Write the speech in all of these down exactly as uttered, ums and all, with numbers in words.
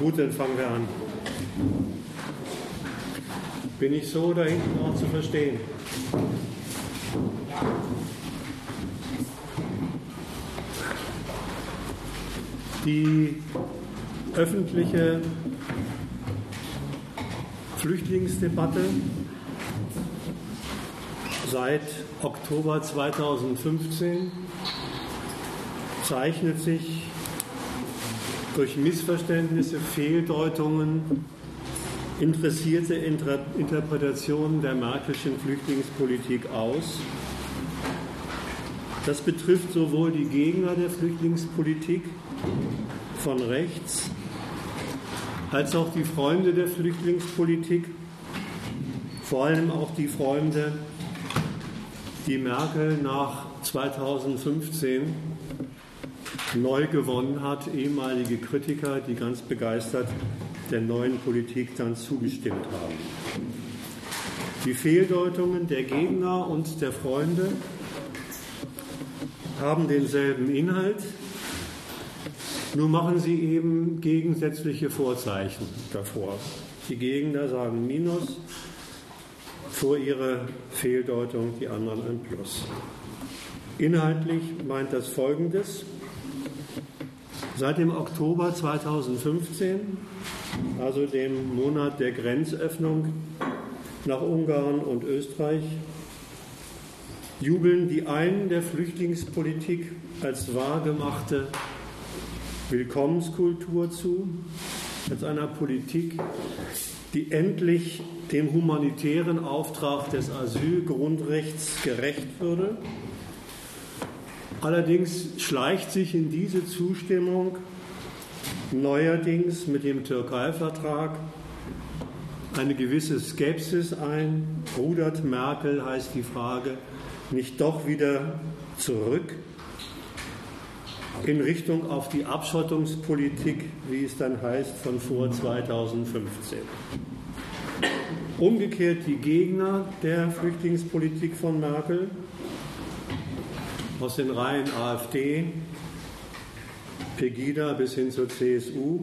Gut, dann fangen wir an. Bin ich so da hinten auch zu verstehen? Die öffentliche Flüchtlingsdebatte seit Oktober zweitausendfünfzehn zeichnet sich durch Missverständnisse, Fehldeutungen, interessierte Inter- Interpretationen der Merkelschen Flüchtlingspolitik aus. Das betrifft sowohl die Gegner der Flüchtlingspolitik von rechts als auch die Freunde der Flüchtlingspolitik, vor allem auch die Freunde, die Merkel nach zweitausendfünfzehn neu gewonnen hat, ehemalige Kritiker, die ganz begeistert der neuen Politik dann zugestimmt haben. Die Fehldeutungen der Gegner und der Freunde haben denselben Inhalt, nur machen sie eben gegensätzliche Vorzeichen davor. Die Gegner sagen Minus, vor ihrer Fehldeutung die anderen ein Plus. Inhaltlich meint das Folgendes: Seit dem Oktober zweitausendfünfzehn, also dem Monat der Grenzöffnung nach Ungarn und Österreich, jubeln die einen der Flüchtlingspolitik als wahrgemachte Willkommenskultur zu, als einer Politik, die endlich dem humanitären Auftrag des Asylgrundrechts gerecht würde. Allerdings schleicht sich in diese Zustimmung neuerdings mit dem Türkei-Vertrag eine gewisse Skepsis ein. Rudert Merkel, heißt die Frage, nicht doch wieder zurück in Richtung auf die Abschottungspolitik, wie es dann heißt, von vor zweitausendfünfzehn. Umgekehrt die Gegner der Flüchtlingspolitik von Merkel aus den Reihen AfD, Pegida bis hin zur C S U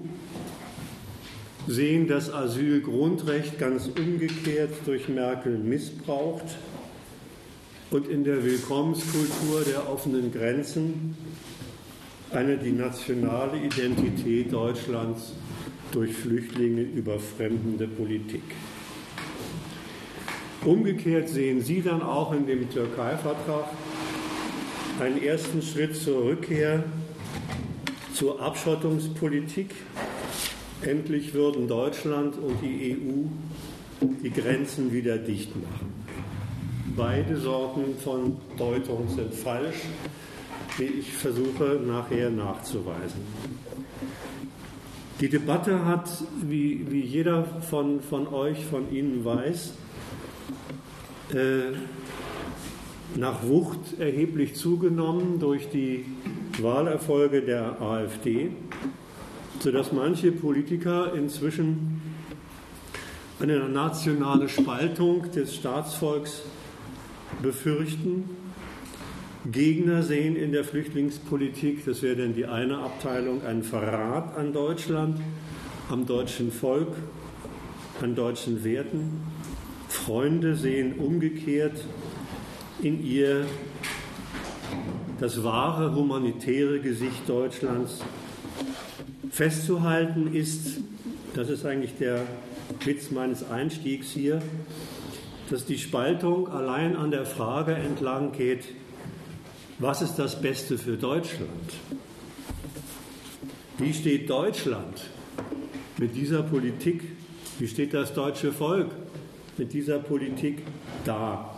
sehen das Asylgrundrecht ganz umgekehrt durch Merkel missbraucht und in der Willkommenskultur der offenen Grenzen eine die nationale Identität Deutschlands durch Flüchtlinge überfremdende Politik. Umgekehrt sehen Sie dann auch in dem Türkei-Vertrag einen ersten Schritt zur Rückkehr zur Abschottungspolitik. Endlich würden Deutschland und die E U die Grenzen wieder dicht machen. Beide Sorten von Deutung sind falsch, die ich versuche nachher nachzuweisen. Die Debatte hat, wie, wie jeder von, von euch, von Ihnen weiß, äh, nach Wucht erheblich zugenommen durch die Wahlerfolge der AfD, sodass manche Politiker inzwischen eine nationale Spaltung des Staatsvolks befürchten. Gegner sehen in der Flüchtlingspolitik, das wäre dann die eine Abteilung, einen Verrat an Deutschland, am deutschen Volk, an deutschen Werten. Freunde sehen umgekehrt in ihr das wahre humanitäre Gesicht Deutschlands. Festzuhalten ist, das ist eigentlich der Witz meines Einstiegs hier, dass die Spaltung allein an der Frage entlang geht, was ist das Beste für Deutschland? Wie steht Deutschland mit dieser Politik? Wie steht das deutsche Volk mit dieser Politik da?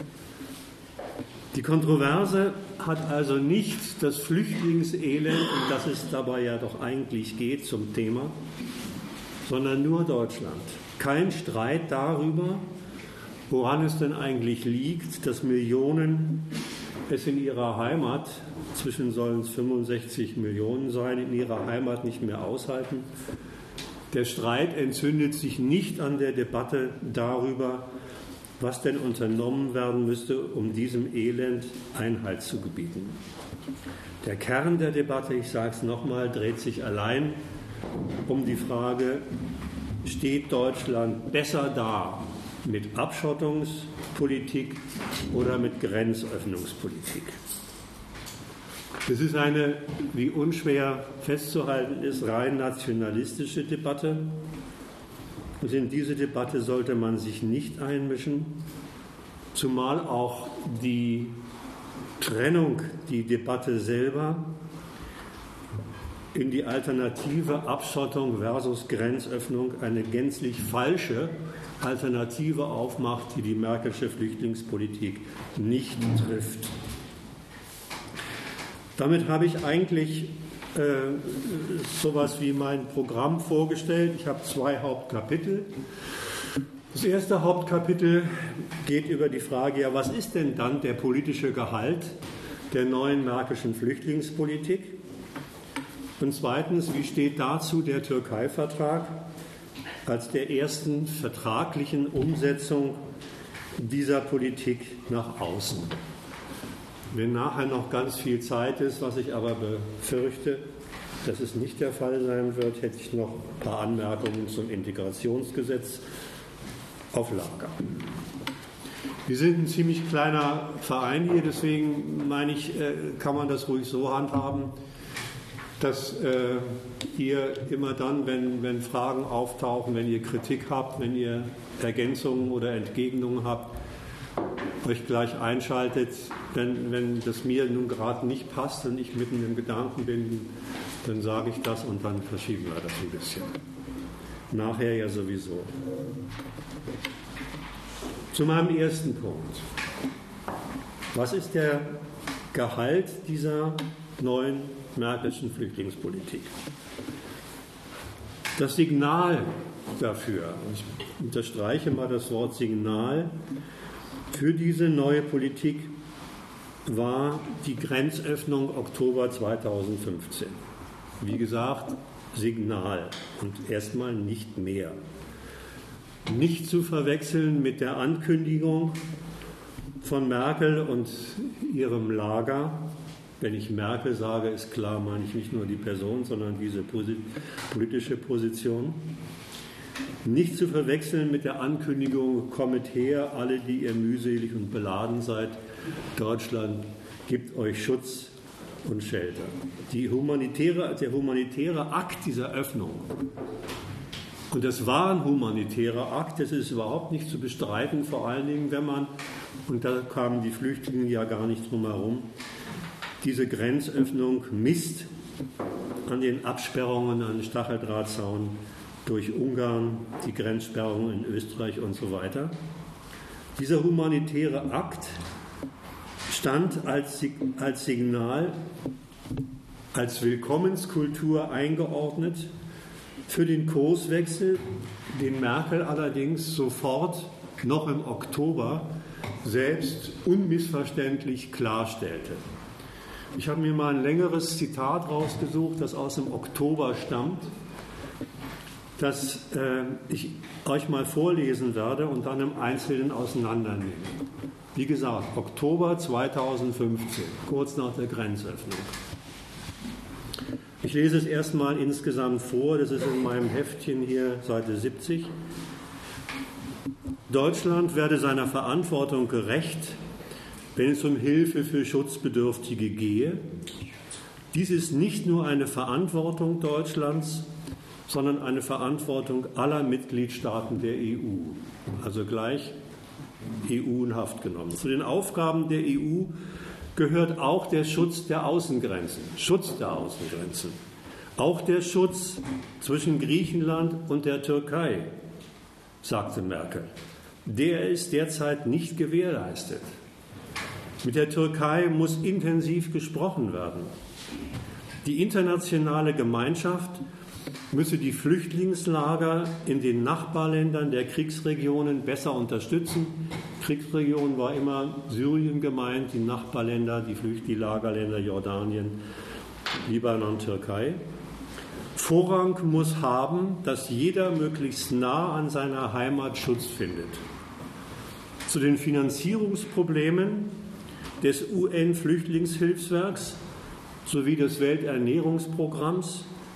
Die Kontroverse hat also nicht das Flüchtlingselend, um das es dabei ja doch eigentlich geht, zum Thema, sondern nur Deutschland. Kein Streit darüber, woran es denn eigentlich liegt, dass Millionen es in ihrer Heimat, inzwischen sollen es fünfundsechzig Millionen sein, in ihrer Heimat nicht mehr aushalten. Der Streit entzündet sich nicht an der Debatte darüber, was denn unternommen werden müsste, um diesem Elend Einhalt zu gebieten. Der Kern der Debatte, ich sage es nochmal, dreht sich allein um die Frage, steht Deutschland besser da mit Abschottungspolitik oder mit Grenzöffnungspolitik? Das ist eine, wie unschwer festzuhalten ist, rein nationalistische Debatte. Und in diese Debatte sollte man sich nicht einmischen, zumal auch die Trennung, die Debatte selber in die Alternative Abschottung versus Grenzöffnung eine gänzlich falsche Alternative aufmacht, die die Merkelsche Flüchtlingspolitik nicht trifft. Damit habe ich eigentlich äh, sowas wie mein Programm vorgestellt. Ich habe zwei Hauptkapitel. Das erste Hauptkapitel geht über die Frage, ja, was ist denn dann der politische Gehalt der neuen Merkelschen Flüchtlingspolitik? Und zweitens, wie steht dazu der Türkei-Vertrag als der ersten vertraglichen Umsetzung dieser Politik nach außen? Wenn nachher noch ganz viel Zeit ist, was ich aber befürchte, dass es nicht der Fall sein wird, hätte ich noch ein paar Anmerkungen zum Integrationsgesetz auf Lager. Wir sind ein ziemlich kleiner Verein hier, deswegen meine ich, kann man das ruhig so handhaben, dass äh, ihr immer dann, wenn, wenn Fragen auftauchen, wenn ihr Kritik habt, wenn ihr Ergänzungen oder Entgegnungen habt, euch gleich einschaltet. Wenn, wenn das mir nun gerade nicht passt und ich mitten im Gedanken bin, dann sage ich das und dann verschieben wir das ein bisschen. Nachher ja sowieso. Zu meinem ersten Punkt. Was ist der Gehalt dieser neuen Merkelschen Flüchtlingspolitik? Das Signal dafür, ich unterstreiche mal das Wort Signal, für diese neue Politik war die Grenzöffnung Oktober zweitausendfünfzehn. Wie gesagt, Signal und erstmal nicht mehr. Nicht zu verwechseln mit der Ankündigung von Merkel und ihrem Lager. Wenn ich Merkel sage, ist klar, meine ich nicht nur die Person, sondern diese politische Position. Nicht zu verwechseln mit der Ankündigung, kommet her, alle, die ihr mühselig und beladen seid, Deutschland gibt euch Schutz und Shelter. Die humanitäre, der humanitäre Akt dieser Öffnung, und das war ein humanitärer Akt, das ist überhaupt nicht zu bestreiten, vor allen Dingen, wenn man, und da kamen die Flüchtlinge ja gar nicht drum herum, diese Grenzöffnung misst an den Absperrungen, an den Stacheldrahtzaun durch Ungarn, die Grenzsperrungen in Österreich und so weiter. Dieser humanitäre Akt stand als, als Signal, als Willkommenskultur eingeordnet für den Kurswechsel, den Merkel allerdings sofort noch im Oktober selbst unmissverständlich klarstellte. Ich habe mir mal ein längeres Zitat rausgesucht, das aus dem Oktober stammt, das äh, ich euch mal vorlesen werde und dann im Einzelnen auseinandernehmen. Wie gesagt, Oktober zweitausendfünfzehn, kurz nach der Grenzöffnung. Ich lese es erstmal insgesamt vor, das ist in meinem Heftchen hier, Seite siebzig. Deutschland werde seiner Verantwortung gerecht, wenn es um Hilfe für Schutzbedürftige gehe. Dies ist nicht nur eine Verantwortung Deutschlands, sondern eine Verantwortung aller Mitgliedstaaten der E U. Also gleich E U in Haft genommen. Zu den Aufgaben der E U gehört auch der Schutz der Außengrenzen. Schutz der Außengrenzen. Auch der Schutz zwischen Griechenland und der Türkei, sagte Merkel. Der ist derzeit nicht gewährleistet. Mit der Türkei muss intensiv gesprochen werden. Die internationale Gemeinschaft müsse die Flüchtlingslager in den Nachbarländern der Kriegsregionen besser unterstützen. Kriegsregion war immer Syrien gemeint, die Nachbarländer, die Flüchtlingslagerländer Jordanien, Libanon, Türkei. Vorrang muss haben, dass jeder möglichst nah an seiner Heimat Schutz findet. Zu den Finanzierungsproblemen des U N-Flüchtlingshilfswerks sowie des Welternährungsprogramms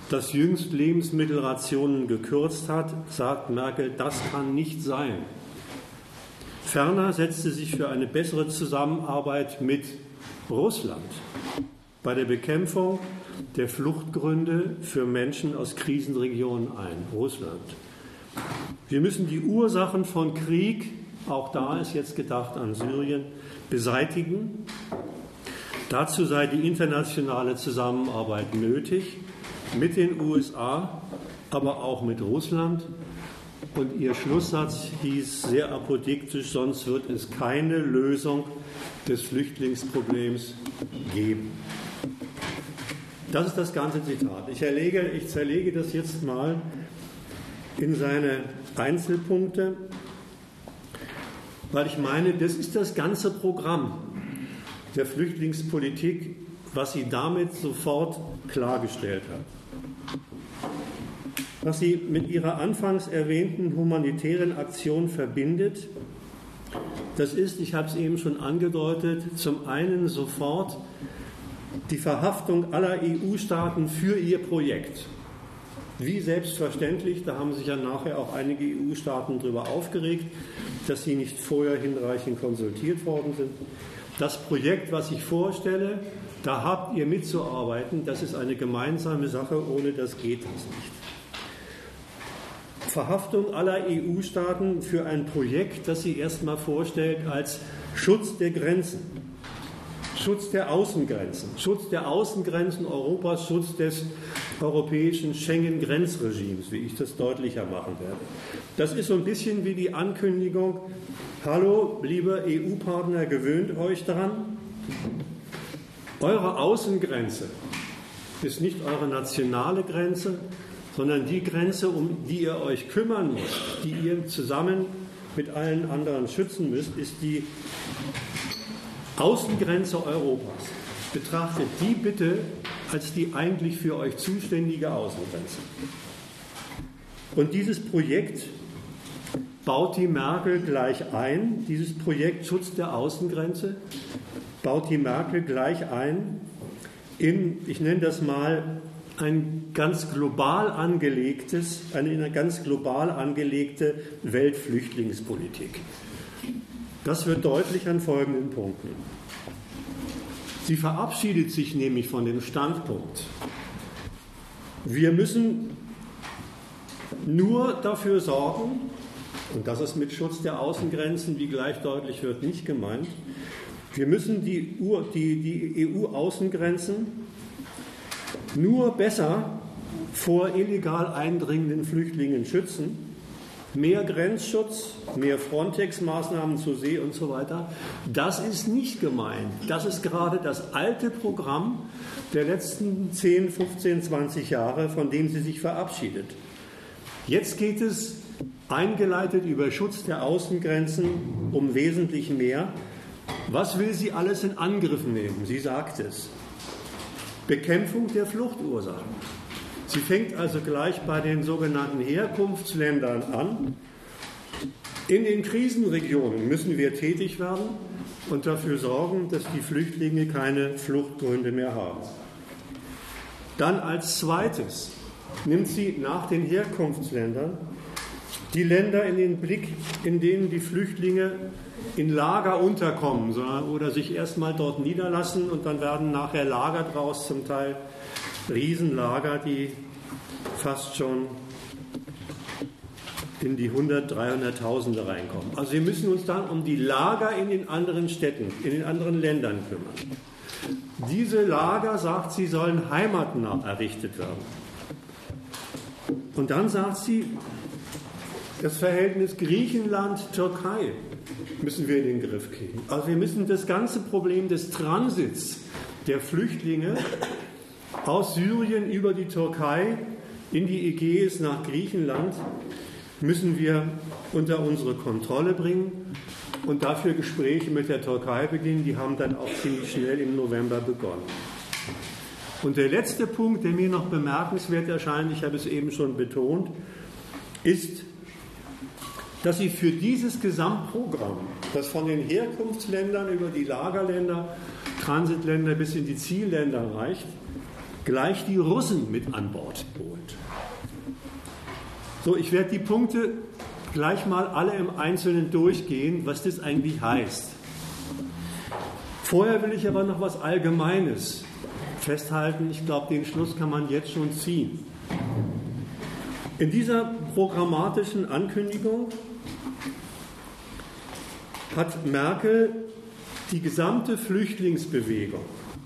das jüngst Lebensmittelrationen gekürzt hat, sagt Merkel, das kann nicht sein. Ferner setzt sie sich für eine bessere Zusammenarbeit mit Russland bei der Bekämpfung der Fluchtgründe für Menschen aus Krisenregionen ein. Russland. Wir müssen die Ursachen von Krieg, auch da ist jetzt gedacht an Syrien, beseitigen. Dazu sei die internationale Zusammenarbeit nötig mit den U S A, aber auch mit Russland. Und ihr Schlusssatz hieß sehr apodiktisch, sonst wird es keine Lösung des Flüchtlingsproblems geben. Das ist das ganze Zitat. Ich, erlege, ich zerlege das jetzt mal in seine Einzelpunkte, weil ich meine, das ist das ganze Programm der Flüchtlingspolitik, was sie damit sofort klargestellt hat. Was sie mit ihrer anfangs erwähnten humanitären Aktion verbindet, das ist, ich habe es eben schon angedeutet, zum einen sofort die Verhaftung aller E U-Staaten für ihr Projekt. Wie selbstverständlich, da haben sich ja nachher auch einige E U-Staaten darüber aufgeregt, dass sie nicht vorher hinreichend konsultiert worden sind. Das Projekt, was ich vorstelle, da habt ihr mitzuarbeiten, das ist eine gemeinsame Sache, ohne das geht es nicht. Verhaftung aller E U-Staaten für ein Projekt, das sie erstmal vorstellt als Schutz der Grenzen, Schutz der Außengrenzen, Schutz der Außengrenzen Europas, Schutz des europäischen Schengen-Grenzregimes, wie ich das deutlicher machen werde. Das ist so ein bisschen wie die Ankündigung, hallo, liebe E U-Partner, gewöhnt euch daran, eure Außengrenze ist nicht eure nationale Grenze, sondern die Grenze, um die ihr euch kümmern müsst, die ihr zusammen mit allen anderen schützen müsst, ist die Außengrenze Europas. Betrachtet die bitte als die eigentlich für euch zuständige Außengrenze. Und dieses Projekt baut die Merkel gleich ein, dieses Projekt Schutz der Außengrenze, baut die Merkel gleich ein in, ich nenne das mal, ein ganz global angelegtes, eine ganz global angelegte Weltflüchtlingspolitik. Das wird deutlich an folgenden Punkten. Sie verabschiedet sich nämlich von dem Standpunkt, wir müssen nur dafür sorgen, und das ist mit Schutz der Außengrenzen, wie gleich deutlich wird, nicht gemeint, wir müssen die, die, die E U-Außengrenzen nur besser vor illegal eindringenden Flüchtlingen schützen, mehr Grenzschutz, mehr Frontex-Maßnahmen zur See und so weiter. Das ist nicht gemeint. Das ist gerade das alte Programm der letzten zehn, fünfzehn, zwanzig Jahre, von dem sie sich verabschiedet. Jetzt geht es, eingeleitet über Schutz der Außengrenzen, um wesentlich mehr. Was will sie alles in Angriff nehmen? Sie sagt es. Bekämpfung der Fluchtursachen. Sie fängt also gleich bei den sogenannten Herkunftsländern an. In den Krisenregionen müssen wir tätig werden und dafür sorgen, dass die Flüchtlinge keine Fluchtgründe mehr haben. Dann als zweites nimmt sie nach den Herkunftsländern die Länder in den Blick, in denen die Flüchtlinge in Lager unterkommen oder sich erstmal dort niederlassen und dann werden nachher Lager draus, zum Teil Riesenlager, die fast schon in die hundert-, dreihunderttausende reinkommen. Also wir müssen uns dann um die Lager in den anderen Städten, in den anderen Ländern kümmern. Diese Lager, sagt sie, sollen heimatnah errichtet werden. Und dann sagt sie, das Verhältnis Griechenland-Türkei müssen wir in den Griff kriegen. Also wir müssen das ganze Problem des Transits der Flüchtlinge aus Syrien über die Türkei in die Ägäis nach Griechenland müssen wir unter unsere Kontrolle bringen und dafür Gespräche mit der Türkei beginnen. Die haben dann auch ziemlich schnell im November begonnen. Und der letzte Punkt, der mir noch bemerkenswert erscheint, ich habe es eben schon betont, ist, dass sie für dieses Gesamtprogramm, das von den Herkunftsländern über die Lagerländer, Transitländer bis in die Zielländer reicht, gleich die Russen mit an Bord holt. So, ich werde die Punkte gleich mal alle im Einzelnen durchgehen, was das eigentlich heißt. Vorher will ich aber noch was Allgemeines festhalten. Ich glaube, den Schluss kann man jetzt schon ziehen. In dieser programmatischen Ankündigung hat Merkel die gesamte Flüchtlingsbewegung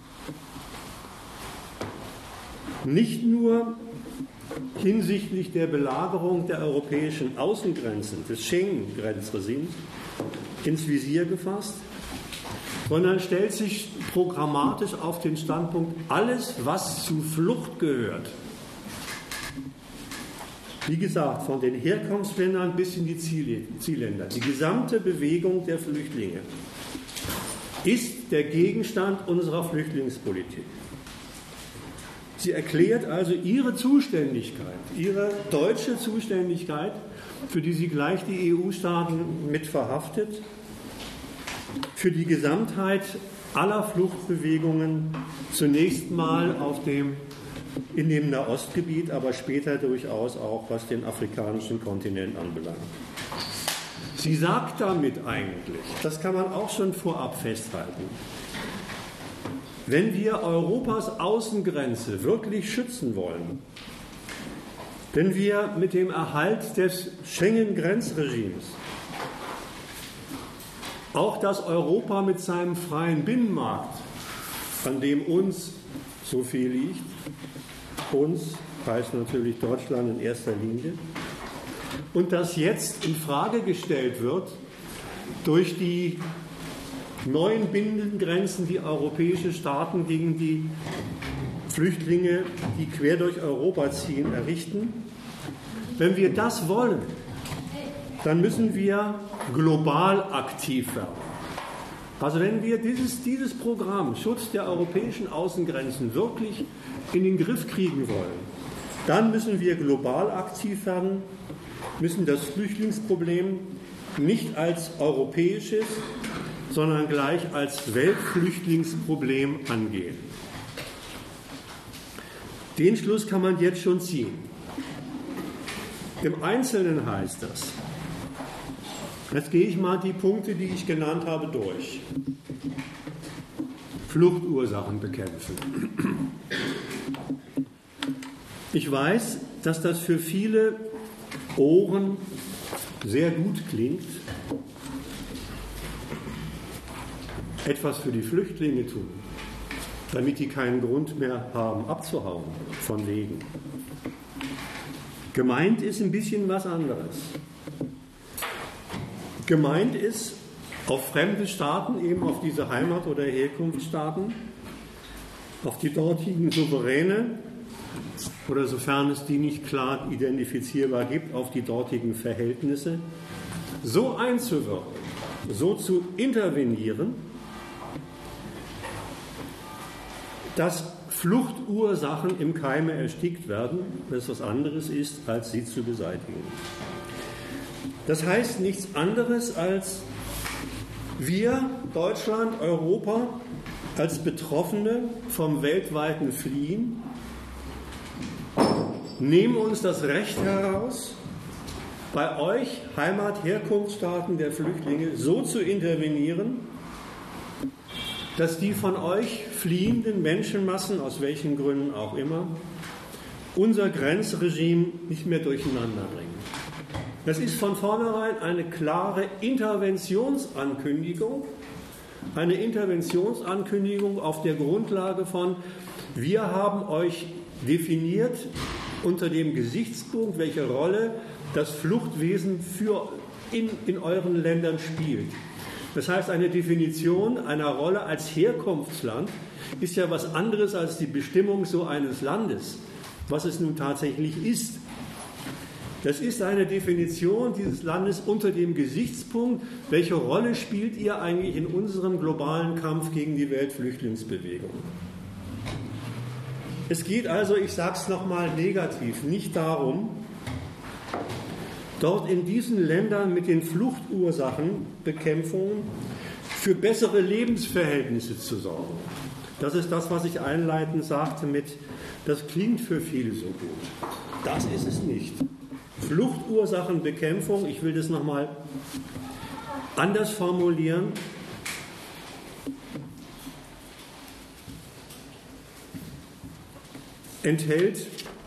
nicht nur hinsichtlich der Belagerung der europäischen Außengrenzen, des Schengen-Grenzregimes, ins Visier gefasst, sondern stellt sich programmatisch auf den Standpunkt, alles, was zu Flucht gehört, wie gesagt, von den Herkunftsländern bis in die Zielländer, die gesamte Bewegung der Flüchtlinge ist der Gegenstand unserer Flüchtlingspolitik. Sie erklärt also ihre Zuständigkeit, ihre deutsche Zuständigkeit, für die sie gleich die E U-Staaten mit verhaftet, für die Gesamtheit aller Fluchtbewegungen, zunächst mal auf dem, in dem Nahostgebiet, aber später durchaus auch, was den afrikanischen Kontinent anbelangt. Sie sagt damit eigentlich, das kann man auch schon vorab festhalten, wenn wir Europas Außengrenze wirklich schützen wollen, wenn wir mit dem Erhalt des Schengen-Grenzregimes auch das Europa mit seinem freien Binnenmarkt, an dem uns so viel liegt, uns heißt natürlich Deutschland in erster Linie, und das jetzt in Frage gestellt wird durch die neuen Binnengrenzen, die europäische Staaten gegen die Flüchtlinge, die quer durch Europa ziehen, errichten. Wenn wir das wollen, dann müssen wir global aktiv werden. Also wenn wir dieses, dieses Programm Schutz der europäischen Außengrenzen wirklich in den Griff kriegen wollen, dann müssen wir global aktiv werden, müssen das Flüchtlingsproblem nicht als europäisches, sondern gleich als Weltflüchtlingsproblem angehen. Den Schluss kann man jetzt schon ziehen. Im Einzelnen heißt das, jetzt gehe ich mal die Punkte, die ich genannt habe, durch. Fluchtursachen bekämpfen. Ich weiß, dass das für viele Ohren sehr gut klingt, etwas für die Flüchtlinge tun, damit die keinen Grund mehr haben, abzuhauen, von wegen. Gemeint ist ein bisschen was anderes. Gemeint ist, auf fremde Staaten, eben auf diese Heimat- oder Herkunftsstaaten, auf die dortigen Souveräne oder sofern es die nicht klar identifizierbar gibt, auf die dortigen Verhältnisse, so einzuwirken, so zu intervenieren, dass Fluchtursachen im Keime erstickt werden, das was anderes ist, als sie zu beseitigen. Das heißt nichts anderes als wir, Deutschland, Europa, als Betroffene vom weltweiten Fliehen, nehmen uns das Recht heraus, bei euch, Heimat-, Herkunftsstaaten der Flüchtlinge, so zu intervenieren, dass die von euch fliehenden Menschenmassen, aus welchen Gründen auch immer, unser Grenzregime nicht mehr durcheinander bringen. Das ist von vornherein eine klare Interventionsankündigung, eine Interventionsankündigung auf der Grundlage von, wir haben euch definiert unter dem Gesichtspunkt, welche Rolle das Fluchtwesen für in, in euren Ländern spielt. Das heißt, eine Definition einer Rolle als Herkunftsland ist ja was anderes als die Bestimmung so eines Landes, was es nun tatsächlich ist. Das ist eine Definition dieses Landes unter dem Gesichtspunkt, welche Rolle spielt ihr eigentlich in unserem globalen Kampf gegen die Weltflüchtlingsbewegung. Es geht also, ich sage es nochmal negativ, nicht darum, dort in diesen Ländern mit den Fluchtursachenbekämpfungen für bessere Lebensverhältnisse zu sorgen. Das ist das, was ich einleitend sagte mit, das klingt für viele so gut. Das ist es nicht. Fluchtursachenbekämpfung, ich will das nochmal anders formulieren. Enthält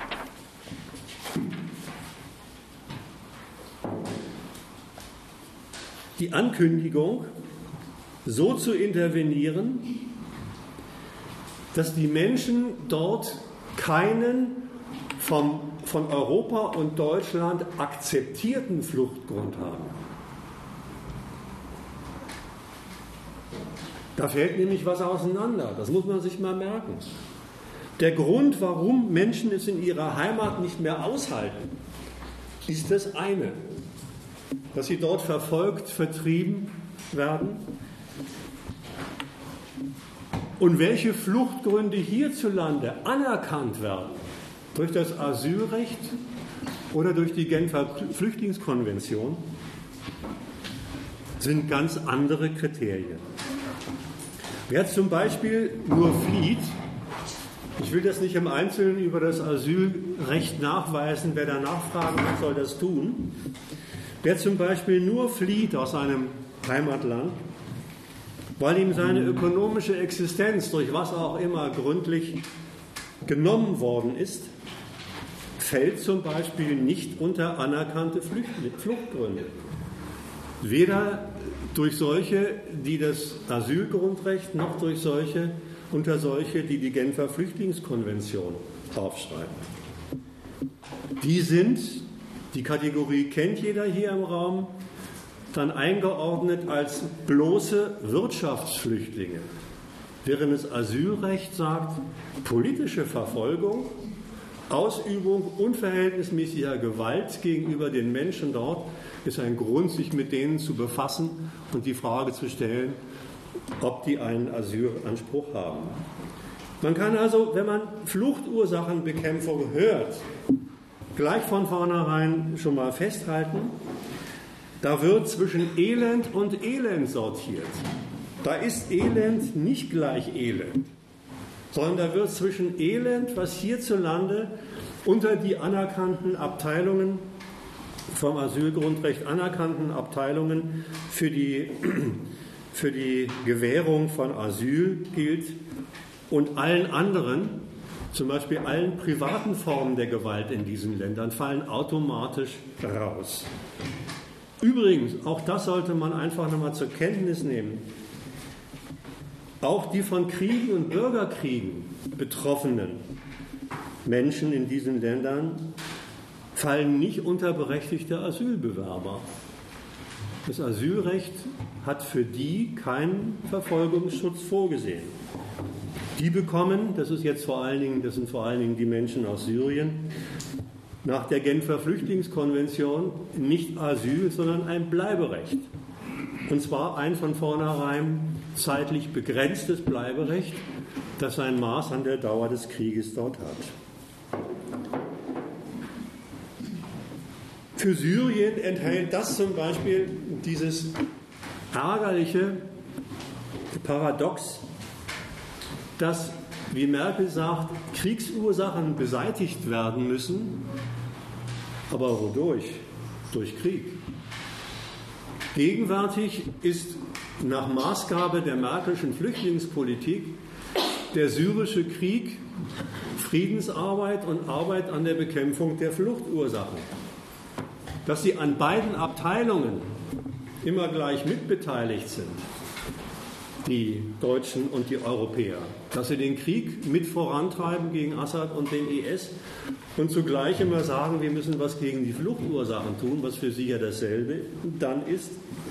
die Ankündigung, so zu intervenieren, dass die Menschen dort keinen vom, von Europa und Deutschland akzeptierten Fluchtgrund haben. Da fällt nämlich was auseinander, das muss man sich mal merken. Der Grund, warum Menschen es in ihrer Heimat nicht mehr aushalten, ist das eine, dass sie dort verfolgt, vertrieben werden. Und welche Fluchtgründe hierzulande anerkannt werden, durch das Asylrecht oder durch die Genfer Flüchtlingskonvention, sind ganz andere Kriterien. Wer zum Beispiel nur flieht, ich will das nicht im Einzelnen über das Asylrecht nachweisen, wer da nachfragen will, soll das tun. Wer zum Beispiel nur flieht aus seinem Heimatland, weil ihm seine ökonomische Existenz durch was auch immer gründlich genommen worden ist, fällt zum Beispiel nicht unter anerkannte Fluchtgründe. Weder durch solche, die das Asylgrundrecht, noch durch solche, unter solche, die die Genfer Flüchtlingskonvention aufschreiben. Die sind, die Kategorie kennt jeder hier im Raum, dann eingeordnet als bloße Wirtschaftsflüchtlinge, während das Asylrecht sagt, politische Verfolgung, Ausübung unverhältnismäßiger Gewalt gegenüber den Menschen dort ist ein Grund, sich mit denen zu befassen und die Frage zu stellen, ob die einen Asylanspruch haben. Man kann also, wenn man Fluchtursachenbekämpfung hört, gleich von vornherein schon mal festhalten, da wird zwischen Elend und Elend sortiert. Da ist Elend nicht gleich Elend, sondern da wird zwischen Elend, was hierzulande unter die anerkannten Abteilungen, vom Asylgrundrecht anerkannten Abteilungen für die, für die Gewährung von Asyl gilt, und allen anderen, zum Beispiel allen privaten Formen der Gewalt in diesen Ländern, fallen automatisch raus. Übrigens, auch das sollte man einfach nochmal zur Kenntnis nehmen, auch die von Kriegen und Bürgerkriegen betroffenen Menschen in diesen Ländern fallen nicht unter berechtigte Asylbewerber. Das Asylrecht hat für die keinen Verfolgungsschutz vorgesehen. Die bekommen, das ist jetzt vor allen Dingen, das sind vor allen Dingen die Menschen aus Syrien, nach der Genfer Flüchtlingskonvention nicht Asyl, sondern ein Bleiberecht. Und zwar ein von vornherein zeitlich begrenztes Bleiberecht, das ein Maß an der Dauer des Krieges dort hat. Für Syrien enthält das zum Beispiel dieses ärgerliche Paradox, dass, wie Merkel sagt, Kriegsursachen beseitigt werden müssen, aber wodurch? Durch Krieg. Gegenwärtig ist nach Maßgabe der Merkelschen Flüchtlingspolitik der syrische Krieg Friedensarbeit und Arbeit an der Bekämpfung der Fluchtursachen. Dass sie an beiden Abteilungen immer gleich mitbeteiligt sind, die Deutschen und die Europäer, dass sie den Krieg mit vorantreiben gegen Assad und den I S und zugleich immer sagen, wir müssen was gegen die Fluchtursachen tun, was für sie ja dasselbe dann ist,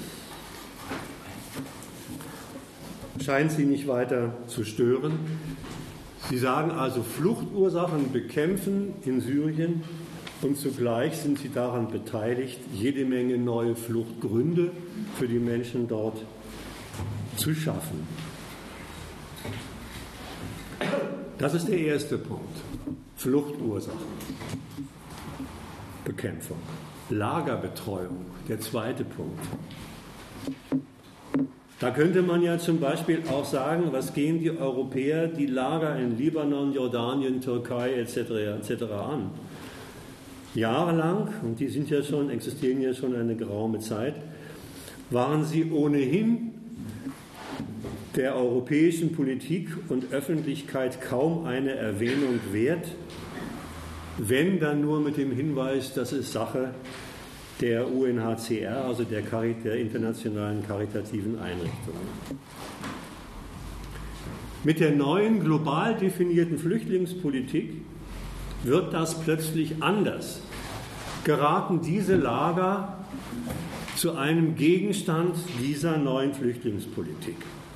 scheint sie nicht weiter zu stören. Sie sagen also, Fluchtursachen bekämpfen in Syrien und zugleich sind sie daran beteiligt, jede Menge neue Fluchtgründe für die Menschen dort zu schaffen. Das ist der erste Punkt. Fluchtursachen, Bekämpfung, Lagerbetreuung, der zweite Punkt. Da könnte man ja zum Beispiel auch sagen, was gehen die Europäer die Lager in Libanon, Jordanien, Türkei et cetera et cetera an? Jahrelang, und die sind ja schon, existieren ja schon eine geraume Zeit, waren sie ohnehin der europäischen Politik und Öffentlichkeit kaum eine Erwähnung wert, wenn dann nur mit dem Hinweis, das ist Sache der U N H C R, also der, Cari- der internationalen karitativen Einrichtungen. Mit der neuen global definierten Flüchtlingspolitik wird das plötzlich anders. Geraten diese Lager zu einem Gegenstand dieser neuen Flüchtlingspolitik.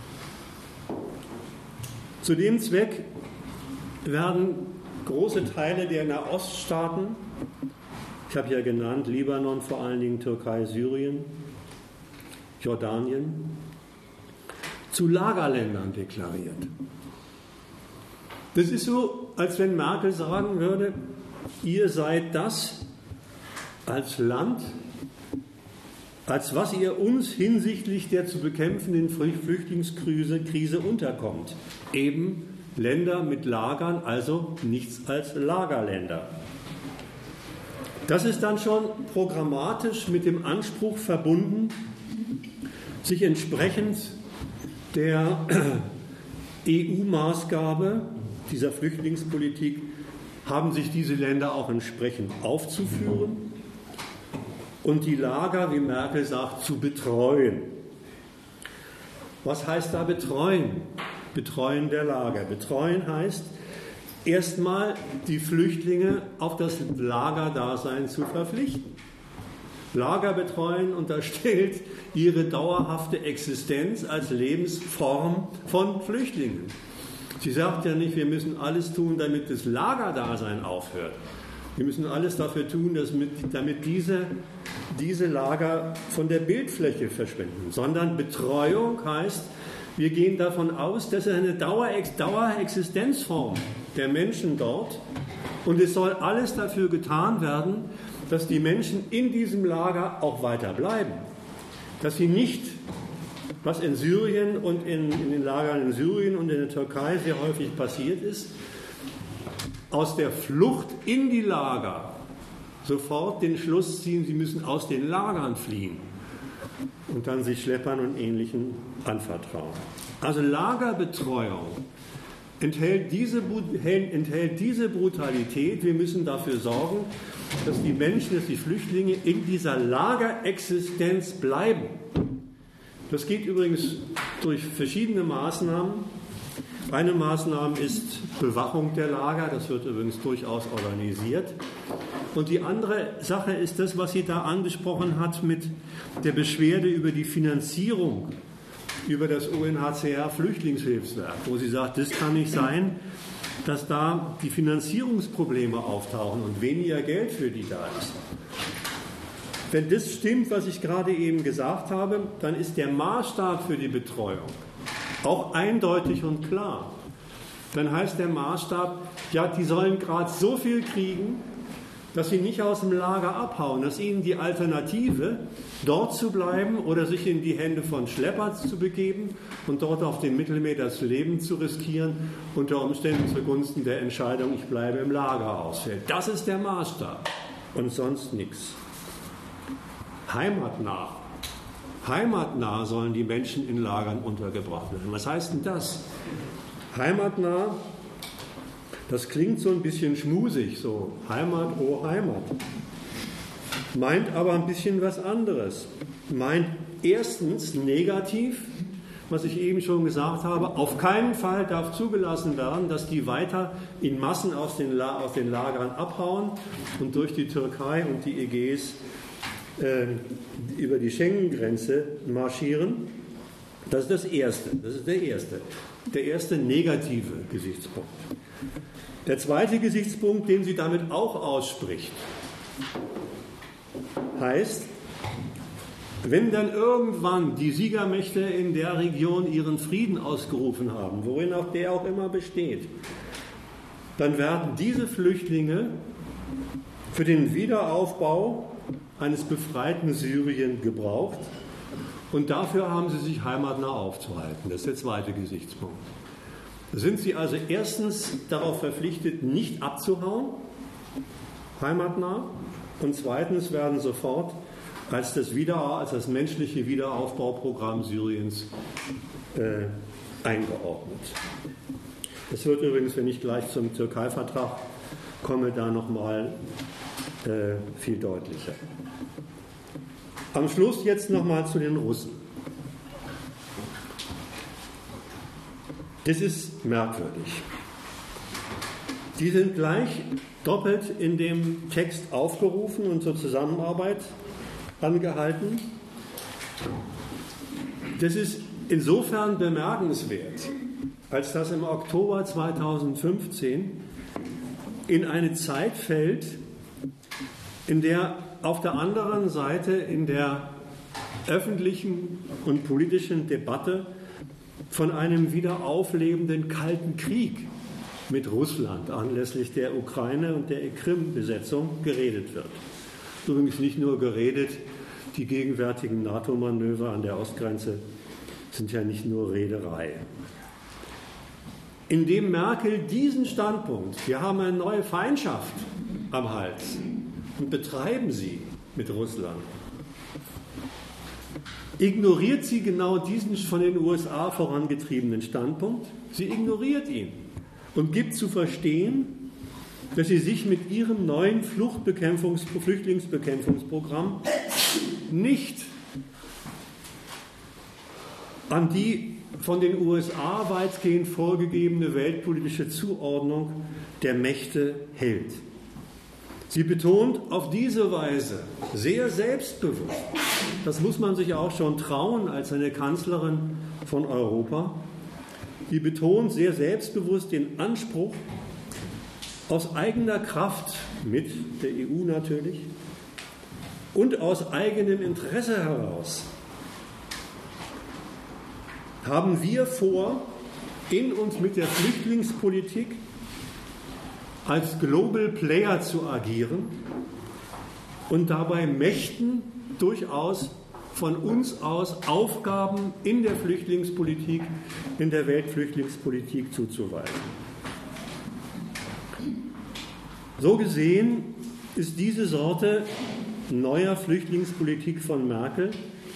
Zu dem Zweck werden große Teile der Nahoststaaten, ich habe ja genannt, Libanon, vor allen Dingen Türkei, Syrien, Jordanien, zu Lagerländern deklariert. Das ist so, als wenn Merkel sagen würde, ihr seid das als Land, als was ihr uns hinsichtlich der zu bekämpfenden Flüchtlingskrise Krise unterkommt. Eben Länder mit Lagern, also nichts als Lagerländer. Das ist dann schon programmatisch mit dem Anspruch verbunden, sich entsprechend der E U-Maßgabe dieser Flüchtlingspolitik haben sich diese Länder auch entsprechend aufzuführen und die Lager, wie Merkel sagt, zu betreuen. Was heißt da betreuen? Betreuen der Lager. Betreuen heißt, erstmal die Flüchtlinge auf das Lagerdasein zu verpflichten. Lager betreuen unterstellt ihre dauerhafte Existenz als Lebensform von Flüchtlingen. Sie sagt ja nicht, wir müssen alles tun, damit das Lagerdasein aufhört. Wir müssen alles dafür tun, dass mit, damit diese, diese Lager von der Bildfläche verschwinden. Sondern Betreuung heißt, wir gehen davon aus, dass es eine Dauerex- Dauerexistenzform der Menschen dort und es soll alles dafür getan werden, dass die Menschen in diesem Lager auch weiter bleiben. Dass sie nicht, was in Syrien und in, in den Lagern in Syrien und in der Türkei sehr häufig passiert ist, aus der Flucht in die Lager sofort den Schluss ziehen, sie müssen aus den Lagern fliehen und dann sich Schleppern und Ähnlichen anvertrauen. Also Lagerbetreuung enthält diese, enthält diese Brutalität. Wir müssen dafür sorgen, dass die Menschen, dass die Flüchtlinge in dieser Lagerexistenz bleiben. Das geht übrigens durch verschiedene Maßnahmen. Eine Maßnahme ist Bewachung der Lager, das wird übrigens durchaus organisiert. Und die andere Sache ist das, was sie da angesprochen hat mit der Beschwerde über die Finanzierung, über das U N H C R-Flüchtlingshilfswerk, wo sie sagt, das kann nicht sein, dass da die Finanzierungsprobleme auftauchen und weniger Geld für die da ist. Wenn das stimmt, was ich gerade eben gesagt habe, dann ist der Maßstab für die Betreuung auch eindeutig und klar. Dann heißt der Maßstab, ja, die sollen gerade so viel kriegen, dass sie nicht aus dem Lager abhauen, dass ihnen die Alternative, dort zu bleiben oder sich in die Hände von Schleppern zu begeben und dort auf dem Mittelmeer das Leben zu riskieren, unter Umständen zugunsten der Entscheidung, ich bleibe im Lager, ausfällt. Das ist der Maßstab und sonst nichts. Heimatnah. Heimatnah sollen die Menschen in Lagern untergebracht werden. Was heißt denn das? Heimatnah, das klingt so ein bisschen schmusig, so Heimat, oh Heimat. Meint aber ein bisschen was anderes. Meint erstens negativ, was ich eben schon gesagt habe, auf keinen Fall darf zugelassen werden, dass die weiter in Massen aus den, La- aus den Lagern abhauen und durch die Türkei und die Ägäis äh, über die Schengen-Grenze marschieren. Das ist das Erste. Das ist der erste. Der erste negative Gesichtspunkt. Der zweite Gesichtspunkt, den sie damit auch ausspricht, heißt, wenn dann irgendwann die Siegermächte in der Region ihren Frieden ausgerufen haben, worin auch der auch immer besteht, dann werden diese Flüchtlinge für den Wiederaufbau eines befreiten Syrien gebraucht Und dafür haben sie sich heimatnah aufzuhalten. Das ist der zweite Gesichtspunkt. Sind sie also erstens darauf verpflichtet, nicht abzuhauen, heimatnah, und zweitens werden sofort als das, Wieder, als das menschliche Wiederaufbauprogramm Syriens äh, eingeordnet. Das wird übrigens, wenn ich gleich zum Türkei-Vertrag komme, da nochmal äh, viel deutlicher. Am Schluss jetzt nochmal zu den Russen. Das ist merkwürdig. Die sind gleich doppelt in dem Text aufgerufen und zur Zusammenarbeit angehalten. Das ist insofern bemerkenswert, als das im Oktober zweitausendfünfzehn in eine Zeit fällt, in der auf der anderen Seite in der öffentlichen und politischen Debatte von einem wieder auflebenden Kalten Krieg mit Russland anlässlich der Ukraine- und der Krim-Besetzung geredet wird. Übrigens nicht nur geredet, die gegenwärtigen NATO-Manöver an der Ostgrenze sind ja nicht nur Rederei. Indem Merkel diesen Standpunkt, wir haben eine neue Feindschaft am Hals und betreiben sie mit Russland, ignoriert sie genau diesen von den U S A vorangetriebenen Standpunkt. Sie ignoriert ihn und gibt zu verstehen, dass sie sich mit ihrem neuen Fluchtbekämpfungs- Flüchtlingsbekämpfungsprogramm nicht an die von den U S A weitgehend vorgegebene weltpolitische Zuordnung der Mächte hält. Sie betont auf diese Weise sehr selbstbewusst, das muss man sich auch schon trauen als eine Kanzlerin von Europa, sie betont sehr selbstbewusst den Anspruch, aus eigener Kraft, mit der E U natürlich, und aus eigenem Interesse heraus haben wir vor, in und mit der Flüchtlingspolitik als Global Player zu agieren und dabei Mächten durchaus von uns aus Aufgaben in der Flüchtlingspolitik, in der Weltflüchtlingspolitik zuzuweisen. So gesehen ist diese Sorte neuer Flüchtlingspolitik von Merkel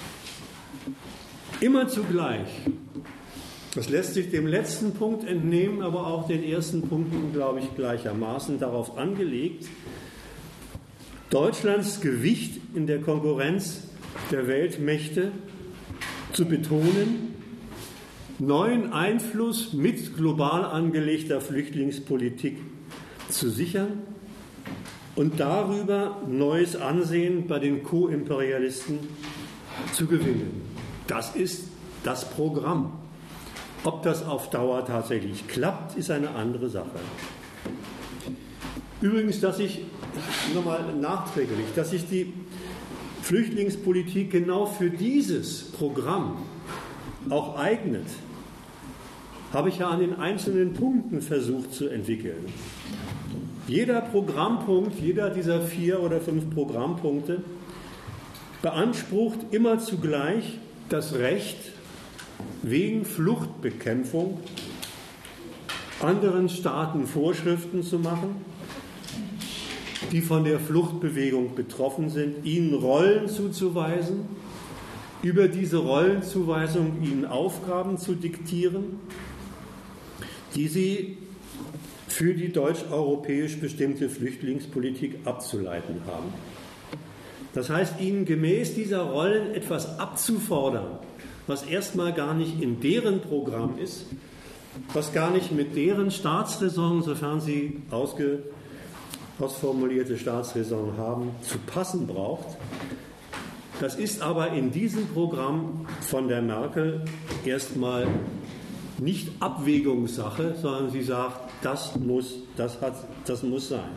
immer zugleich, das lässt sich dem letzten Punkt entnehmen, aber auch den ersten Punkten, glaube ich, gleichermaßen darauf angelegt, Deutschlands Gewicht in der Konkurrenz der Weltmächte zu betonen, neuen Einfluss mit global angelegter Flüchtlingspolitik zu sichern und darüber neues Ansehen bei den Co-Imperialisten zu gewinnen. Das ist das Programm. Ob das auf Dauer tatsächlich klappt, ist eine andere Sache. Übrigens, dass ich, nochmal nachträglich, dass sich die Flüchtlingspolitik genau für dieses Programm auch eignet, habe ich ja an den einzelnen Punkten versucht zu entwickeln. Jeder Programmpunkt, jeder dieser vier oder fünf Programmpunkte beansprucht immer zugleich das Recht, wegen Fluchtbekämpfung anderen Staaten Vorschriften zu machen, die von der Fluchtbewegung betroffen sind, ihnen Rollen zuzuweisen, über diese Rollenzuweisung ihnen Aufgaben zu diktieren, die sie für die deutsch-europäisch bestimmte Flüchtlingspolitik abzuleiten haben. Das heißt, ihnen gemäß dieser Rollen etwas abzufordern, was erstmal gar nicht in deren Programm ist, was gar nicht mit deren Staatsräson, sofern sie ausge, ausformulierte Staatsräson haben, zu passen braucht. Das ist aber in diesem Programm von der Merkel erstmal nicht Abwägungssache, sondern sie sagt, das muss, das hat, das muss sein.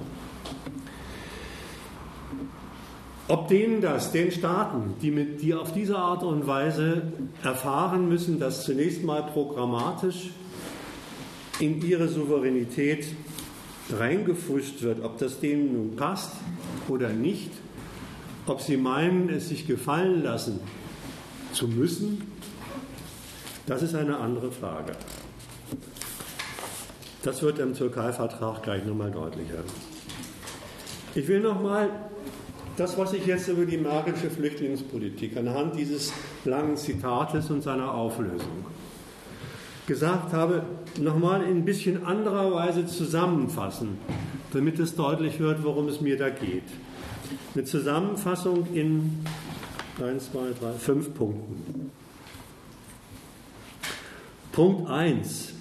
Ob denen das, den Staaten, die, mit, die auf diese Art und Weise erfahren müssen, dass zunächst mal programmatisch in ihre Souveränität reingefuscht wird, ob das denen nun passt oder nicht, ob sie meinen, es sich gefallen lassen, zu müssen, das ist eine andere Frage. Das wird im Türkei-Vertrag gleich nochmal deutlicher. Ich will nochmal das, was ich jetzt über die Merkelsche Flüchtlingspolitik anhand dieses langen Zitates und seiner Auflösung gesagt habe, nochmal in ein bisschen anderer Weise zusammenfassen, damit es deutlich wird, worum es mir da geht. Eine Zusammenfassung in eins, zwei, drei, fünf Punkten. Punkt eins.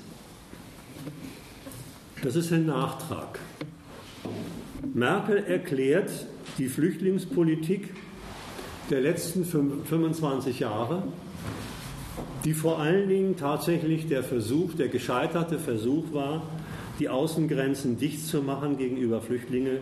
Das ist ein Nachtrag. Merkel erklärt die Flüchtlingspolitik der letzten fünfundzwanzig Jahre, die vor allen Dingen tatsächlich der Versuch, der gescheiterte Versuch war, die Außengrenzen dicht zu machen gegenüber Flüchtlingen,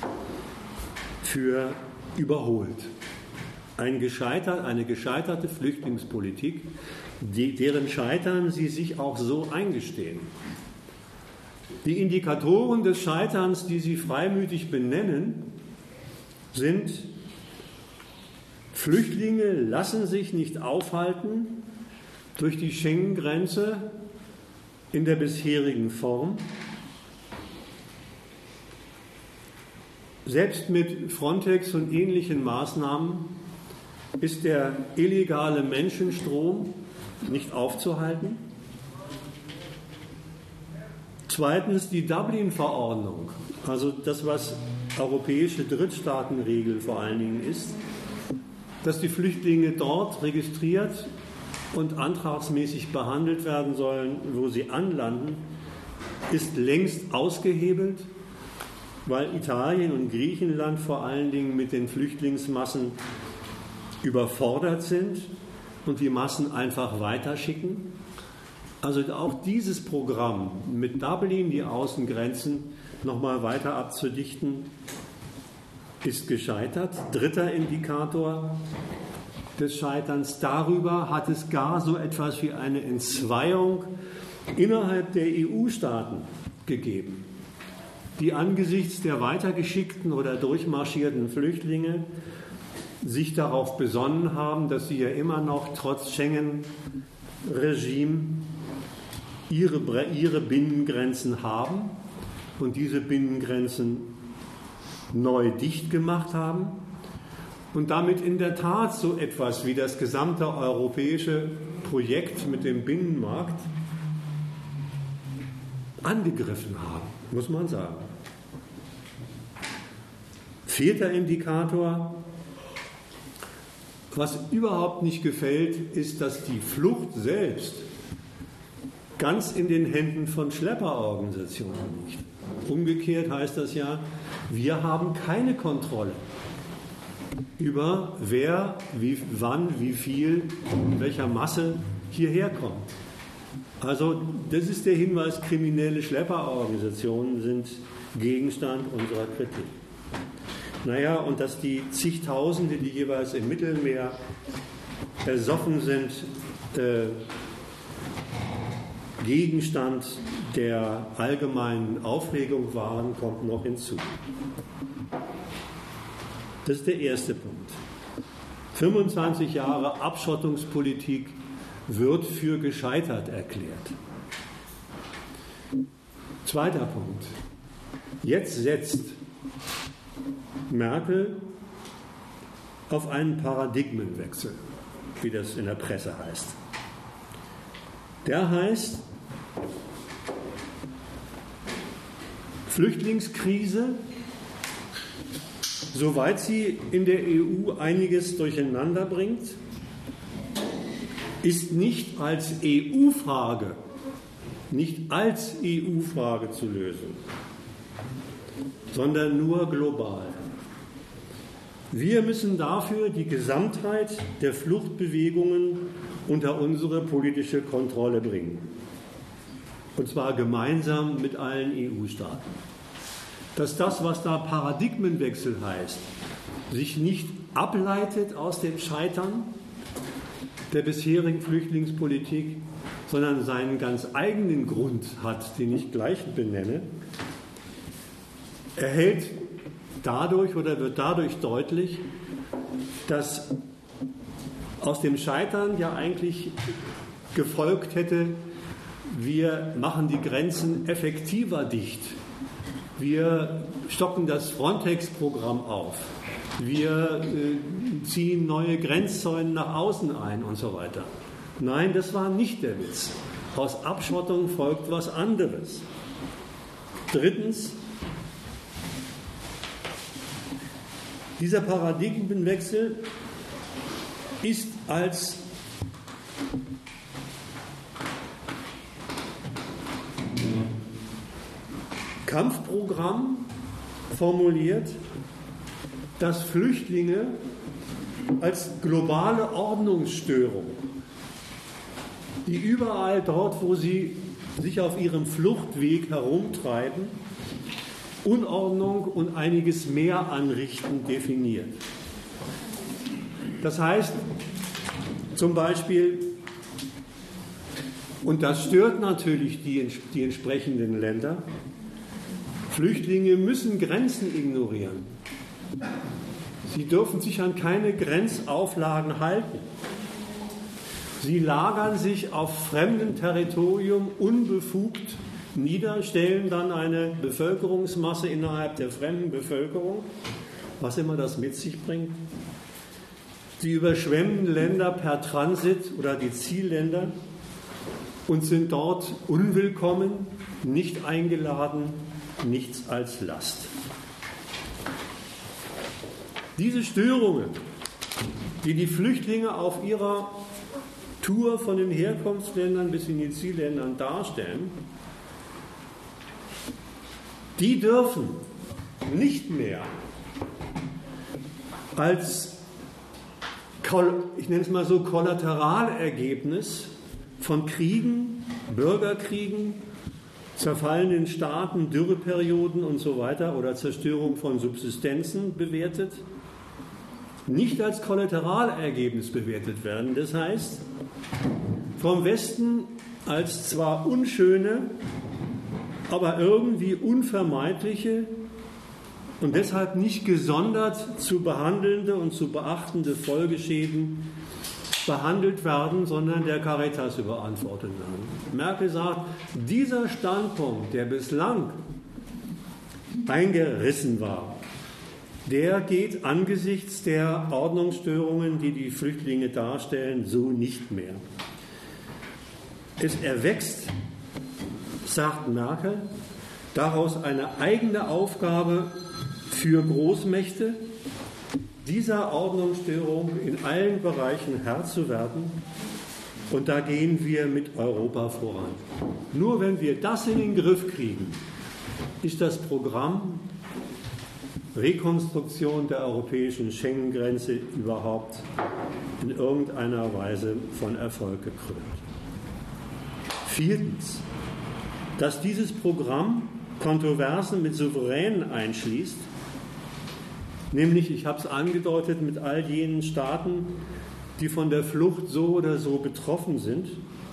für überholt. Ein gescheitert, eine gescheiterte Flüchtlingspolitik, die, deren Scheitern sie sich auch so eingestehen. Die Indikatoren des Scheiterns, die sie freimütig benennen, sind: Flüchtlinge lassen sich nicht aufhalten durch die Schengen-Grenze in der bisherigen Form. Selbst mit Frontex und ähnlichen Maßnahmen ist der illegale Menschenstrom nicht aufzuhalten. Zweitens die Dublin-Verordnung, also das, was europäische Drittstaatenregel vor allen Dingen ist, dass die Flüchtlinge dort registriert und antragsmäßig behandelt werden sollen, wo sie anlanden, ist längst ausgehebelt, weil Italien und Griechenland vor allen Dingen mit den Flüchtlingsmassen überfordert sind und die Massen einfach weiterschicken. Also auch dieses Programm mit Dublin, die Außengrenzen nochmal weiter abzudichten, ist gescheitert. Dritter Indikator des Scheiterns: Darüber hat es gar so etwas wie eine Entzweiung innerhalb der E U-Staaten gegeben, die angesichts der weitergeschickten oder durchmarschierten Flüchtlinge sich darauf besonnen haben, dass sie ja immer noch trotz Schengen-Regime ihre, ihre Binnengrenzen haben und diese Binnengrenzen neu dicht gemacht haben und damit in der Tat so etwas wie das gesamte europäische Projekt mit dem Binnenmarkt angegriffen haben, muss man sagen. Vierter Indikator: Was überhaupt nicht gefällt, ist, dass die Flucht selbst ganz in den Händen von Schlepperorganisationen liegt. Umgekehrt heißt das ja, wir haben keine Kontrolle über wer, wie, wann, wie viel, in welcher Masse hierher kommt. Also das ist der Hinweis, kriminelle Schlepperorganisationen sind Gegenstand unserer Kritik. Naja, und dass die zigtausende, die jeweils im Mittelmeer ersoffen sind, äh, Gegenstand der allgemeinen Aufregung waren, kommt noch hinzu. Das ist der erste Punkt. fünfundzwanzig Jahre Abschottungspolitik wird für gescheitert erklärt. Zweiter Punkt. Jetzt setzt Merkel auf einen Paradigmenwechsel, wie das in der Presse heißt. Der heißt, Flüchtlingskrise, soweit sie in der E U einiges durcheinander bringt, ist nicht als E U-Frage, nicht als E U-Frage zu lösen, sondern nur global. Wir müssen dafür die Gesamtheit der Fluchtbewegungen unter unsere politische Kontrolle bringen. Und zwar gemeinsam mit allen E U-Staaten. Dass das, was da Paradigmenwechsel heißt, sich nicht ableitet aus dem Scheitern der bisherigen Flüchtlingspolitik, sondern seinen ganz eigenen Grund hat, den ich gleich benenne, erhält dadurch oder wird dadurch deutlich, dass aus dem Scheitern ja eigentlich gefolgt hätte, wir machen die Grenzen effektiver dicht. Wir stocken das Frontex-Programm auf. Wir äh, ziehen neue Grenzzäune nach außen ein und so weiter. Nein, das war nicht der Witz. Aus Abschottung folgt was anderes. Drittens, dieser Paradigmenwechsel ist als Kampfprogramm formuliert, das Flüchtlinge als globale Ordnungsstörung, die überall dort, wo sie sich auf ihrem Fluchtweg herumtreiben, Unordnung und einiges mehr anrichten, definiert. Das heißt zum Beispiel, und das stört natürlich die, die entsprechenden Länder, Flüchtlinge müssen Grenzen ignorieren. Sie dürfen sich an keine Grenzauflagen halten. Sie lagern sich auf fremdem Territorium unbefugt nieder, stellen dann eine Bevölkerungsmasse innerhalb der fremden Bevölkerung, was immer das mit sich bringt. Sie überschwemmen Länder per Transit oder die Zielländer und sind dort unwillkommen, nicht eingeladen, nichts als Last. Diese Störungen, die die Flüchtlinge auf ihrer Tour von den Herkunftsländern bis in die Zielländern darstellen, die dürfen nicht mehr als, ich nenne es mal so, Kollateralergebnis von Kriegen, Bürgerkriegen, zerfallenen Staaten, Dürreperioden und so weiter oder Zerstörung von Subsistenzen bewertet, nicht als Kollateralergebnis bewertet werden. Das heißt, vom Westen als zwar unschöne, aber irgendwie unvermeidliche und deshalb nicht gesondert zu behandelnde und zu beachtende Folgeschäden behandelt werden, sondern der Caritas überantwortet werden. Merkel sagt, dieser Standpunkt, der bislang eingerissen war, der geht angesichts der Ordnungsstörungen, die die Flüchtlinge darstellen, so nicht mehr. Es erwächst, sagt Merkel, daraus eine eigene Aufgabe für Großmächte, dieser Ordnungsstörung in allen Bereichen Herr zu werden. Und da gehen wir mit Europa voran. Nur wenn wir das in den Griff kriegen, ist das Programm Rekonstruktion der europäischen Schengen-Grenze überhaupt in irgendeiner Weise von Erfolg gekrönt. Viertens, dass dieses Programm Kontroversen mit Souveränen einschließt, nämlich, ich habe es angedeutet, mit all jenen Staaten, die von der Flucht so oder so betroffen sind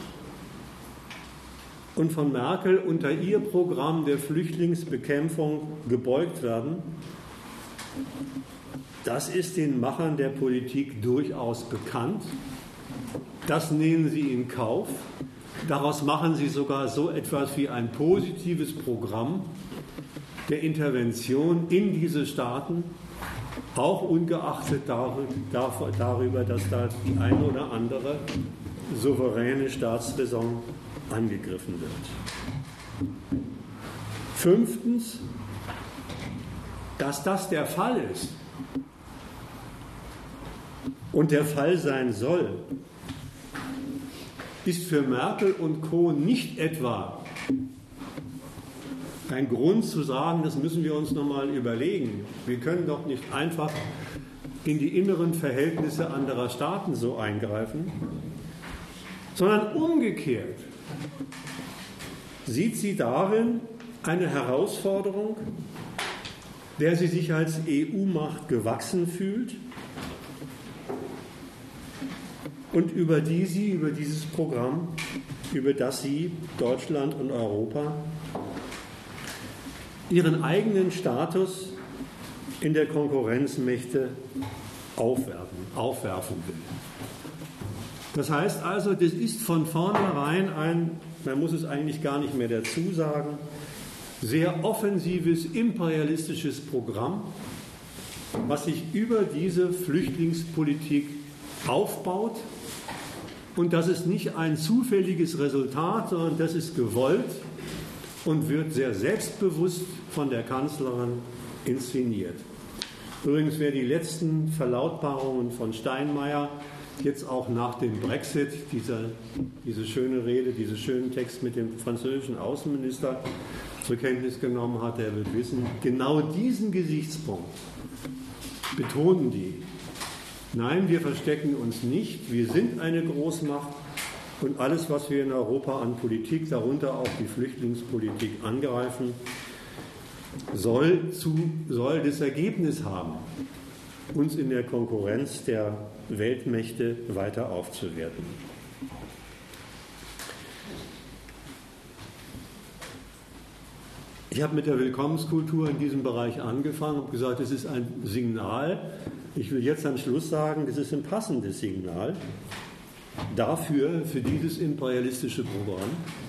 und von Merkel unter ihr Programm der Flüchtlingsbekämpfung gebeugt werden. Das ist den Machern der Politik durchaus bekannt. Das nehmen sie in Kauf. Daraus machen sie sogar so etwas wie ein positives Programm der Intervention in diese Staaten, auch ungeachtet darüber, dass da die eine oder andere souveräne Staatsräson angegriffen wird. Fünftens, dass das der Fall ist und der Fall sein soll, ist für Merkel und Co. nicht etwa ein Grund zu sagen, das müssen wir uns nochmal überlegen. Wir können doch nicht einfach in die inneren Verhältnisse anderer Staaten so eingreifen, sondern umgekehrt sieht sie darin eine Herausforderung, der sie sich als E U-Macht gewachsen fühlt und über die sie, über dieses Programm, über das sie, Deutschland und Europa, ihren eigenen Status in der Konkurrenzmächte aufwerfen, aufwerfen will. Das heißt also, das ist von vornherein ein, man muss es eigentlich gar nicht mehr dazu sagen, sehr offensives imperialistisches Programm, was sich über diese Flüchtlingspolitik aufbaut. Und das ist nicht ein zufälliges Resultat, sondern das ist gewollt und wird sehr selbstbewusst von der Kanzlerin inszeniert. Übrigens, wer die letzten Verlautbarungen von Steinmeier jetzt auch nach dem Brexit, dieser, diese schöne Rede, diesen schönen Text mit dem französischen Außenminister zur Kenntnis genommen hat, der wird wissen, genau diesen Gesichtspunkt betonen die. Nein, wir verstecken uns nicht, wir sind eine Großmacht und alles, was wir in Europa an Politik, darunter auch die Flüchtlingspolitik, angreifen, soll, zu, soll das Ergebnis haben, uns in der Konkurrenz der Weltmächte weiter aufzuwerten. Ich habe mit der Willkommenskultur in diesem Bereich angefangen und gesagt, es ist ein Signal. Ich will jetzt am Schluss sagen, das ist ein passendes Signal dafür, für dieses imperialistische Programm.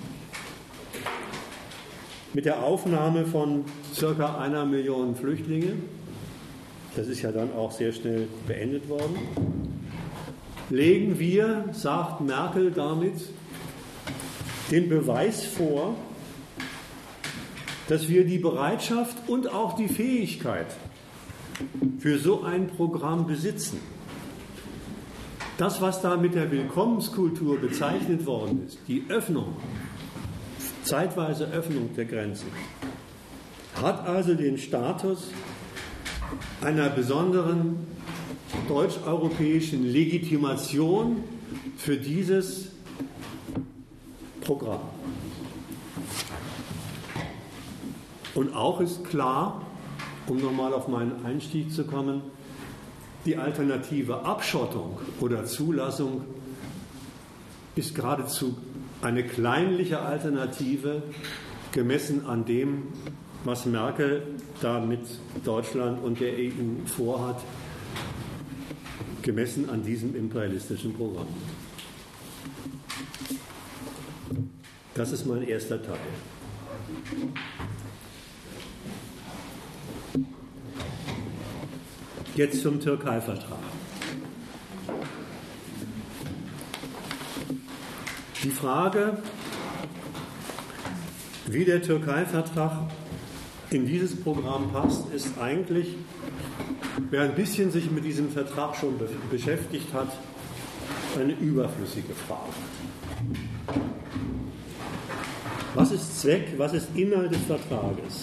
Mit der Aufnahme von circa einer Million Flüchtlinge, das ist ja dann auch sehr schnell beendet worden, legen wir, sagt Merkel damit, den Beweis vor, dass wir die Bereitschaft und auch die Fähigkeit für so ein Programm besitzen. Das, was da mit der Willkommenskultur bezeichnet worden ist, die Öffnung, zeitweise Öffnung der Grenzen, hat also den Status einer besonderen deutsch-europäischen Legitimation für dieses Programm. Und auch ist klar, um nochmal auf meinen Einstieg zu kommen, die alternative Abschottung oder Zulassung ist geradezu eine kleinliche Alternative, gemessen an dem, was Merkel da mit Deutschland und der E U vorhat, gemessen an diesem imperialistischen Programm. Das ist mein erster Teil. Jetzt zum Türkei-Vertrag. Die Frage, wie der Türkei-Vertrag in dieses Programm passt, ist eigentlich, wer ein bisschen sich mit diesem Vertrag schon be- beschäftigt hat, eine überflüssige Frage. Was ist Zweck, was ist Inhalt des Vertrages?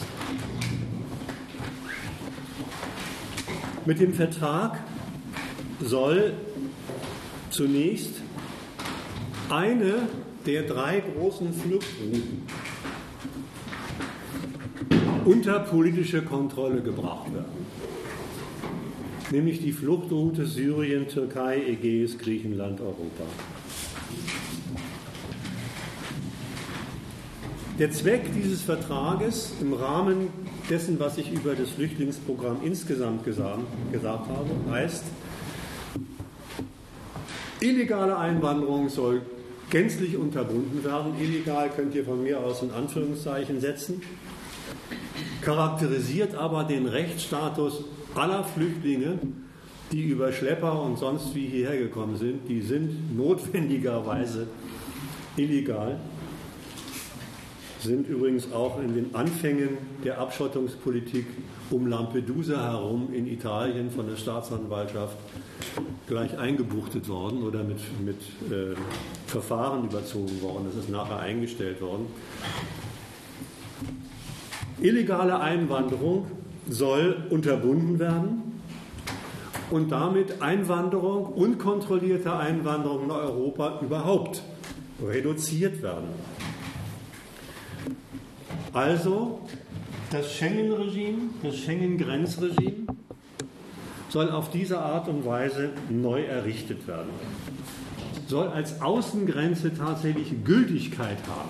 Mit dem Vertrag soll zunächst eine der drei großen Fluchtrouten unter politische Kontrolle gebracht werden. Nämlich die Fluchtroute Syrien, Türkei, Ägäis, Griechenland, Europa. Der Zweck dieses Vertrages im Rahmen dessen, was ich über das Flüchtlingsprogramm insgesamt gesagt, gesagt habe, heißt, illegale Einwanderung soll gänzlich unterbunden werden. Illegal könnt ihr von mir aus in Anführungszeichen setzen, charakterisiert aber den Rechtsstatus aller Flüchtlinge, die über Schlepper und sonst wie hierher gekommen sind. Die sind notwendigerweise illegal. Sind übrigens auch in den Anfängen der Abschottungspolitik um Lampedusa herum in Italien von der Staatsanwaltschaft gleich eingebuchtet worden oder mit, mit äh, Verfahren überzogen worden. Das ist nachher eingestellt worden. Illegale Einwanderung soll unterbunden werden und damit Einwanderung, unkontrollierte Einwanderung in Europa überhaupt reduziert werden. Also das Schengen-Regime, das Schengen-Grenzregime soll auf diese Art und Weise neu errichtet werden. Soll als Außengrenze tatsächlich Gültigkeit haben.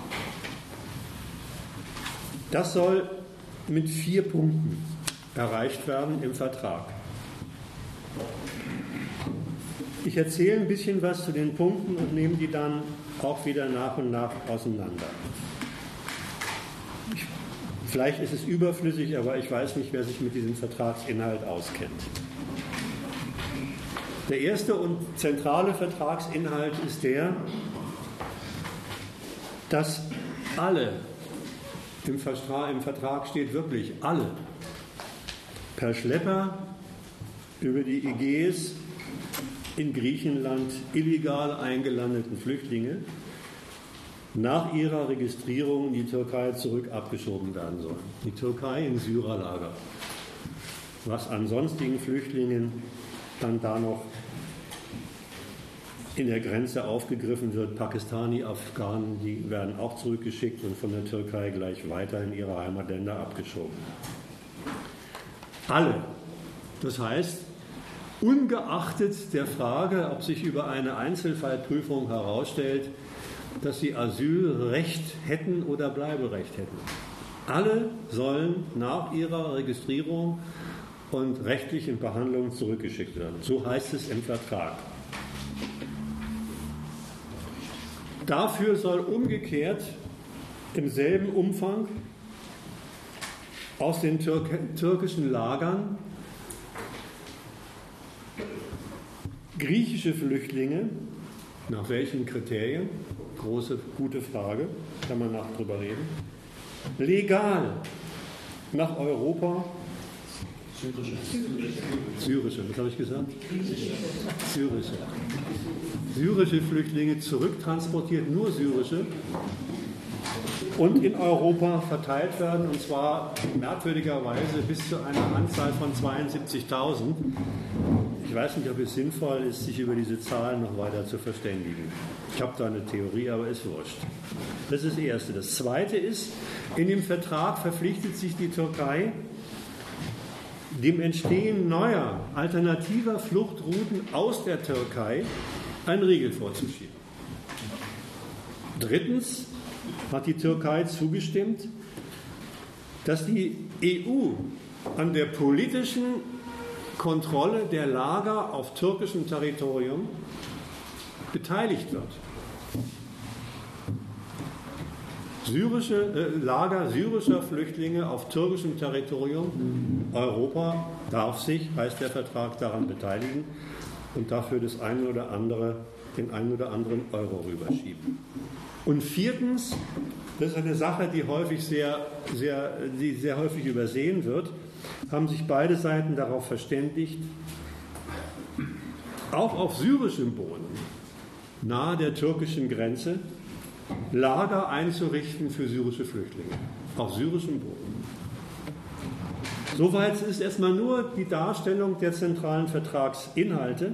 Das soll mit vier Punkten erreicht werden im Vertrag. Ich ich erzähle ein bisschen was zu den Punkten und nehme die dann auch wieder nach und nach auseinander. Ich, vielleicht ist es überflüssig, aber ich weiß nicht, wer sich mit diesem Vertragsinhalt auskennt. Der erste und zentrale Vertragsinhalt ist der, dass alle, im Vertrag, im Vertrag steht wirklich alle, per Schlepper über die Ägäis in Griechenland illegal eingelandeten Flüchtlinge nach ihrer Registrierung in die Türkei zurück abgeschoben werden sollen. Die Türkei in Syrerlager. Was an sonstigen Flüchtlingen dann da noch in der Grenze aufgegriffen wird, Pakistani, Afghanen, die werden auch zurückgeschickt und von der Türkei gleich weiter in ihre Heimatländer abgeschoben. Alle. Das heißt, ungeachtet der Frage, ob sich über eine Einzelfallprüfung herausstellt, dass sie Asylrecht hätten oder Bleiberecht hätten. Alle sollen nach ihrer Registrierung und rechtlichen Behandlung zurückgeschickt werden. So heißt es im Vertrag. Dafür soll umgekehrt im selben Umfang aus den Türk türkischen Lagern griechische Flüchtlinge, nach welchen Kriterien? Große, gute Frage, kann man nach drüber reden. Legal nach Europa. Syrische. Syrische, was habe ich gesagt? Syrische. Syrische Flüchtlinge zurücktransportiert, nur syrische, und in Europa verteilt werden, und zwar merkwürdigerweise bis zu einer Anzahl von zweiundsiebzigtausend. Ich weiß nicht, ob es sinnvoll ist, sich über diese Zahlen noch weiter zu verständigen. Ich habe da eine Theorie, aber ist wurscht. Das ist das Erste. Das Zweite ist, in dem Vertrag verpflichtet sich die Türkei, dem Entstehen neuer, alternativer Fluchtrouten aus der Türkei einen Riegel vorzuschieben. Drittens hat die Türkei zugestimmt, dass die E U an der politischen Kontrolle der Lager auf türkischem Territorium beteiligt wird. Syrische äh, Lager syrischer Flüchtlinge auf türkischem Territorium. Europa darf sich, heißt der Vertrag, daran beteiligen und dafür das eine oder andere, den einen oder anderen Euro rüberschieben. Und viertens, das ist eine Sache, die häufig sehr, sehr, die sehr häufig übersehen wird, haben sich beide Seiten darauf verständigt, auch auf syrischem Boden, nahe der türkischen Grenze, Lager einzurichten für syrische Flüchtlinge. Auf syrischem Boden. Soweit ist erstmal nur die Darstellung der zentralen Vertragsinhalte.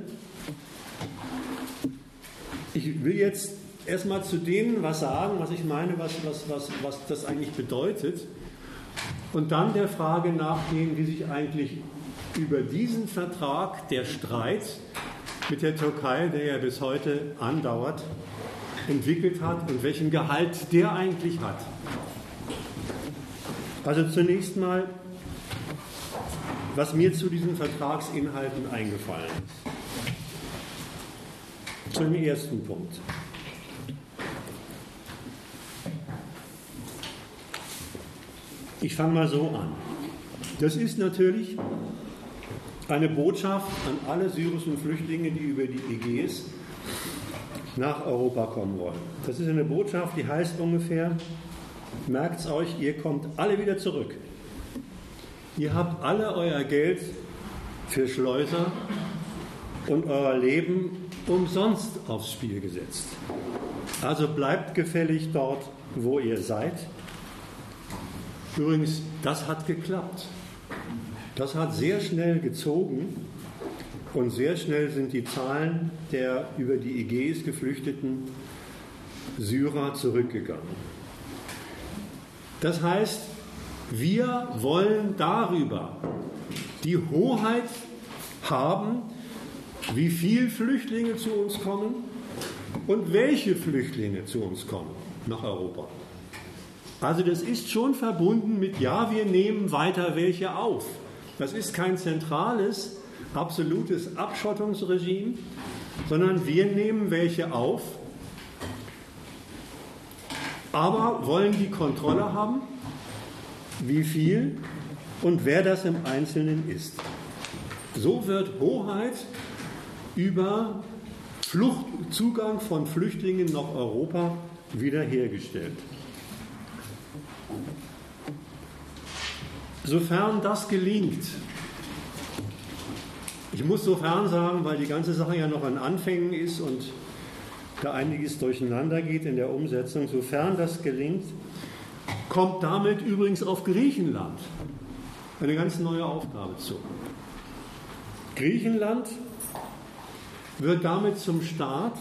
Ich will jetzt erstmal zu denen was sagen, was ich meine, was, was, was, was das eigentlich bedeutet. Und dann der Frage nachgehen, wie sich eigentlich über diesen Vertrag der Streit mit der Türkei, der ja bis heute andauert, entwickelt hat und welchen Gehalt der eigentlich hat. Also zunächst mal, was mir zu diesen Vertragsinhalten eingefallen ist. Zum ersten Punkt. Ich fange mal so an. Das ist natürlich eine Botschaft an alle syrischen Flüchtlinge, die über die Ägäis nach Europa kommen wollen. Das ist eine Botschaft, die heißt ungefähr, merkt es euch, ihr kommt alle wieder zurück. Ihr habt alle euer Geld für Schleuser und euer Leben umsonst aufs Spiel gesetzt. Also bleibt gefällig dort, wo ihr seid. Übrigens, das hat geklappt. Das hat sehr schnell gezogen und sehr schnell sind die Zahlen der über die Ägäis geflüchteten Syrer zurückgegangen. Das heißt, wir wollen darüber die Hoheit haben, wie viele Flüchtlinge zu uns kommen und welche Flüchtlinge zu uns kommen nach Europa. Also das ist schon verbunden mit, ja, wir nehmen weiter welche auf. Das ist kein zentrales, absolutes Abschottungsregime, sondern wir nehmen welche auf, aber wollen die Kontrolle haben, wie viel und wer das im Einzelnen ist. So wird Hoheit über Flucht, Zugang von Flüchtlingen nach Europa wiederhergestellt. Sofern das gelingt, ich muss sofern sagen, weil die ganze Sache ja noch an Anfängen ist und da einiges durcheinander geht in der Umsetzung, sofern das gelingt, kommt damit übrigens auf Griechenland eine ganz neue Aufgabe zu. Griechenland wird damit zum Staat,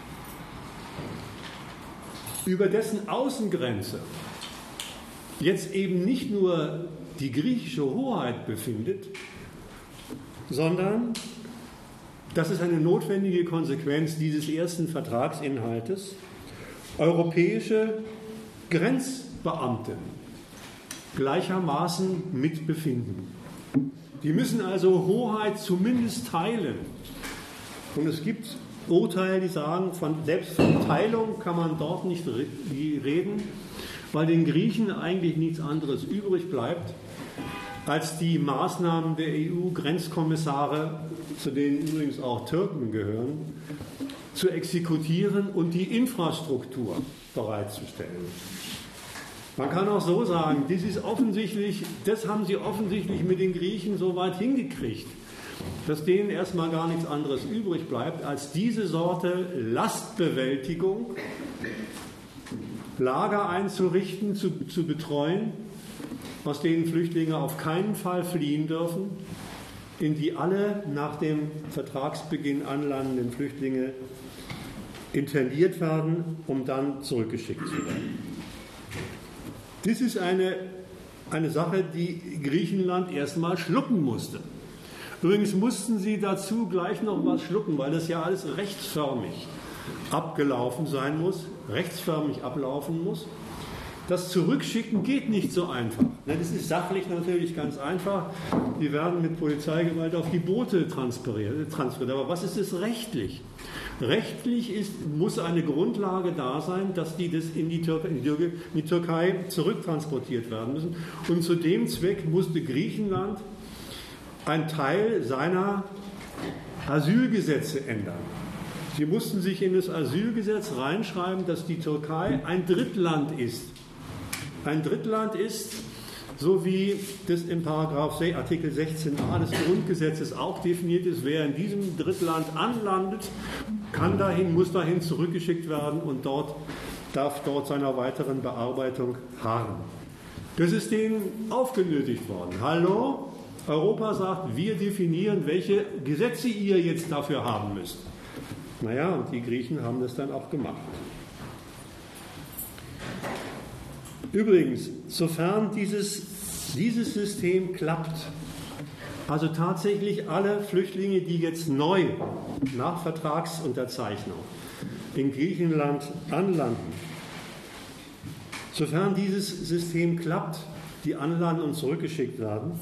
über dessen Außengrenze jetzt eben nicht nur die griechische Hoheit befindet, sondern, das ist eine notwendige Konsequenz dieses ersten Vertragsinhaltes, europäische Grenzbeamte gleichermaßen mitbefinden. Die müssen also Hoheit zumindest teilen. Und es gibt Urteile, die sagen, von, selbst von Teilung kann man dort nicht reden, weil den Griechen eigentlich nichts anderes übrig bleibt, als die Maßnahmen der E U-Grenzkommissare, zu denen übrigens auch Türken gehören, zu exekutieren und die Infrastruktur bereitzustellen. Man kann auch so sagen, das ist offensichtlich, das haben sie offensichtlich mit den Griechen so weit hingekriegt, dass denen erstmal gar nichts anderes übrig bleibt, als diese Sorte Lastbewältigung, Lager einzurichten, zu, zu betreuen, aus denen Flüchtlinge auf keinen Fall fliehen dürfen, in die alle nach dem Vertragsbeginn anlandenden Flüchtlinge interniert werden, um dann zurückgeschickt zu werden. Das ist eine, eine Sache, die Griechenland erstmal schlucken musste. Übrigens mussten sie dazu gleich noch was schlucken, weil das ja alles rechtsförmig abgelaufen sein muss, rechtsförmig ablaufen muss. Das Zurückschicken geht nicht so einfach. Das ist sachlich natürlich ganz einfach. Die werden mit Polizeigewalt auf die Boote transferiert. Aber was ist es rechtlich? Rechtlich ist, muss eine Grundlage da sein, dass die das in die, Türkei, in die Türkei zurücktransportiert werden müssen. Und zu dem Zweck musste Griechenland einen Teil seiner Asylgesetze ändern. Sie mussten sich in das Asylgesetz reinschreiben, dass die Türkei ein Drittland ist. Ein Drittland ist, so wie das im Paragraph Artikel sechzehn a des Grundgesetzes auch definiert ist, wer in diesem Drittland anlandet, kann dahin, muss dahin zurückgeschickt werden und dort, darf dort seiner weiteren Bearbeitung harren. Das ist denen aufgenötigt worden. Hallo? Europa sagt, wir definieren, welche Gesetze ihr jetzt dafür haben müsst. Naja, und die Griechen haben das dann auch gemacht. Übrigens, sofern dieses, dieses System klappt, also tatsächlich alle Flüchtlinge, die jetzt neu nach Vertragsunterzeichnung in Griechenland anlanden, sofern dieses System klappt, die anlanden und zurückgeschickt werden,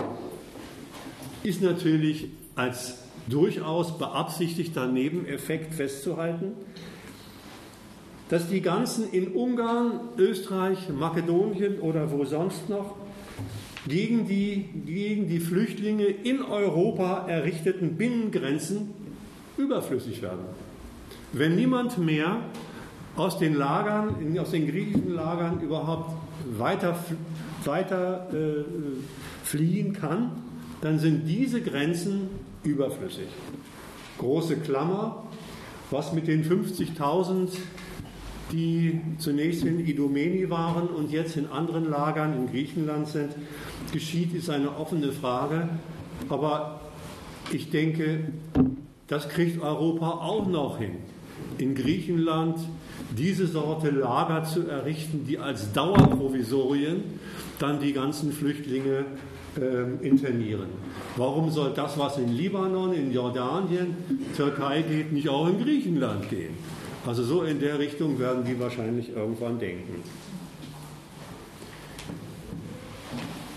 ist natürlich als durchaus beabsichtigter Nebeneffekt festzuhalten, dass die ganzen in Ungarn, Österreich, Makedonien oder wo sonst noch gegen die, gegen die Flüchtlinge in Europa errichteten Binnengrenzen überflüssig werden. Wenn niemand mehr aus den Lagern, aus den griechischen Lagern überhaupt weiter, weiter äh, fliehen kann, dann sind diese Grenzen überflüssig. Große Klammer, was mit den fünfzigtausend, die zunächst in Idomeni waren und jetzt in anderen Lagern in Griechenland sind, geschieht, ist eine offene Frage. Aber ich denke, das kriegt Europa auch noch hin, in Griechenland diese Sorte Lager zu errichten, die als Dauerprovisorien dann die ganzen Flüchtlinge äh, internieren. Warum soll das, was in Libanon, in Jordanien, Türkei geht, nicht auch in Griechenland gehen? Also so in der Richtung werden die wahrscheinlich irgendwann denken.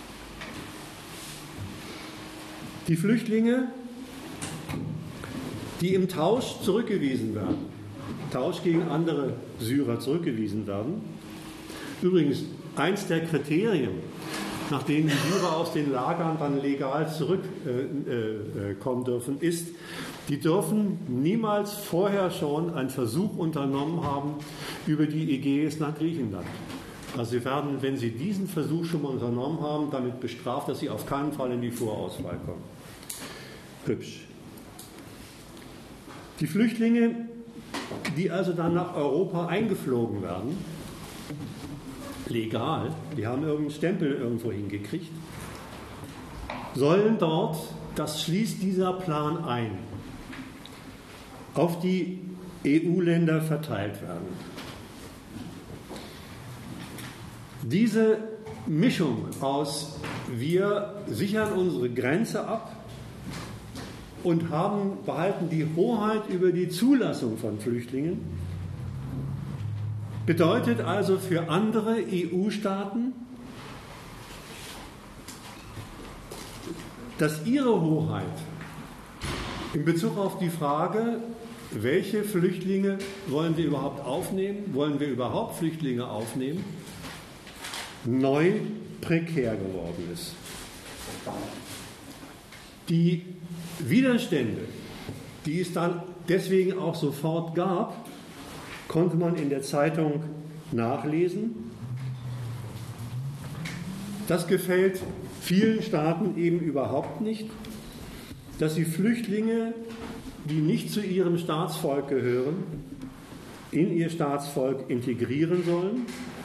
Die Flüchtlinge die im Tausch zurückgewiesen werden, Tausch gegen andere Syrer zurückgewiesen werden. Übrigens, eins der Kriterien, nach denen die Syrer aus den Lagern dann legal zurückkommen äh, äh, dürfen, ist, die dürfen niemals vorher schon einen Versuch unternommen haben über die Ägäis nach Griechenland. Also sie werden, wenn sie diesen Versuch schon mal unternommen haben, damit bestraft, dass sie auf keinen Fall in die Vorauswahl kommen. Hübsch. Die Flüchtlinge, die also dann nach Europa eingeflogen werden, legal, die haben irgendeinen Stempel irgendwo hingekriegt, sollen dort, das schließt dieser Plan ein, auf die E U-Länder verteilt werden. Diese Mischung aus wir sichern unsere Grenze ab und haben, behalten die Hoheit über die Zulassung von Flüchtlingen, bedeutet also für andere E U-Staaten, dass ihre Hoheit in Bezug auf die Frage, welche Flüchtlinge wollen wir überhaupt aufnehmen, wollen wir überhaupt Flüchtlinge aufnehmen, neu prekär geworden ist. Die Widerstände, die es dann deswegen auch sofort gab, konnte man in der Zeitung nachlesen. Das gefällt vielen Staaten eben überhaupt nicht, dass sie Flüchtlinge, die nicht zu ihrem Staatsvolk gehören, in ihr Staatsvolk integrieren sollen.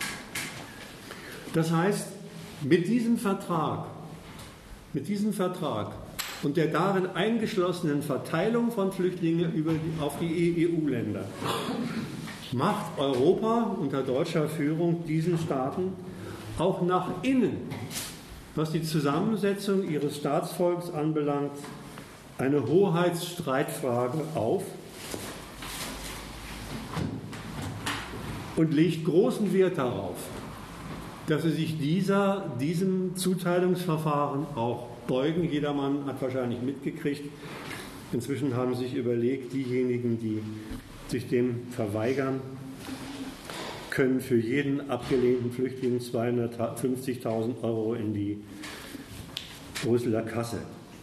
Das heißt, mit diesem Vertrag, mit diesem Vertrag und der darin eingeschlossenen Verteilung von Flüchtlingen über die, auf die E U-Länder macht Europa unter deutscher Führung diesen Staaten auch nach innen, was die Zusammensetzung ihres Staatsvolks anbelangt, eine Hoheitsstreitfrage auf und legt großen Wert darauf, dass sie sich dieser, diesem Zuteilungsverfahren auch beugen. Jedermann hat wahrscheinlich mitgekriegt. Inzwischen haben sich überlegt, diejenigen, die sich dem verweigern, können für jeden abgelehnten Flüchtling zweihundertfünfzigtausend Euro in die Brüsseler Kasse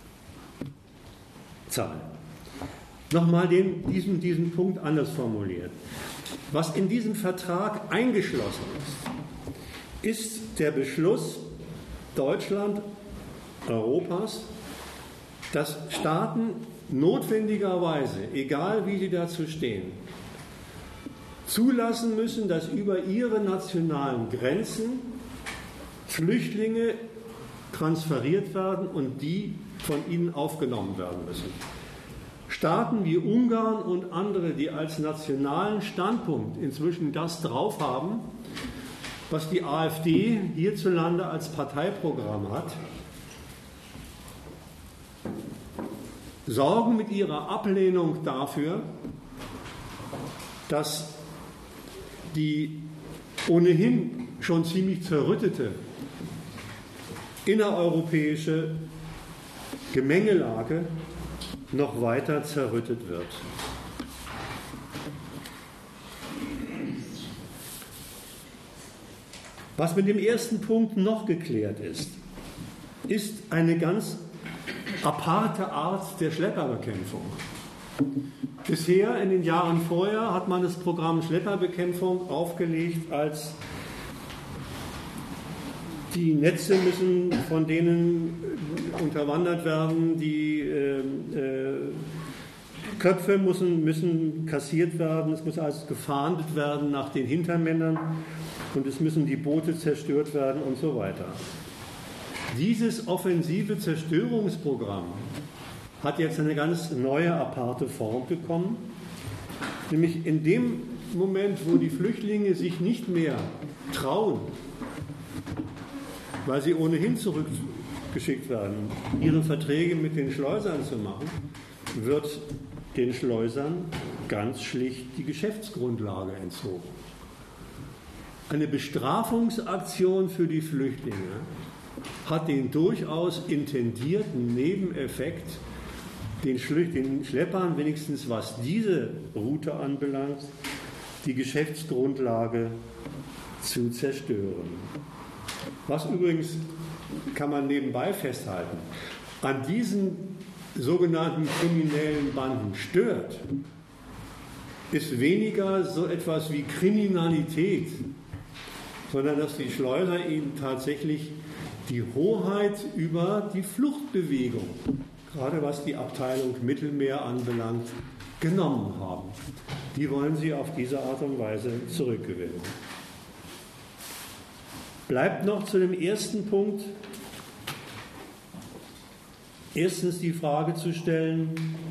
zahlen. Nochmal den, diesen, diesen Punkt anders formuliert. Was in diesem Vertrag eingeschlossen ist, ist der Beschluss Deutschland, Europas, dass Staaten notwendigerweise, egal wie sie dazu stehen, zulassen müssen, dass über ihre nationalen Grenzen Flüchtlinge transferiert werden und die von ihnen aufgenommen werden müssen. Staaten wie Ungarn und andere, die als nationalen Standpunkt inzwischen das drauf haben, was die AfD hierzulande als Parteiprogramm hat, sorgen mit ihrer Ablehnung dafür, dass die ohnehin schon ziemlich zerrüttete innereuropäische Gemengelage noch weiter zerrüttet wird. Was mit dem ersten Punkt noch geklärt ist, ist eine ganz aparte Art der Schlepperbekämpfung. Bisher, in den Jahren vorher, hat man das Programm Schlepperbekämpfung aufgelegt als die Netze müssen von denen unterwandert werden, die äh, äh, Köpfe müssen, müssen kassiert werden, es muss also gefahndet werden nach den Hintermännern und es müssen die Boote zerstört werden und so weiter. Dieses offensive Zerstörungsprogramm hat jetzt eine ganz neue, aparte Form bekommen, nämlich in dem Moment, wo die Flüchtlinge sich nicht mehr trauen, weil sie ohnehin zurückgeschickt werden, ihre Verträge mit den Schleusern zu machen, wird den Schleusern ganz schlicht die Geschäftsgrundlage entzogen. Eine Bestrafungsaktion für die Flüchtlinge hat den durchaus intendierten Nebeneffekt, den, den Schleppern, wenigstens was diese Route anbelangt, die Geschäftsgrundlage zu zerstören. Was übrigens, kann man nebenbei festhalten, an diesen sogenannten kriminellen Banden stört, ist weniger so etwas wie Kriminalität, sondern dass die Schleuser ihnen tatsächlich die Hoheit über die Fluchtbewegung, gerade was die Abteilung Mittelmeer anbelangt, genommen haben. Die wollen sie auf diese Art und Weise zurückgewinnen. Bleibt noch zu dem ersten Punkt, erstens die Frage zu stellen,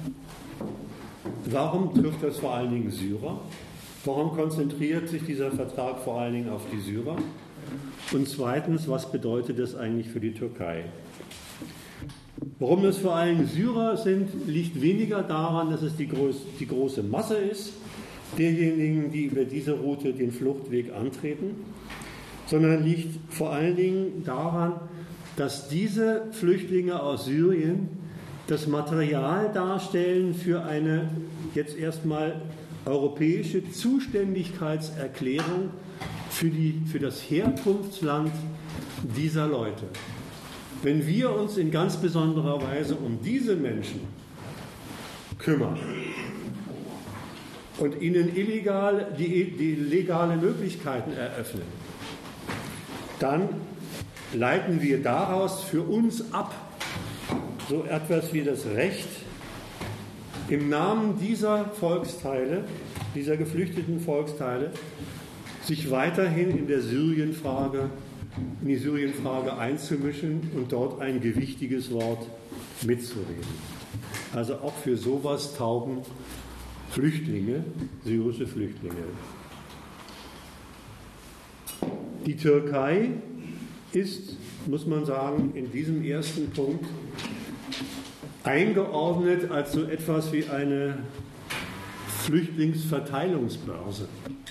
warum trifft das vor allen Dingen Syrer? Warum konzentriert sich dieser Vertrag vor allen Dingen auf die Syrer? Und zweitens, was bedeutet das eigentlich für die Türkei? Warum es vor allem Syrer sind, liegt weniger daran, dass es die, groß, die große Masse ist, derjenigen, die über diese Route den Fluchtweg antreten, sondern liegt vor allen Dingen daran, dass diese Flüchtlinge aus Syrien das Material darstellen für eine jetzt erstmal europäische Zuständigkeitserklärung für, die, für das Herkunftsland dieser Leute. Wenn wir uns in ganz besonderer Weise um diese Menschen kümmern und ihnen illegal die, die legale Möglichkeiten eröffnen, dann leiten wir daraus für uns ab so etwas wie das Recht, im Namen dieser Volksteile, dieser geflüchteten Volksteile, sich weiterhin in der Syrienfrage, in die Syrienfrage einzumischen und dort ein gewichtiges Wort mitzureden. Also auch für sowas taugen Flüchtlinge, syrische Flüchtlinge. Die Türkei ist, muss man sagen, in diesem ersten Punkt eingeordnet als so etwas wie eine Flüchtlingsverteilungsbörse.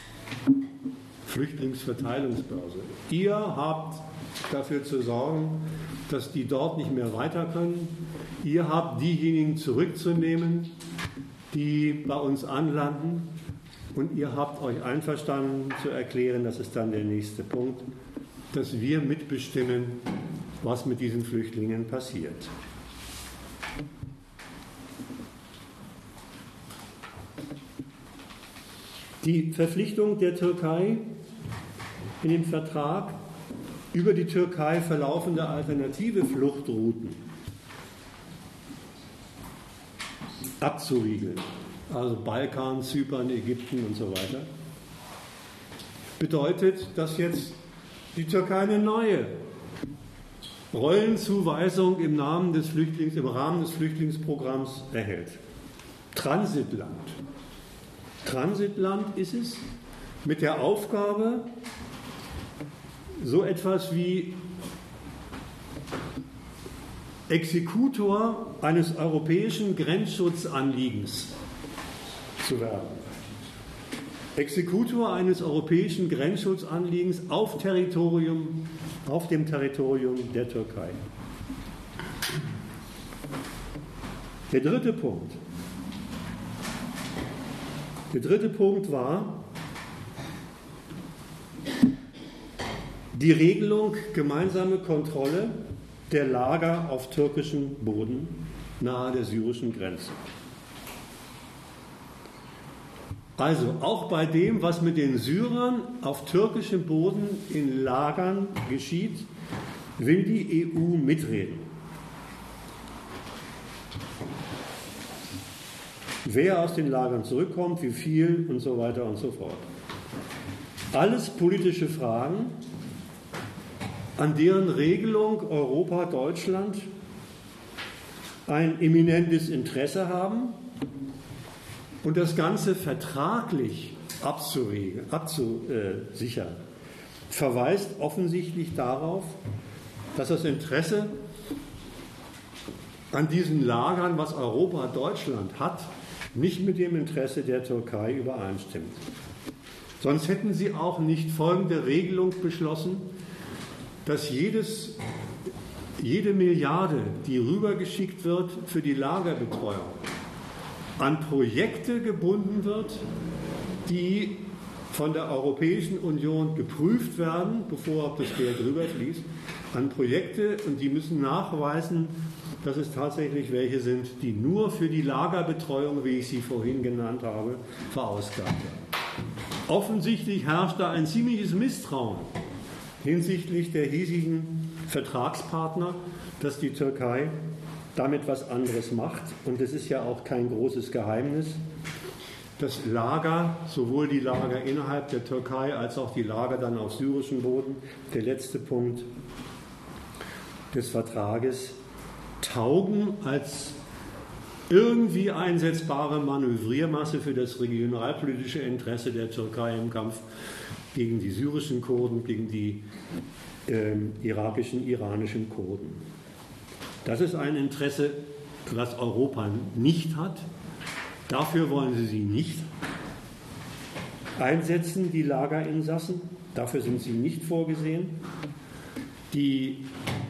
Flüchtlingsverteilungsbörse. Ihr habt dafür zu sorgen, dass die dort nicht mehr weiter können. Ihr habt diejenigen zurückzunehmen, die bei uns anlanden. Und ihr habt euch einverstanden zu erklären, das ist dann der nächste Punkt, dass wir mitbestimmen, was mit diesen Flüchtlingen passiert. Die Verpflichtung der Türkei in dem Vertrag über die Türkei verlaufende alternative Fluchtrouten abzuriegeln, also Balkan, Zypern, Ägypten und so weiter, bedeutet, dass jetzt die Türkei eine neue Rollenzuweisung im, Namen des Flüchtlings, im Rahmen des Flüchtlingsprogramms erhält. Transitland. Transitland ist es mit der Aufgabe, so etwas wie Exekutor eines europäischen Grenzschutzanliegens zu werden. Exekutor eines europäischen Grenzschutzanliegens auf, Territorium, auf dem Territorium der Türkei. Der dritte Punkt. Der dritte Punkt war die Regelung gemeinsame Kontrolle der Lager auf türkischem Boden nahe der syrischen Grenze. Also auch bei dem, was mit den Syrern auf türkischem Boden in Lagern geschieht, will die E U mitreden. Wer aus den Lagern zurückkommt, wie viel und so weiter und so fort. Alles politische Fragen, an deren Regelung Europa, Deutschland ein eminentes Interesse haben und das Ganze vertraglich abzusichern, verweist offensichtlich darauf, dass das Interesse an diesen Lagern, was Europa, Deutschland hat, nicht mit dem Interesse der Türkei übereinstimmt. Sonst hätten sie auch nicht folgende Regelung beschlossen, dass jedes jede Milliarde, die rübergeschickt wird für die Lagerbetreuung, an Projekte gebunden wird, die von der Europäischen Union geprüft werden, bevor das Geld rüberfließt, an Projekte, und die müssen nachweisen, dass es tatsächlich welche sind, die nur für die Lagerbetreuung, wie ich sie vorhin genannt habe, verausgabt werden. Offensichtlich herrscht da ein ziemliches Misstrauen hinsichtlich der hiesigen Vertragspartner, dass die Türkei damit was anderes macht. Und es ist ja auch kein großes Geheimnis, dass Lager, sowohl die Lager innerhalb der Türkei als auch die Lager dann auf syrischem Boden, der letzte Punkt des Vertrages, taugen als irgendwie einsetzbare Manövriermasse für das regionalpolitische Interesse der Türkei im Kampf gegen die syrischen Kurden, gegen die äh, irakischen, iranischen Kurden. Das ist ein Interesse, das Europa nicht hat. Dafür wollen sie sie nicht einsetzen, die Lagerinsassen. Dafür sind sie nicht vorgesehen. Die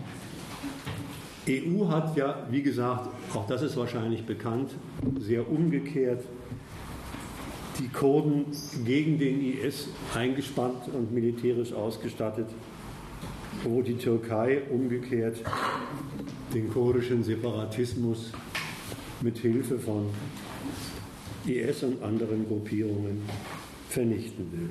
E U hat ja, wie gesagt, auch das ist wahrscheinlich bekannt, sehr umgekehrt die Kurden gegen den I S eingespannt und militärisch ausgestattet, wo die Türkei umgekehrt den kurdischen Separatismus mit Hilfe von I S und anderen Gruppierungen vernichten will.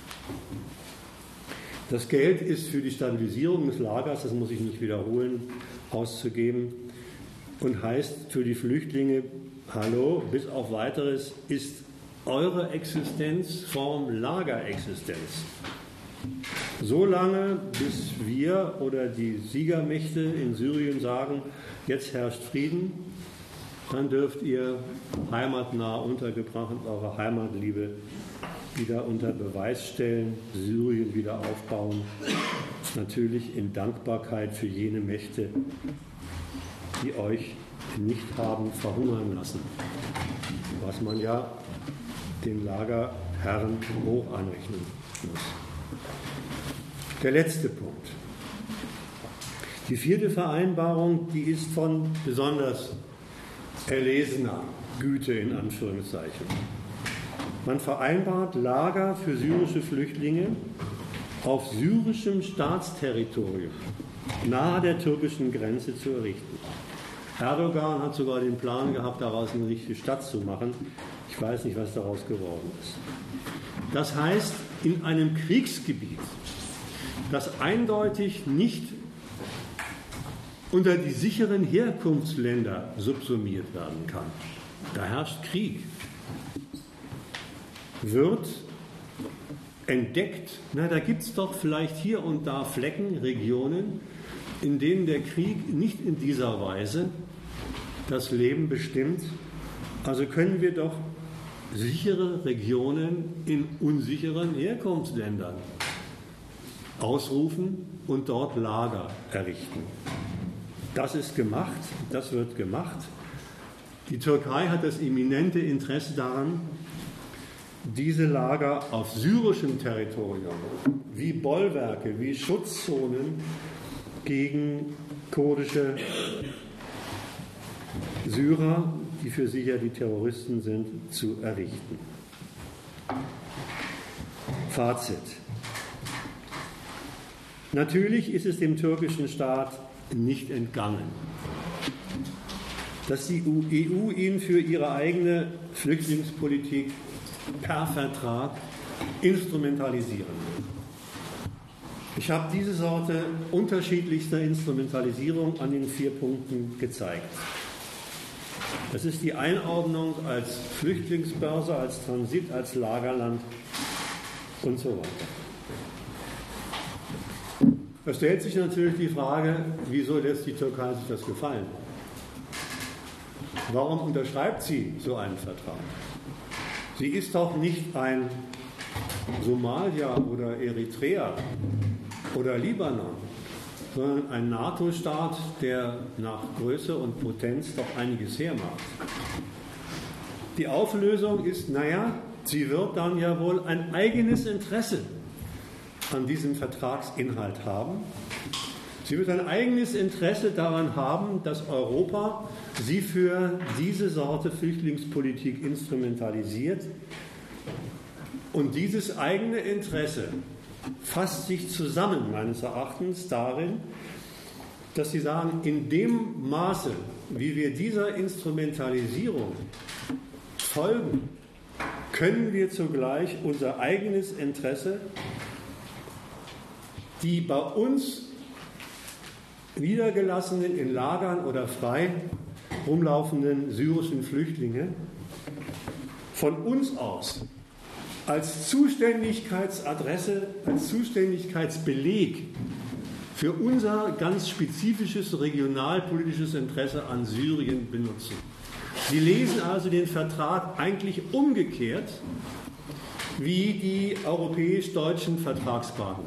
Das Geld ist für die Stabilisierung des Lagers, das muss ich nicht wiederholen, auszugeben und heißt für die Flüchtlinge, hallo, bis auf Weiteres ist eure Existenzform Lagerexistenz. So lange, bis wir oder die Siegermächte in Syrien sagen, jetzt herrscht Frieden, dann dürft ihr heimatnah untergebracht und eure Heimatliebe wieder unter Beweis stellen, Syrien wieder aufbauen, natürlich in Dankbarkeit für jene Mächte, die euch nicht haben verhungern lassen, was man ja den Lagerherren hoch anrechnen muss. Der letzte Punkt. Die vierte Vereinbarung, die ist von besonders erlesener Güte in Anführungszeichen. Man vereinbart, Lager für syrische Flüchtlinge auf syrischem Staatsterritorium nahe der türkischen Grenze zu errichten. Erdogan hat sogar den Plan gehabt, daraus eine richtige Stadt zu machen. Ich weiß nicht, was daraus geworden ist. Das heißt, in einem Kriegsgebiet, das eindeutig nicht unter die sicheren Herkunftsländer subsumiert werden kann, da herrscht Krieg, wird entdeckt, na, da gibt es doch vielleicht hier und da Flecken, Regionen, in denen der Krieg nicht in dieser Weise das Leben bestimmt. Also können wir doch sichere Regionen in unsicheren Herkunftsländern ausrufen und dort Lager errichten. Das ist gemacht, das wird gemacht. Die Türkei hat das eminente Interesse daran, diese Lager auf syrischem Territorium wie Bollwerke, wie Schutzzonen gegen kurdische Syrer, die für sie ja die Terroristen sind, zu errichten. Fazit. Natürlich ist es dem türkischen Staat nicht entgangen, dass die E U ihn für ihre eigene Flüchtlingspolitik per Vertrag instrumentalisieren will. Ich habe diese Sorte unterschiedlichster Instrumentalisierung an den vier Punkten gezeigt. Das ist die Einordnung als Flüchtlingsbörse, als Transit, als Lagerland und so weiter. Da stellt sich natürlich die Frage, wieso lässt die Türkei sich das gefallen? Warum unterschreibt sie so einen Vertrag? Sie ist doch nicht ein Somalia oder Eritrea oder Libanon, sondern ein NATO-Staat, der nach Größe und Potenz doch einiges hermacht. Die Auflösung ist, naja, sie wird dann ja wohl ein eigenes Interesse an diesem Vertragsinhalt haben Sie wird ein eigenes Interesse daran haben, dass Europa sie für diese Sorte Flüchtlingspolitik instrumentalisiert. Und dieses eigene Interesse fasst sich zusammen, meines Erachtens, darin, dass sie sagen, in dem Maße, wie wir dieser Instrumentalisierung folgen, können wir zugleich unser eigenes Interesse, die bei uns niedergelassenen, in Lagern oder frei rumlaufenden syrischen Flüchtlinge, von uns aus als Zuständigkeitsadresse, als Zuständigkeitsbeleg für unser ganz spezifisches regionalpolitisches Interesse an Syrien benutzen. Sie lesen also den Vertrag eigentlich umgekehrt wie die europäisch-deutschen Vertragspartner.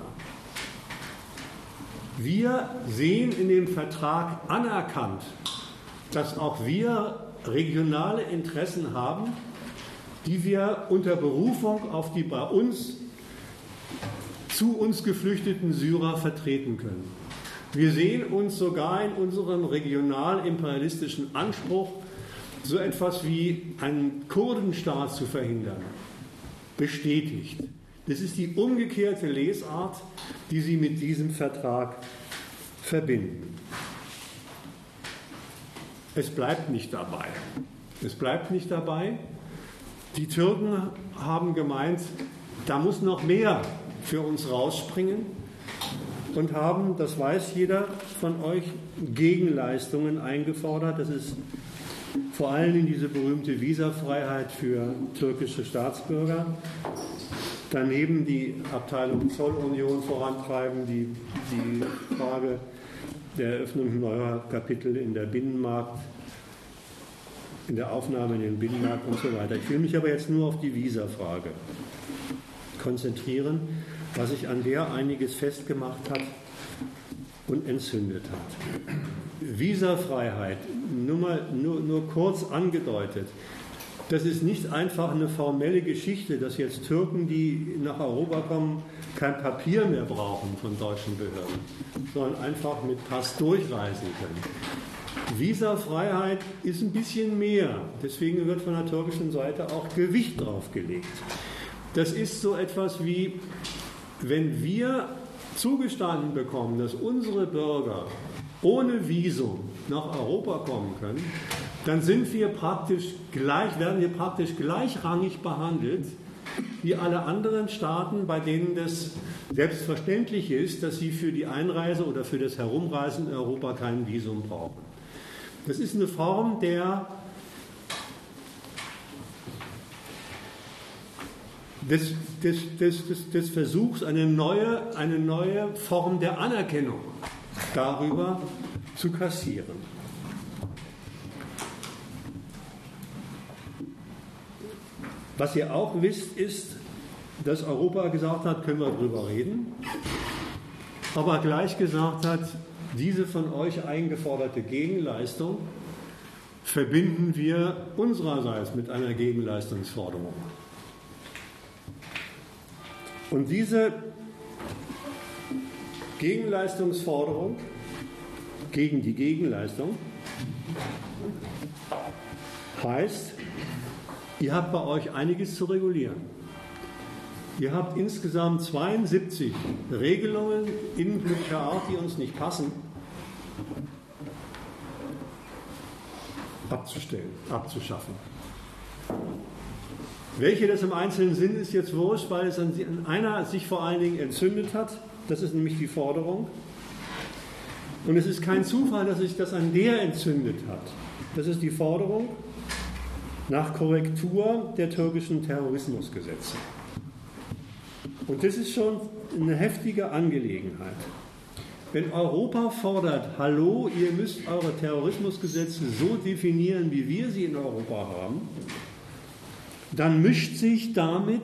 Wir sehen in dem Vertrag anerkannt, dass auch wir regionale Interessen haben, die wir unter Berufung auf die bei uns zu uns geflüchteten Syrer vertreten können. Wir sehen uns sogar in unserem regional-imperialistischen Anspruch, so etwas wie einen Kurdenstaat zu verhindern, bestätigt. Das ist die umgekehrte Lesart, die Sie mit diesem Vertrag verbinden. Es bleibt nicht dabei. Es bleibt nicht dabei. Die Türken haben gemeint, da muss noch mehr für uns rausspringen und haben, das weiß jeder von euch, Gegenleistungen eingefordert. Das ist vor allem diese berühmte Visafreiheit für türkische Staatsbürger. Daneben die Abteilung Zollunion vorantreiben, die, die Frage der Eröffnung neuer Kapitel in der Binnenmarkt, in der Aufnahme in den Binnenmarkt und so weiter. Ich will mich aber jetzt nur auf die Visafrage konzentrieren, was sich an der einiges festgemacht hat und entzündet hat. Visafreiheit, nur, mal, nur, nur kurz angedeutet, das ist nicht einfach eine formelle Geschichte, dass jetzt Türken, die nach Europa kommen, kein Papier mehr brauchen von deutschen Behörden, sondern einfach mit Pass durchreisen können. Visafreiheit ist ein bisschen mehr, deswegen wird von der türkischen Seite auch Gewicht drauf gelegt. Das ist so etwas wie, wenn wir zugestanden bekommen, dass unsere Bürger ohne Visum nach Europa kommen können, dann sind wir praktisch gleich, werden wir praktisch gleichrangig behandelt wie alle anderen Staaten, bei denen das selbstverständlich ist, dass sie für die Einreise oder für das Herumreisen in Europa kein Visum brauchen. Das ist eine Form der, des, des, des, des, des Versuchs, eine neue, eine neue Form der Anerkennung darüber zu kassieren. Was ihr auch wisst, ist, dass Europa gesagt hat, können wir drüber reden, aber gleich gesagt hat, diese von euch eingeforderte Gegenleistung verbinden wir unsererseits mit einer Gegenleistungsforderung. Und diese Gegenleistungsforderung gegen die Gegenleistung heißt, ihr habt bei euch einiges zu regulieren. Ihr habt insgesamt zweiundsiebzig Regelungen innenpolitischer Art, die uns nicht passen, abzustellen, abzuschaffen. Welche das im Einzelnen sind, ist jetzt wurscht, weil es an einer sich vor allen Dingen entzündet hat. Das ist nämlich die Forderung. Und es ist kein Zufall, dass sich das an der entzündet hat. Das ist die Forderung nach Korrektur der türkischen Terrorismusgesetze. Und das ist schon eine heftige Angelegenheit. Wenn Europa fordert, hallo, ihr müsst eure Terrorismusgesetze so definieren, wie wir sie in Europa haben, dann mischt sich damit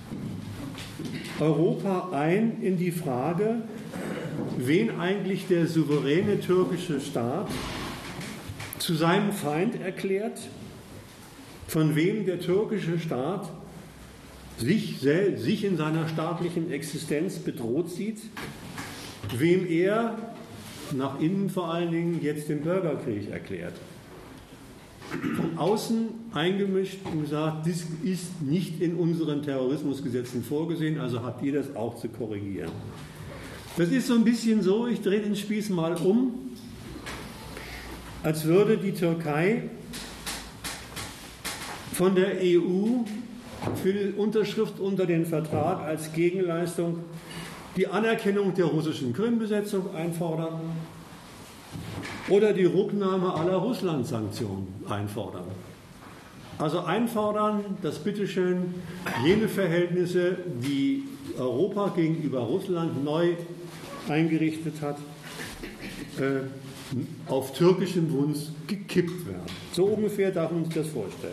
Europa ein in die Frage, wen eigentlich der souveräne türkische Staat zu seinem Feind erklärt, von wem der türkische Staat sich, sich in seiner staatlichen Existenz bedroht sieht, wem er nach innen vor allen Dingen jetzt den Bürgerkrieg erklärt. Von außen eingemischt und gesagt, das ist nicht in unseren Terrorismusgesetzen vorgesehen, also habt ihr das auch zu korrigieren. Das ist so ein bisschen so, ich drehe den Spieß mal um, als würde die Türkei von der E U für die Unterschrift unter den Vertrag als Gegenleistung die Anerkennung der russischen Krim-Besetzung einfordern oder die Rücknahme aller Russland-Sanktionen einfordern. Also einfordern, dass bitteschön jene Verhältnisse, die Europa gegenüber Russland neu eingerichtet hat, äh, auf türkischem Wunsch gekippt werden. So ungefähr darf man sich das vorstellen.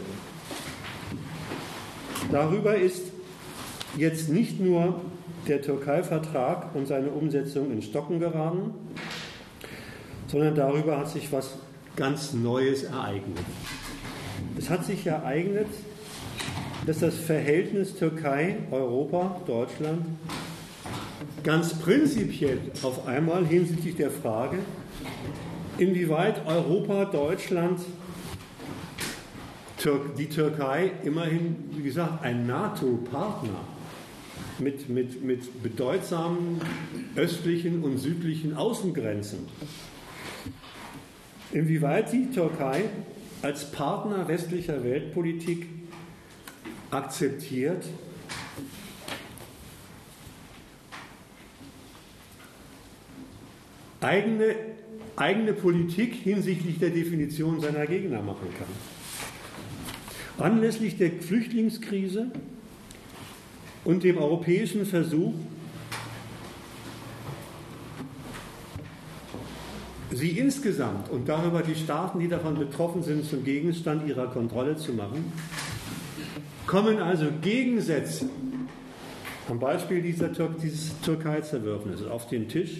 Darüber ist jetzt nicht nur der Türkei-Vertrag und seine Umsetzung in Stocken geraten, sondern darüber hat sich was ganz Neues ereignet. Es hat sich ereignet, dass das Verhältnis Türkei, Europa, Deutschland ganz prinzipiell auf einmal hinsichtlich der Frage, inwieweit Europa, Deutschland, die Türkei immerhin, wie gesagt, ein NATO-Partner mit, mit, mit bedeutsamen östlichen und südlichen Außengrenzen, inwieweit die Türkei als Partner westlicher Weltpolitik akzeptiert, eigene, eigene Politik hinsichtlich der Definition seiner Gegner machen kann. Anlässlich der Flüchtlingskrise und dem europäischen Versuch, sie insgesamt und darüber die Staaten, die davon betroffen sind, zum Gegenstand ihrer Kontrolle zu machen, kommen also Gegensätze am Beispiel dieser Tür- dieses Türkei-Zerwürfnisses auf den Tisch,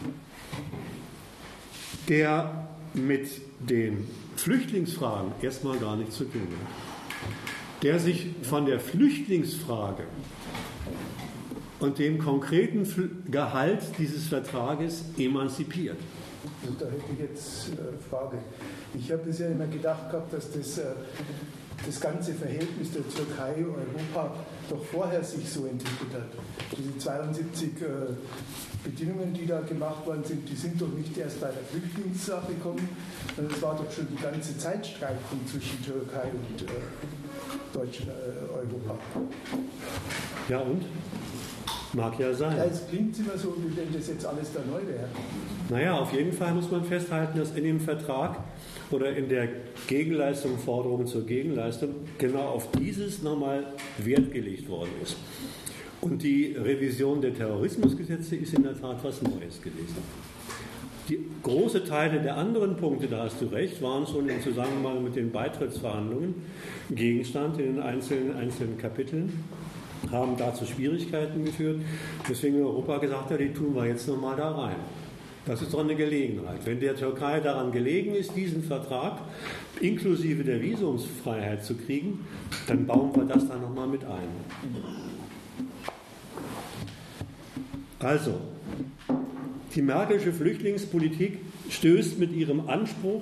der mit den Flüchtlingsfragen erstmal gar nichts zu tun hat, der sich von der Flüchtlingsfrage und dem konkreten Gehalt dieses Vertrages emanzipiert. Also da hätte ich jetzt eine Frage. Ich habe bisher immer gedacht gehabt, dass das, das ganze Verhältnis der Türkei und Europa doch vorher sich so entwickelt hat. Diese zweiundsiebzig Bedingungen, die da gemacht worden sind, die sind doch nicht erst bei der Flüchtlingssache gekommen, sondern es war doch schon die ganze Zeit Streitpunkt zwischen Türkei und äh, Deutschland, äh, Europa. Ja und? Mag ja sein. Ja, es klingt immer so, wie wenn das jetzt alles da neu wäre. Naja, auf jeden Fall muss man festhalten, dass in dem Vertrag oder in der Gegenleistung, Forderung zur Gegenleistung, genau auf dieses nochmal Wert gelegt worden ist. Und die Revision der Terrorismusgesetze ist in der Tat was Neues gewesen. Die große Teile der anderen Punkte, da hast du recht, waren schon im Zusammenhang mit den Beitrittsverhandlungen Gegenstand in den einzelnen, einzelnen Kapiteln, haben dazu Schwierigkeiten geführt, weswegen Europa gesagt hat, die tun wir jetzt nochmal da rein. Das ist doch eine Gelegenheit. Wenn der Türkei daran gelegen ist, diesen Vertrag inklusive der Visumsfreiheit zu kriegen, dann bauen wir das da nochmal mit ein. Also, die Merkelsche Flüchtlingspolitik stößt mit ihrem Anspruch,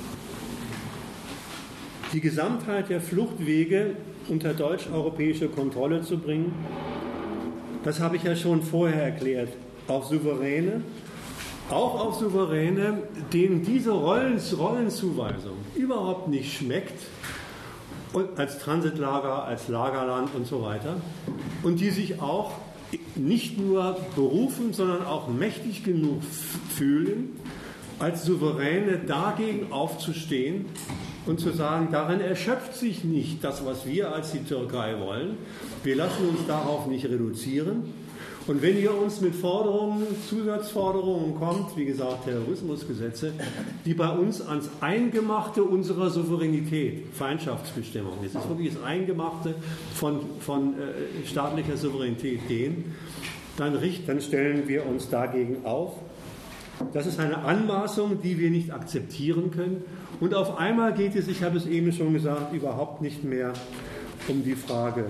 die Gesamtheit der Fluchtwege unter deutsch-europäische Kontrolle zu bringen, das habe ich ja schon vorher erklärt, auf Souveräne, auch auf Souveräne, denen diese Rollen, Rollenzuweisung überhaupt nicht schmeckt, und als Transitlager, als Lagerland und so weiter, und die sich auch nicht nur berufen, sondern auch mächtig genug fühlen, als Souveräne dagegen aufzustehen und zu sagen, darin erschöpft sich nicht das, was wir als die Türkei wollen. Wir lassen uns darauf nicht reduzieren. Und wenn ihr uns mit Forderungen, Zusatzforderungen kommt, wie gesagt, Terrorismusgesetze, die bei uns ans Eingemachte unserer Souveränität, Feindschaftsbestimmung, das ist wirklich das Eingemachte von, von äh, staatlicher Souveränität gehen, dann, richt, dann stellen wir uns dagegen auf. Das ist eine Anmaßung, die wir nicht akzeptieren können. Und auf einmal geht es, ich habe es eben schon gesagt, überhaupt nicht mehr um die Frage,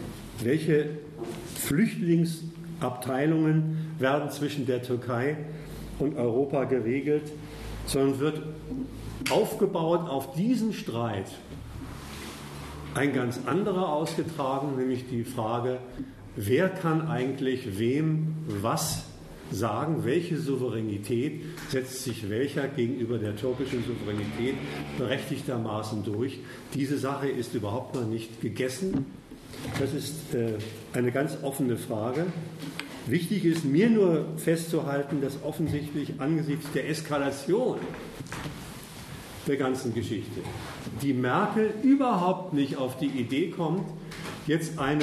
welche Flüchtlingsabteilungen werden zwischen der Türkei und Europa geregelt, sondern wird aufgebaut auf diesen Streit ein ganz anderer ausgetragen, nämlich die Frage, wer kann eigentlich wem was sagen, welche Souveränität setzt sich welcher gegenüber der türkischen Souveränität berechtigtermaßen durch. Diese Sache ist überhaupt noch nicht gegessen. Das ist äh, eine ganz offene Frage. Wichtig ist mir nur festzuhalten, dass offensichtlich angesichts der Eskalation der ganzen Geschichte die Merkel überhaupt nicht auf die Idee kommt, jetzt eine,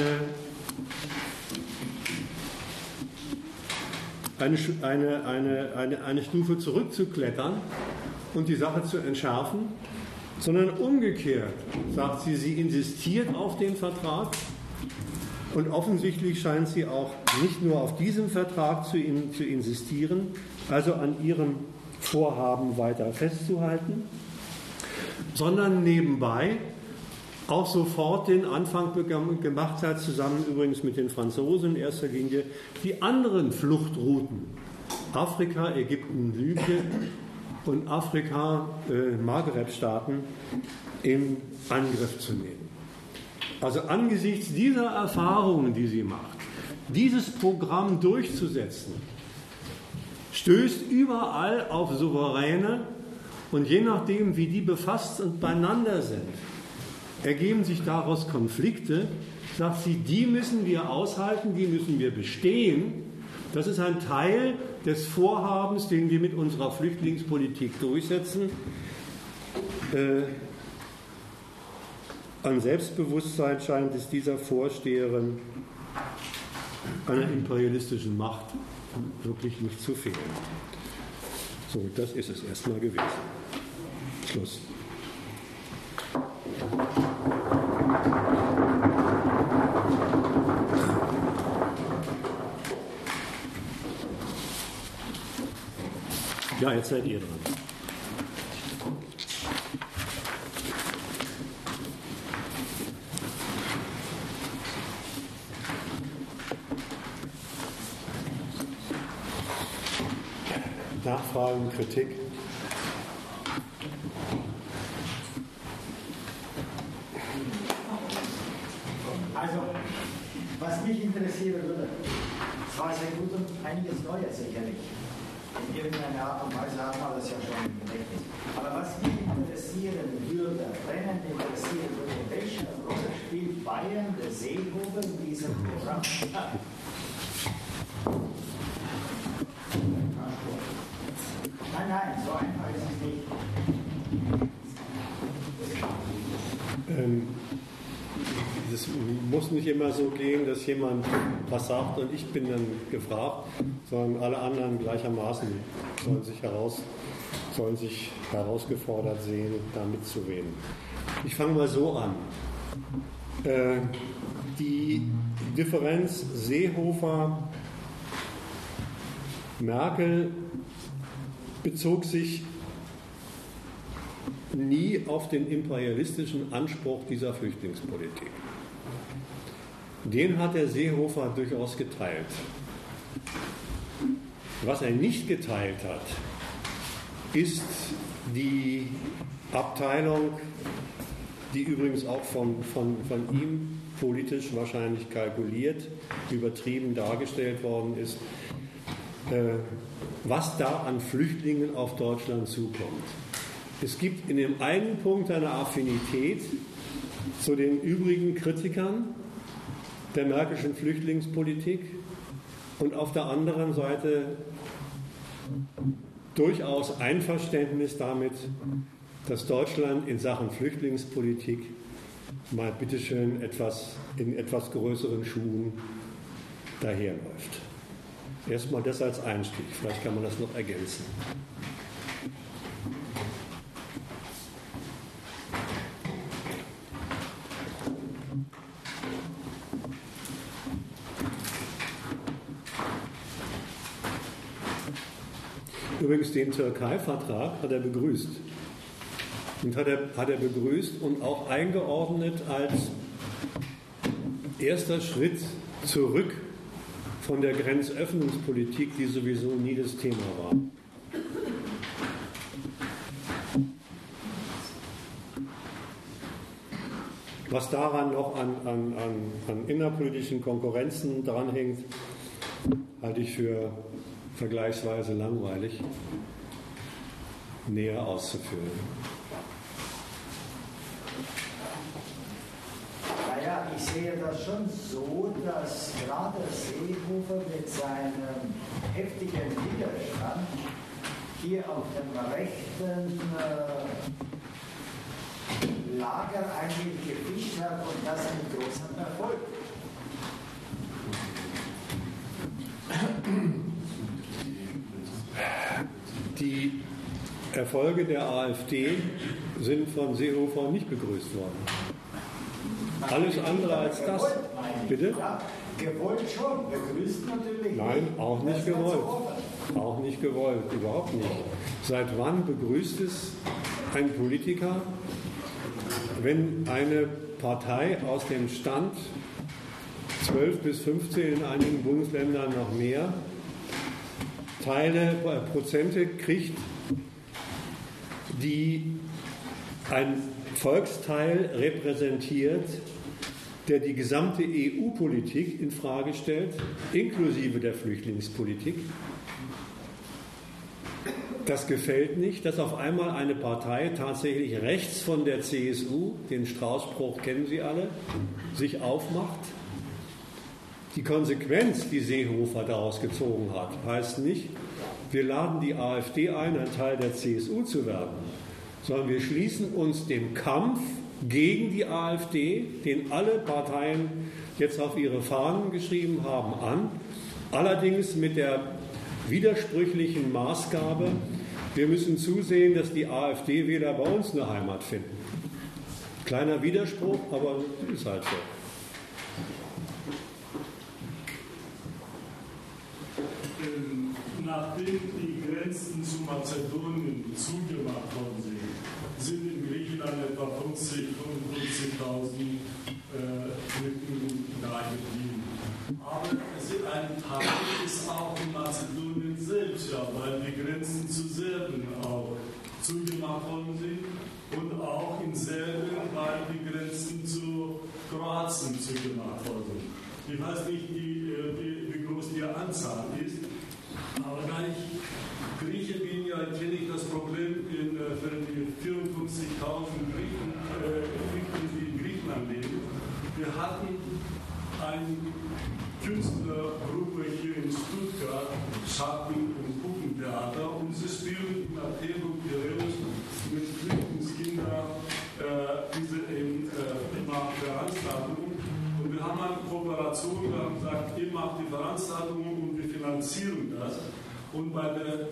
eine, eine, eine, eine, eine Stufe zurückzuklettern und die Sache zu entschärfen, sondern umgekehrt, sagt sie, sie insistiert auf den Vertrag. Und offensichtlich scheint sie auch nicht nur auf diesem Vertrag zu, in, zu insistieren, also an ihrem Vorhaben weiter festzuhalten, sondern nebenbei auch sofort den Anfang gemacht hat, zusammen übrigens mit den Franzosen in erster Linie, die anderen Fluchtrouten, Afrika, Ägypten, Libyen und Afrika, äh, Maghreb-Staaten, in Angriff zu nehmen. Also angesichts dieser Erfahrungen, die sie macht, dieses Programm durchzusetzen, stößt überall auf Souveräne und je nachdem, wie die befasst und beieinander sind, ergeben sich daraus Konflikte, sagt sie, die müssen wir aushalten, die müssen wir bestehen. Das ist ein Teil des Vorhabens, den wir mit unserer Flüchtlingspolitik durchsetzen. Äh, An Selbstbewusstsein scheint es dieser Vorsteherin einer imperialistischen Macht wirklich nicht zu fehlen. So, das ist es erstmal gewesen. Schluss. Ja, jetzt seid ihr dran. Nachfragen, Kritik? Also, was mich interessieren würde, es war sehr gut und einiges Neues sicherlich. In irgendeiner Art und Weise hat man das ja schon im Gedächtnis. Aber was mich interessieren würde, brennend interessieren würde, welche Rolle spielt Bayern, der Seehofer, in diesem Programm? Nein, nein, so einfach ist es nicht. Ähm, es muss nicht immer so gehen, dass jemand was sagt und ich bin dann gefragt, sondern alle anderen gleichermaßen sollen sich, heraus, sollen sich herausgefordert sehen, da mitzureden. Ich fange mal so an. Äh, die Differenz Seehofer-Merkel bezog sich nie auf den imperialistischen Anspruch dieser Flüchtlingspolitik. Den hat der Seehofer durchaus geteilt. Was er nicht geteilt hat, ist die Abteilung, die übrigens auch von, von, von ihm politisch wahrscheinlich kalkuliert, übertrieben dargestellt worden ist, äh, was da an Flüchtlingen auf Deutschland zukommt. Es gibt in dem einen Punkt eine Affinität zu den übrigen Kritikern der märkischen Flüchtlingspolitik und auf der anderen Seite durchaus Einverständnis damit, dass Deutschland in Sachen Flüchtlingspolitik mal bitteschön etwas in etwas größeren Schuhen daherläuft. Erstmal das als Einstieg, vielleicht kann man das noch ergänzen. Übrigens den Türkei-Vertrag hat er begrüßt. Und hat er, hat er begrüßt und auch eingeordnet als erster Schritt zurück von der Grenzöffnungspolitik, die sowieso nie das Thema war. Was daran noch an, an, an, an innerpolitischen Konkurrenzen dranhängt, halte ich für vergleichsweise langweilig näher auszuführen. Naja, ich sehe das schon so, dass gerade Seehofer mit seinem heftigen Widerstand hier auf dem rechten äh, Lager eigentlich gefischt hat und das mit großem Erfolg. Die Erfolge der AfD sind von Seehofer nicht begrüßt worden. Alles andere als das. Bitte? Ja, gewollt schon, begrüßt natürlich. Nein, auch nicht gewollt. Auch nicht gewollt, überhaupt nicht. Seit wann begrüßt es ein Politiker, wenn eine Partei aus dem Stand zwölf bis fünfzehn, in einigen Bundesländern noch mehr, Teile, äh, Prozente kriegt, die ein Volksteil repräsentiert, der die gesamte E U-Politik in Frage stellt, inklusive der Flüchtlingspolitik. Das gefällt nicht, dass auf einmal eine Partei tatsächlich rechts von der C S U, den Strauß-Spruch kennen Sie alle, sich aufmacht. Die Konsequenz, die Seehofer daraus gezogen hat, heißt nicht, wir laden die AfD ein, ein Teil der C S U zu werden, sondern wir schließen uns dem Kampf gegen die AfD, den alle Parteien jetzt auf ihre Fahnen geschrieben haben, an. Allerdings mit der widersprüchlichen Maßgabe, wir müssen zusehen, dass die AfD-Wähler bei uns eine Heimat finden. Kleiner Widerspruch, aber ist halt so. Nachdem die Grenzen zu Mazedonien zugemacht worden sind, sind in Griechenland etwa fünfzig, fünfundfünfzigtausend äh, Flüchtlinge da geblieben. Aber ein Teil ist auch in Mazedonien selbst, ja, weil die Grenzen zu Serbien auch zugemacht worden sind und auch in Serbien, weil die Grenzen zu Kroatien zugemacht worden sind. Ich weiß nicht, wie, wie, wie groß die Anzahl ist. Aber da ich Grieche bin, ja, kenne ich das Problem in, für die vierundfünfzigtausend Griechen, äh, die in Griechenland leben. Wir hatten eine Künstlergruppe hier in Stuttgart, Schatten- und Puppentheater, und sie spielen in Athen und Piräus mit Flüchtlingskindern äh, diese eben, äh, immer Veranstaltungen. Und wir haben eine Kooperation, wir haben gesagt, ihr macht die Veranstaltungen und wir finanzieren das. Und bei der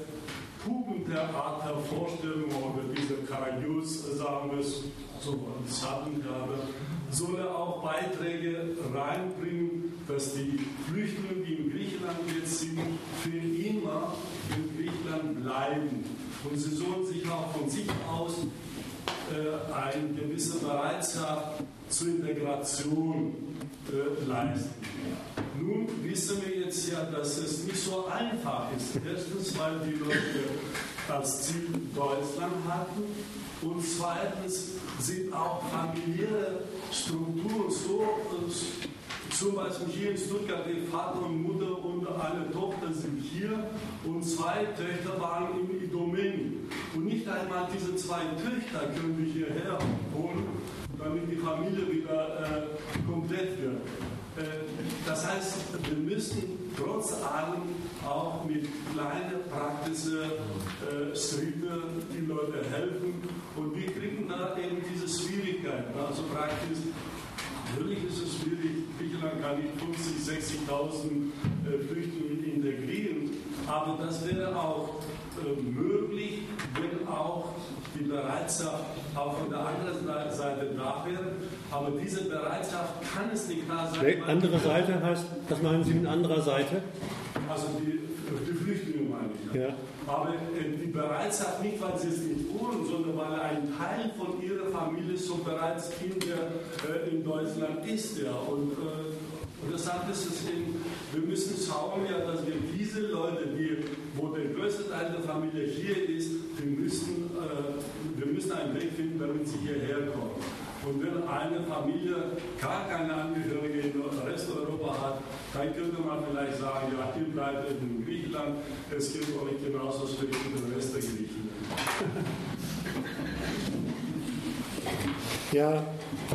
Puppentheatervorstellung oder dieser Karagios, sagen wir es so, das Schattentheater, soll er auch Beiträge reinbringen, dass die Flüchtlinge, die in Griechenland jetzt sind, für immer in Griechenland bleiben. Und sie sollen sich auch von sich aus äh, eine gewisse Bereitschaft zur Integration äh, leisten. Nun wissen wir jetzt ja, dass es nicht so einfach ist. Erstens, weil die Leute als Ziel Deutschland hatten, und zweitens sind auch familiäre Strukturen so, äh, zum Beispiel hier in Stuttgart, der Vater und Mutter und eine Tochter sind hier und zwei Töchter waren in Idomeni. Und nicht einmal diese zwei Töchter können wir hierher holen, damit die Familie wieder äh, komplett wird. Äh, das heißt, wir müssen trotz allem auch mit kleinen praktischen äh, Schritten die Leute helfen. Und wir kriegen da eben diese Schwierigkeiten. Also praktisch, natürlich ist es schwierig, Griechenland kann nicht fünfzigtausend, sechzigtausend äh, Flüchtlinge integrieren, aber das wäre auch äh, möglich, wenn auch die Bereitschaft auch von der anderen Seite da wäre. Aber diese Bereitschaft kann es nicht da sein. Die andere Seite heißt, was meinen Sie mit anderer Seite? Also die, die Flüchtlinge meine ich. Ja. Ja. Aber äh, die Bereitschaft nicht, weil sie es nicht wollen, sondern weil ein Teil von ihrer Familie schon bereits in, der, äh, in Deutschland ist. Ja. Und, äh, und deshalb ist es eben, wir müssen schauen, ja, dass wir diese Leute, die, wo der größte Teil der Familie hier ist, wir müssen, äh, wir müssen einen Weg finden, damit sie hierher kommen. Und wenn eine Familie gar keine Angehörige in Resteuropa hat, dann könnte man vielleicht sagen, ja, ihr bleibt in Griechenland, es gilt euch genauso für den Rest der Griechen. Ja.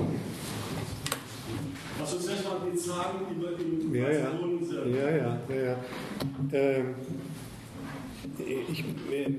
Also zuerst mal die Zahlen über die Ja, ja. Nationen selbst. Ja, ja, ja, ja. Ähm, ich, äh,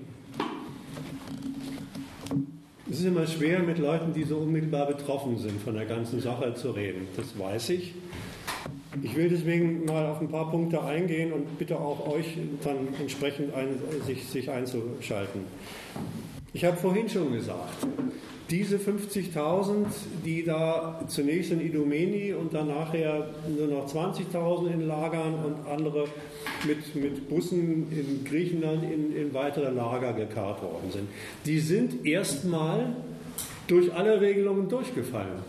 es ist immer schwer, mit Leuten, die so unmittelbar betroffen sind, von der ganzen Sache zu reden. Das weiß ich. Ich will deswegen mal auf ein paar Punkte eingehen und bitte auch euch dann entsprechend ein, sich, sich einzuschalten. Ich habe vorhin schon gesagt, diese fünfzigtausend, die da zunächst in Idomeni und dann nachher nur noch zwanzigtausend in Lagern und andere mit, mit Bussen in Griechenland in, in weitere Lager gekarrt worden sind, die sind erstmal durch alle Regelungen durchgefallen.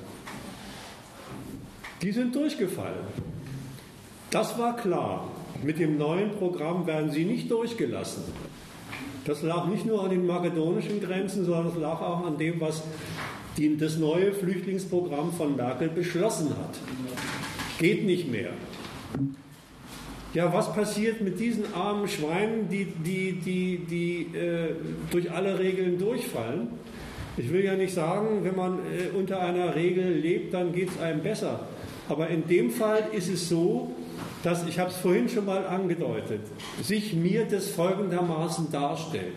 Die sind durchgefallen. Das war klar. Mit dem neuen Programm werden sie nicht durchgelassen. Das lag nicht nur an den makedonischen Grenzen, sondern es lag auch an dem, was die, das neue Flüchtlingsprogramm von Merkel beschlossen hat. Geht nicht mehr. Ja, was passiert mit diesen armen Schweinen, die, die, die, die äh, durch alle Regeln durchfallen? Ich will ja nicht sagen, wenn man äh, unter einer Regel lebt, dann geht es einem besser. Aber in dem Fall ist es so, dass, ich habe es vorhin schon mal angedeutet, sich mir das folgendermaßen darstellt.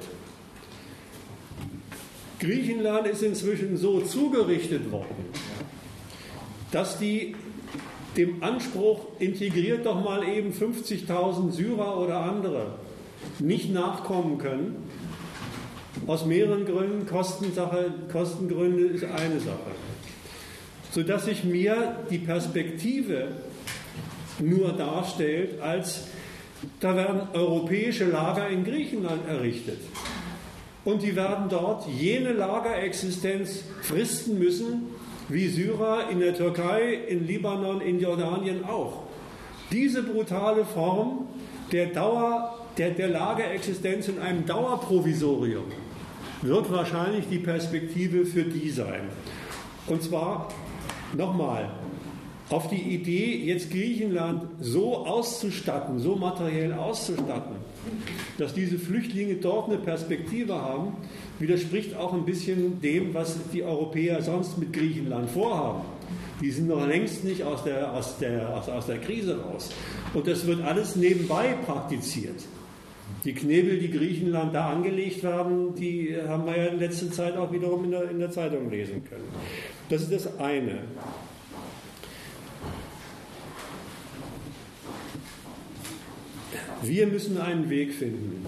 Griechenland ist inzwischen so zugerichtet worden, dass die dem Anspruch, integriert doch mal eben fünfzigtausend Syrer oder andere, nicht nachkommen können. Aus mehreren Gründen, Kostensache, Kostengründe ist eine Sache. Sodass sich mir die Perspektive nur darstellt, als da werden europäische Lager in Griechenland errichtet. Und die werden dort jene Lagerexistenz fristen müssen, wie Syrer in der Türkei, in Libanon, in Jordanien auch. Diese brutale Form der, Dauer, der, der Lagerexistenz in einem Dauerprovisorium wird wahrscheinlich die Perspektive für die sein. Und zwar, nochmal, auf die Idee, jetzt Griechenland so auszustatten, so materiell auszustatten, dass diese Flüchtlinge dort eine Perspektive haben, widerspricht auch ein bisschen dem, was die Europäer sonst mit Griechenland vorhaben. Die sind noch längst nicht aus der, aus der, aus, aus der Krise raus. Und das wird alles nebenbei praktiziert. Die Knebel, die Griechenland da angelegt werden, die haben wir ja in letzter Zeit auch wiederum in der, in der Zeitung lesen können. Das ist das eine. Wir müssen einen Weg finden.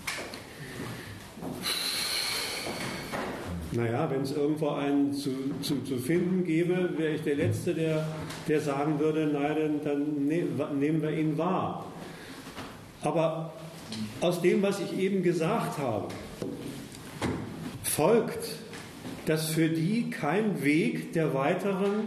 Naja, wenn es irgendwo einen zu, zu, zu finden gäbe, wäre ich der Letzte, der, der sagen würde, nein, dann, dann ne, nehmen wir ihn wahr. Aber aus dem, was ich eben gesagt habe, folgt, dass für die kein Weg der weiteren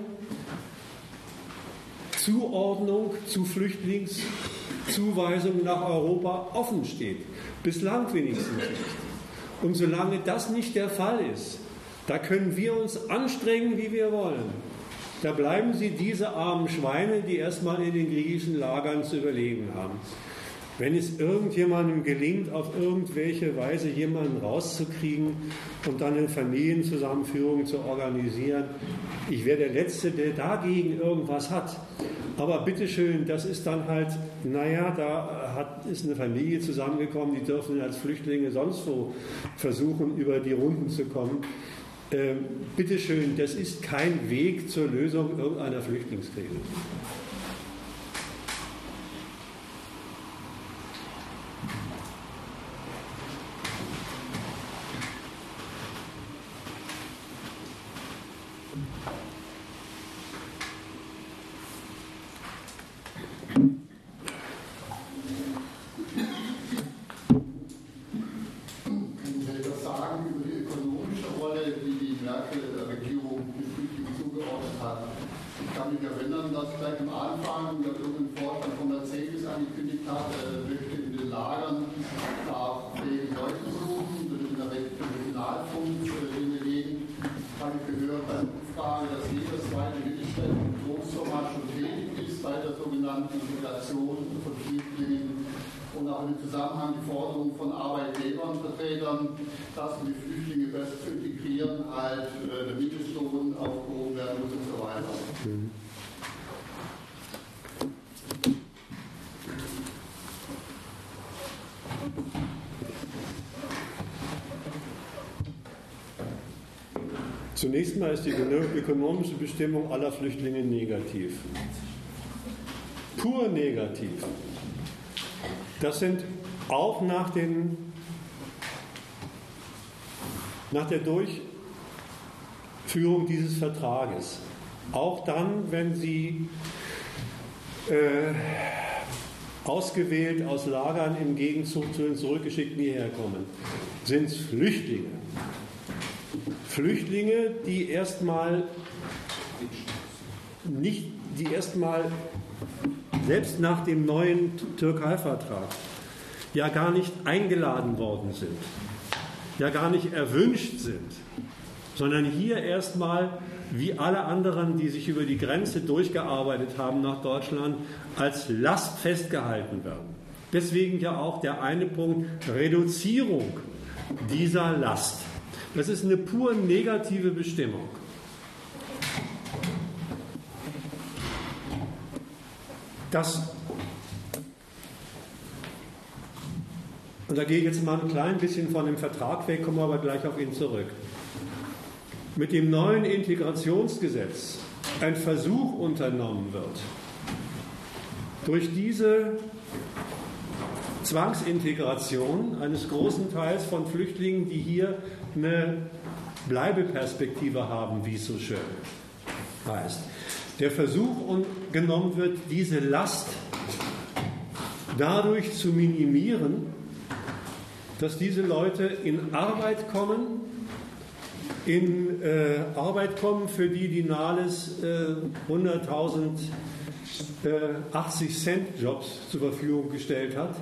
Zuordnung zu Flüchtlingszuweisungen nach Europa offen steht. Bislang wenigstens nicht. Und solange das nicht der Fall ist, da können wir uns anstrengen, wie wir wollen. Da bleiben sie diese armen Schweine, die erstmal in den griechischen Lagern zu überleben haben. Wenn es irgendjemandem gelingt, auf irgendwelche Weise jemanden rauszukriegen und dann eine Familienzusammenführung zu organisieren, ich wäre der Letzte, der dagegen irgendwas hat. Aber bitteschön, das ist dann halt, naja, da hat, ist eine Familie zusammengekommen, die dürfen als Flüchtlinge sonst wo versuchen, über die Runden zu kommen. Ähm, bitteschön, das ist kein Weg zur Lösung irgendeiner Flüchtlingskrise. Umfrage, dass Deutschland die Integration von Flüchtlingen und auch im Zusammenhang die Forderung von Arbeitgebern, Vertretern, dass um die Flüchtlinge besser zu integrieren, halt äh, der Mindestlohn aufgehoben werden muss und so weiter. Mhm. Zunächst mal ist die ökonomische Bestimmung aller Flüchtlinge negativ. Pur negativ. Das sind auch nach, den, nach der Durchführung dieses Vertrages, auch dann, wenn sie äh, ausgewählt aus Lagern im Gegenzug zu den Zurückgeschickten hierher kommen, sind es Flüchtlinge. Flüchtlinge, die erstmal nicht, die erstmal selbst nach dem neuen Türkei-Vertrag ja gar nicht eingeladen worden sind, ja gar nicht erwünscht sind, sondern hier erstmal wie alle anderen, die sich über die Grenze durchgearbeitet haben nach Deutschland, als Last festgehalten werden. Deswegen ja auch der eine Punkt, Reduzierung dieser Last. Das ist eine pur negative Bestimmung. Das, und da gehe ich jetzt mal ein klein bisschen von dem Vertrag weg, komme aber gleich auf ihn zurück. Mit dem neuen Integrationsgesetz ein Versuch unternommen wird, durch diese Zwangsintegration eines großen Teils von Flüchtlingen, die hier eine Bleibeperspektive haben, wie es so schön heißt. Der Versuch genommen wird, diese Last dadurch zu minimieren, dass diese Leute in Arbeit kommen, in äh, Arbeit kommen, für die die Nahles äh, hunderttausend äh, achtzig Cent Jobs zur Verfügung gestellt hat.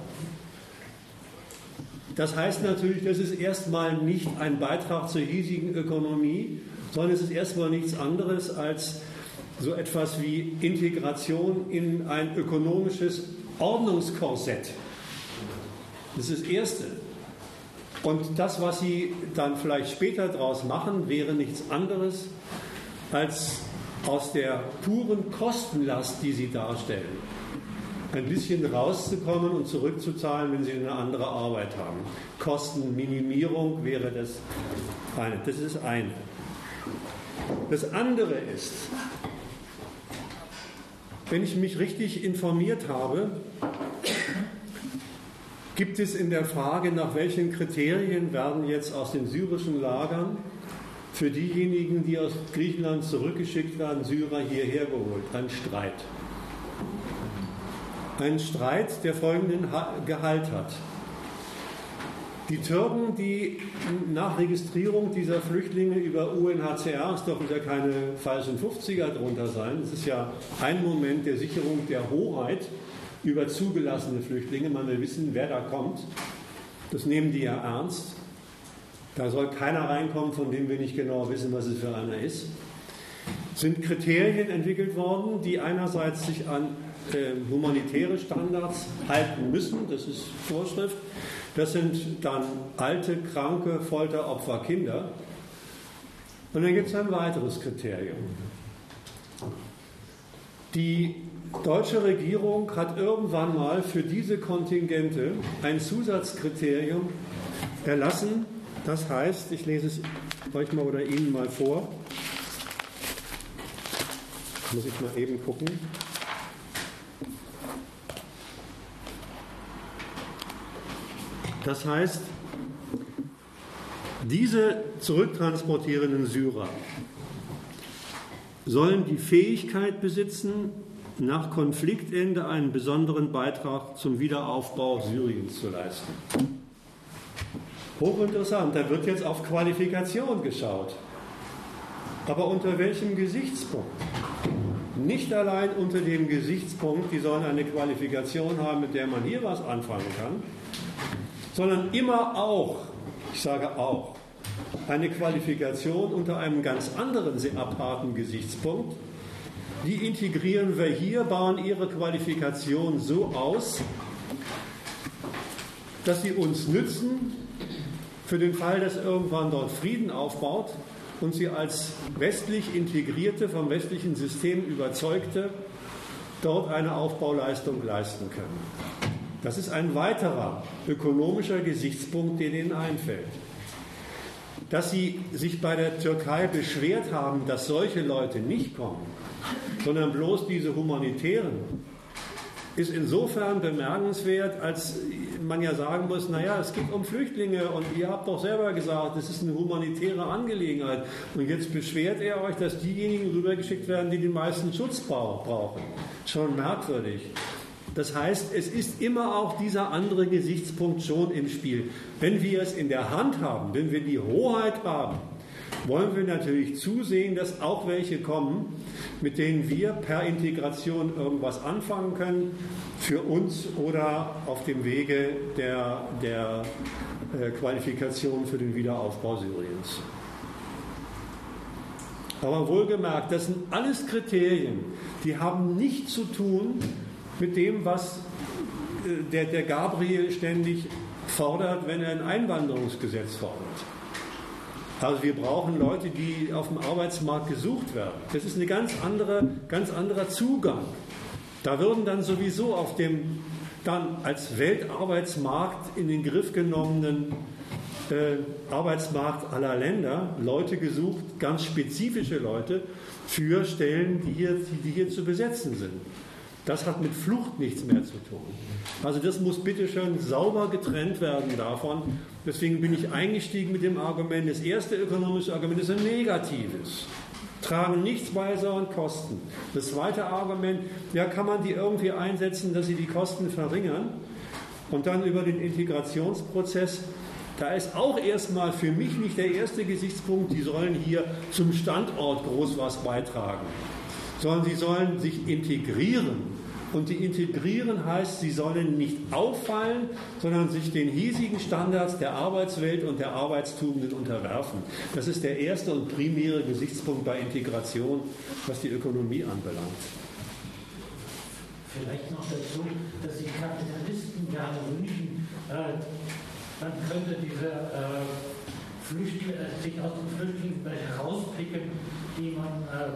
Das heißt natürlich, das ist erstmal nicht ein Beitrag zur hiesigen Ökonomie, sondern es ist erstmal nichts anderes als so etwas wie Integration in ein ökonomisches Ordnungskorsett. Das ist das Erste. Und das, was Sie dann vielleicht später daraus machen, wäre nichts anderes als aus der puren Kostenlast, die Sie darstellen, ein bisschen rauszukommen und zurückzuzahlen, wenn Sie eine andere Arbeit haben. Kostenminimierung wäre das eine. Das ist eine. Das andere ist, wenn ich mich richtig informiert habe, gibt es in der Frage, nach welchen Kriterien werden jetzt aus den syrischen Lagern für diejenigen, die aus Griechenland zurückgeschickt werden, Syrer hierher geholt, ein Streit. Ein Streit, der folgenden Gehalt hat. Die Türken, die nach Registrierung dieser Flüchtlinge über U N H C R, es dürfen ja keine falschen fünfziger drunter sein, es ist ja ein Moment der Sicherung der Hoheit über zugelassene Flüchtlinge, man will wissen, wer da kommt, das nehmen die ja ernst. Da soll keiner reinkommen, von dem wir nicht genau wissen, was es für einer ist. Es sind Kriterien entwickelt worden, die einerseits sich an äh, humanitäre Standards halten müssen, das ist Vorschrift. Das sind dann alte, kranke, Folteropfer, Kinder. Und dann gibt es ein weiteres Kriterium. Die deutsche Regierung hat irgendwann mal für diese Kontingente ein Zusatzkriterium erlassen. Das heißt, ich lese es euch mal oder Ihnen mal vor. Muss ich mal eben gucken. Das heißt, diese zurücktransportierenden Syrer sollen die Fähigkeit besitzen, nach Konfliktende einen besonderen Beitrag zum Wiederaufbau Syriens zu leisten. Hochinteressant, da wird jetzt auf Qualifikation geschaut. Aber unter welchem Gesichtspunkt? Nicht allein unter dem Gesichtspunkt, die sollen eine Qualifikation haben, mit der man hier was anfangen kann, sondern immer auch, ich sage auch, eine Qualifikation unter einem ganz anderen, sehr aparten Gesichtspunkt, die integrieren wir hier, bauen ihre Qualifikation so aus, dass sie uns nützen für den Fall, dass irgendwann dort Frieden aufbaut und sie als westlich integrierte, vom westlichen System überzeugte, dort eine Aufbauleistung leisten können. Das ist ein weiterer ökonomischer Gesichtspunkt, der Ihnen einfällt. Dass Sie sich bei der Türkei beschwert haben, dass solche Leute nicht kommen, sondern bloß diese Humanitären, ist insofern bemerkenswert, als man ja sagen muss, naja, es geht um Flüchtlinge und ihr habt doch selber gesagt, es ist eine humanitäre Angelegenheit. Und jetzt beschwert ihr euch, dass diejenigen rübergeschickt werden, die den meisten Schutz brauchen. Schon merkwürdig. Das heißt, es ist immer auch dieser andere Gesichtspunkt schon im Spiel. Wenn wir es in der Hand haben, wenn wir die Hoheit haben, wollen wir natürlich zusehen, dass auch welche kommen, mit denen wir per Integration irgendwas anfangen können, für uns oder auf dem Wege der, der äh, Qualifikation für den Wiederaufbau Syriens. Aber wohlgemerkt, das sind alles Kriterien, die haben nichts zu tun mit dem, was äh, der, der Gabriel ständig fordert, wenn er ein Einwanderungsgesetz fordert. Also wir brauchen Leute, die auf dem Arbeitsmarkt gesucht werden. Das ist ein ganz anderer, ganz anderer Zugang. Da würden dann sowieso auf dem dann als Weltarbeitsmarkt in den Griff genommenen äh, Arbeitsmarkt aller Länder Leute gesucht, ganz spezifische Leute für Stellen, die hier, die hier zu besetzen sind. Das hat mit Flucht nichts mehr zu tun. Also das muss bitte schön sauber getrennt werden davon. Deswegen bin ich eingestiegen mit dem Argument, das erste ökonomische Argument ist ein negatives. Tragen nichts bei, sondern Kosten. Das zweite Argument, ja, kann man die irgendwie einsetzen, dass sie die Kosten verringern. Und dann über den Integrationsprozess, da ist auch erstmal für mich nicht der erste Gesichtspunkt, die sollen hier zum Standort groß was beitragen, sondern sie sollen sich integrieren. Und die integrieren heißt, sie sollen nicht auffallen, sondern sich den hiesigen Standards der Arbeitswelt und der Arbeitstugenden unterwerfen. Das ist der erste und primäre Gesichtspunkt bei Integration, was die Ökonomie anbelangt. Vielleicht noch dazu, dass die Kapitalisten gerne wünschen, äh, man könnte diese äh, Flüchtlinge, äh, sich aus den Flüchtlingen herauspicken, die man äh,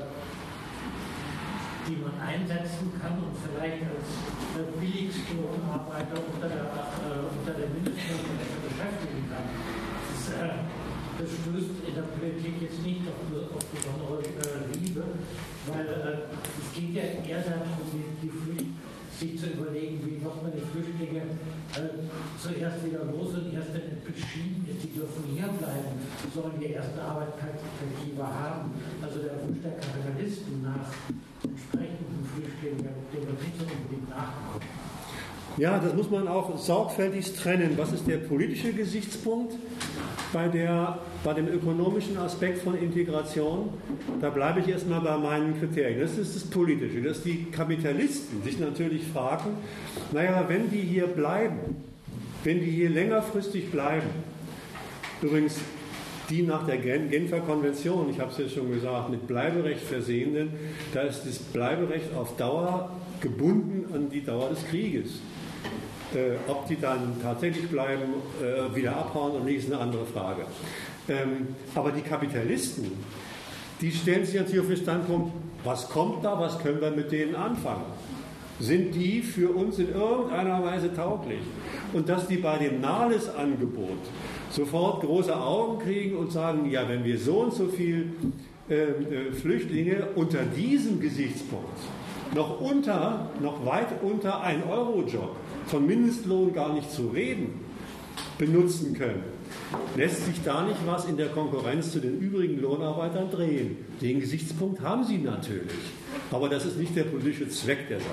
die man einsetzen kann und vielleicht als äh, Billiglohnarbeiter unter der, äh, unter der Mindestlohn beschäftigen kann. Das, äh, das stößt in der Politik jetzt nicht auf, auf besondere äh, Liebe, weil äh, es geht ja eher darum, die, die Flücht, sich zu überlegen, wie wird man die Flüchtlinge äh, zuerst wieder los und erst wenn es beschieden ist, die dürfen hier bleiben, sollen die erste Arbeitsperspektive haben. Also der Wunsch der Kapitalisten nach entsprechenden Flüchtlingen, dem wir nicht so unbedingt nachkommen. Ja, das muss man auch sorgfältig trennen. Was ist der politische Gesichtspunkt bei, der, bei dem ökonomischen Aspekt von Integration? Da bleibe ich erstmal bei meinen Kriterien. Das ist das Politische, dass die Kapitalisten sich natürlich fragen, naja, wenn die hier bleiben, wenn die hier längerfristig bleiben, übrigens die nach der Genfer Konvention, ich habe es ja schon gesagt, mit Bleiberecht versehenen, da ist das Bleiberecht auf Dauer gebunden an die Dauer des Krieges. Äh, ob die dann tatsächlich bleiben, äh, wieder abhauen oder nicht, ist eine andere Frage. Ähm, aber die Kapitalisten, die stellen sich natürlich auf den Standpunkt, was kommt da, was können wir mit denen anfangen? Sind die für uns in irgendeiner Weise tauglich? Und dass die bei dem Nahles-Angebot sofort große Augen kriegen und sagen, ja, wenn wir so und so viel äh, äh, Flüchtlinge unter diesem Gesichtspunkt noch unter, noch weit unter ein Euro-Job, von Mindestlohn gar nicht zu reden, benutzen können, lässt sich da nicht was in der Konkurrenz zu den übrigen Lohnarbeitern drehen. Den Gesichtspunkt haben sie natürlich, aber das ist nicht der politische Zweck der Sache.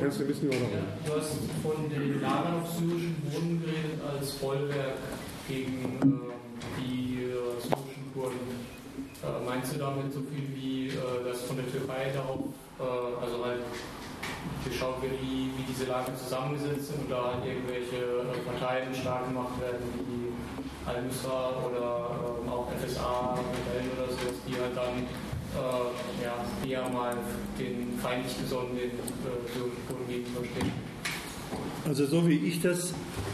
kannst du ein bisschen überrollen. Ja, du hast von den Lagern auf syrischen Boden geredet als Bollwerk gegen ähm, die äh, syrischen Kurden. Äh, meinst du damit so viel wie äh, das von der Türkei darauf, äh, also halt geschaut wird, wie, wie diese Lager zusammengesetzt sind oder halt irgendwelche äh, Parteien stark gemacht werden, wie Al-Nusra oder äh, auch F S A-Rebellen oder sowas, die halt dann äh, ja, eher mal den feindlich gesonnenen äh, syrischen Kurden gegenüberstehen. Also so wie ich das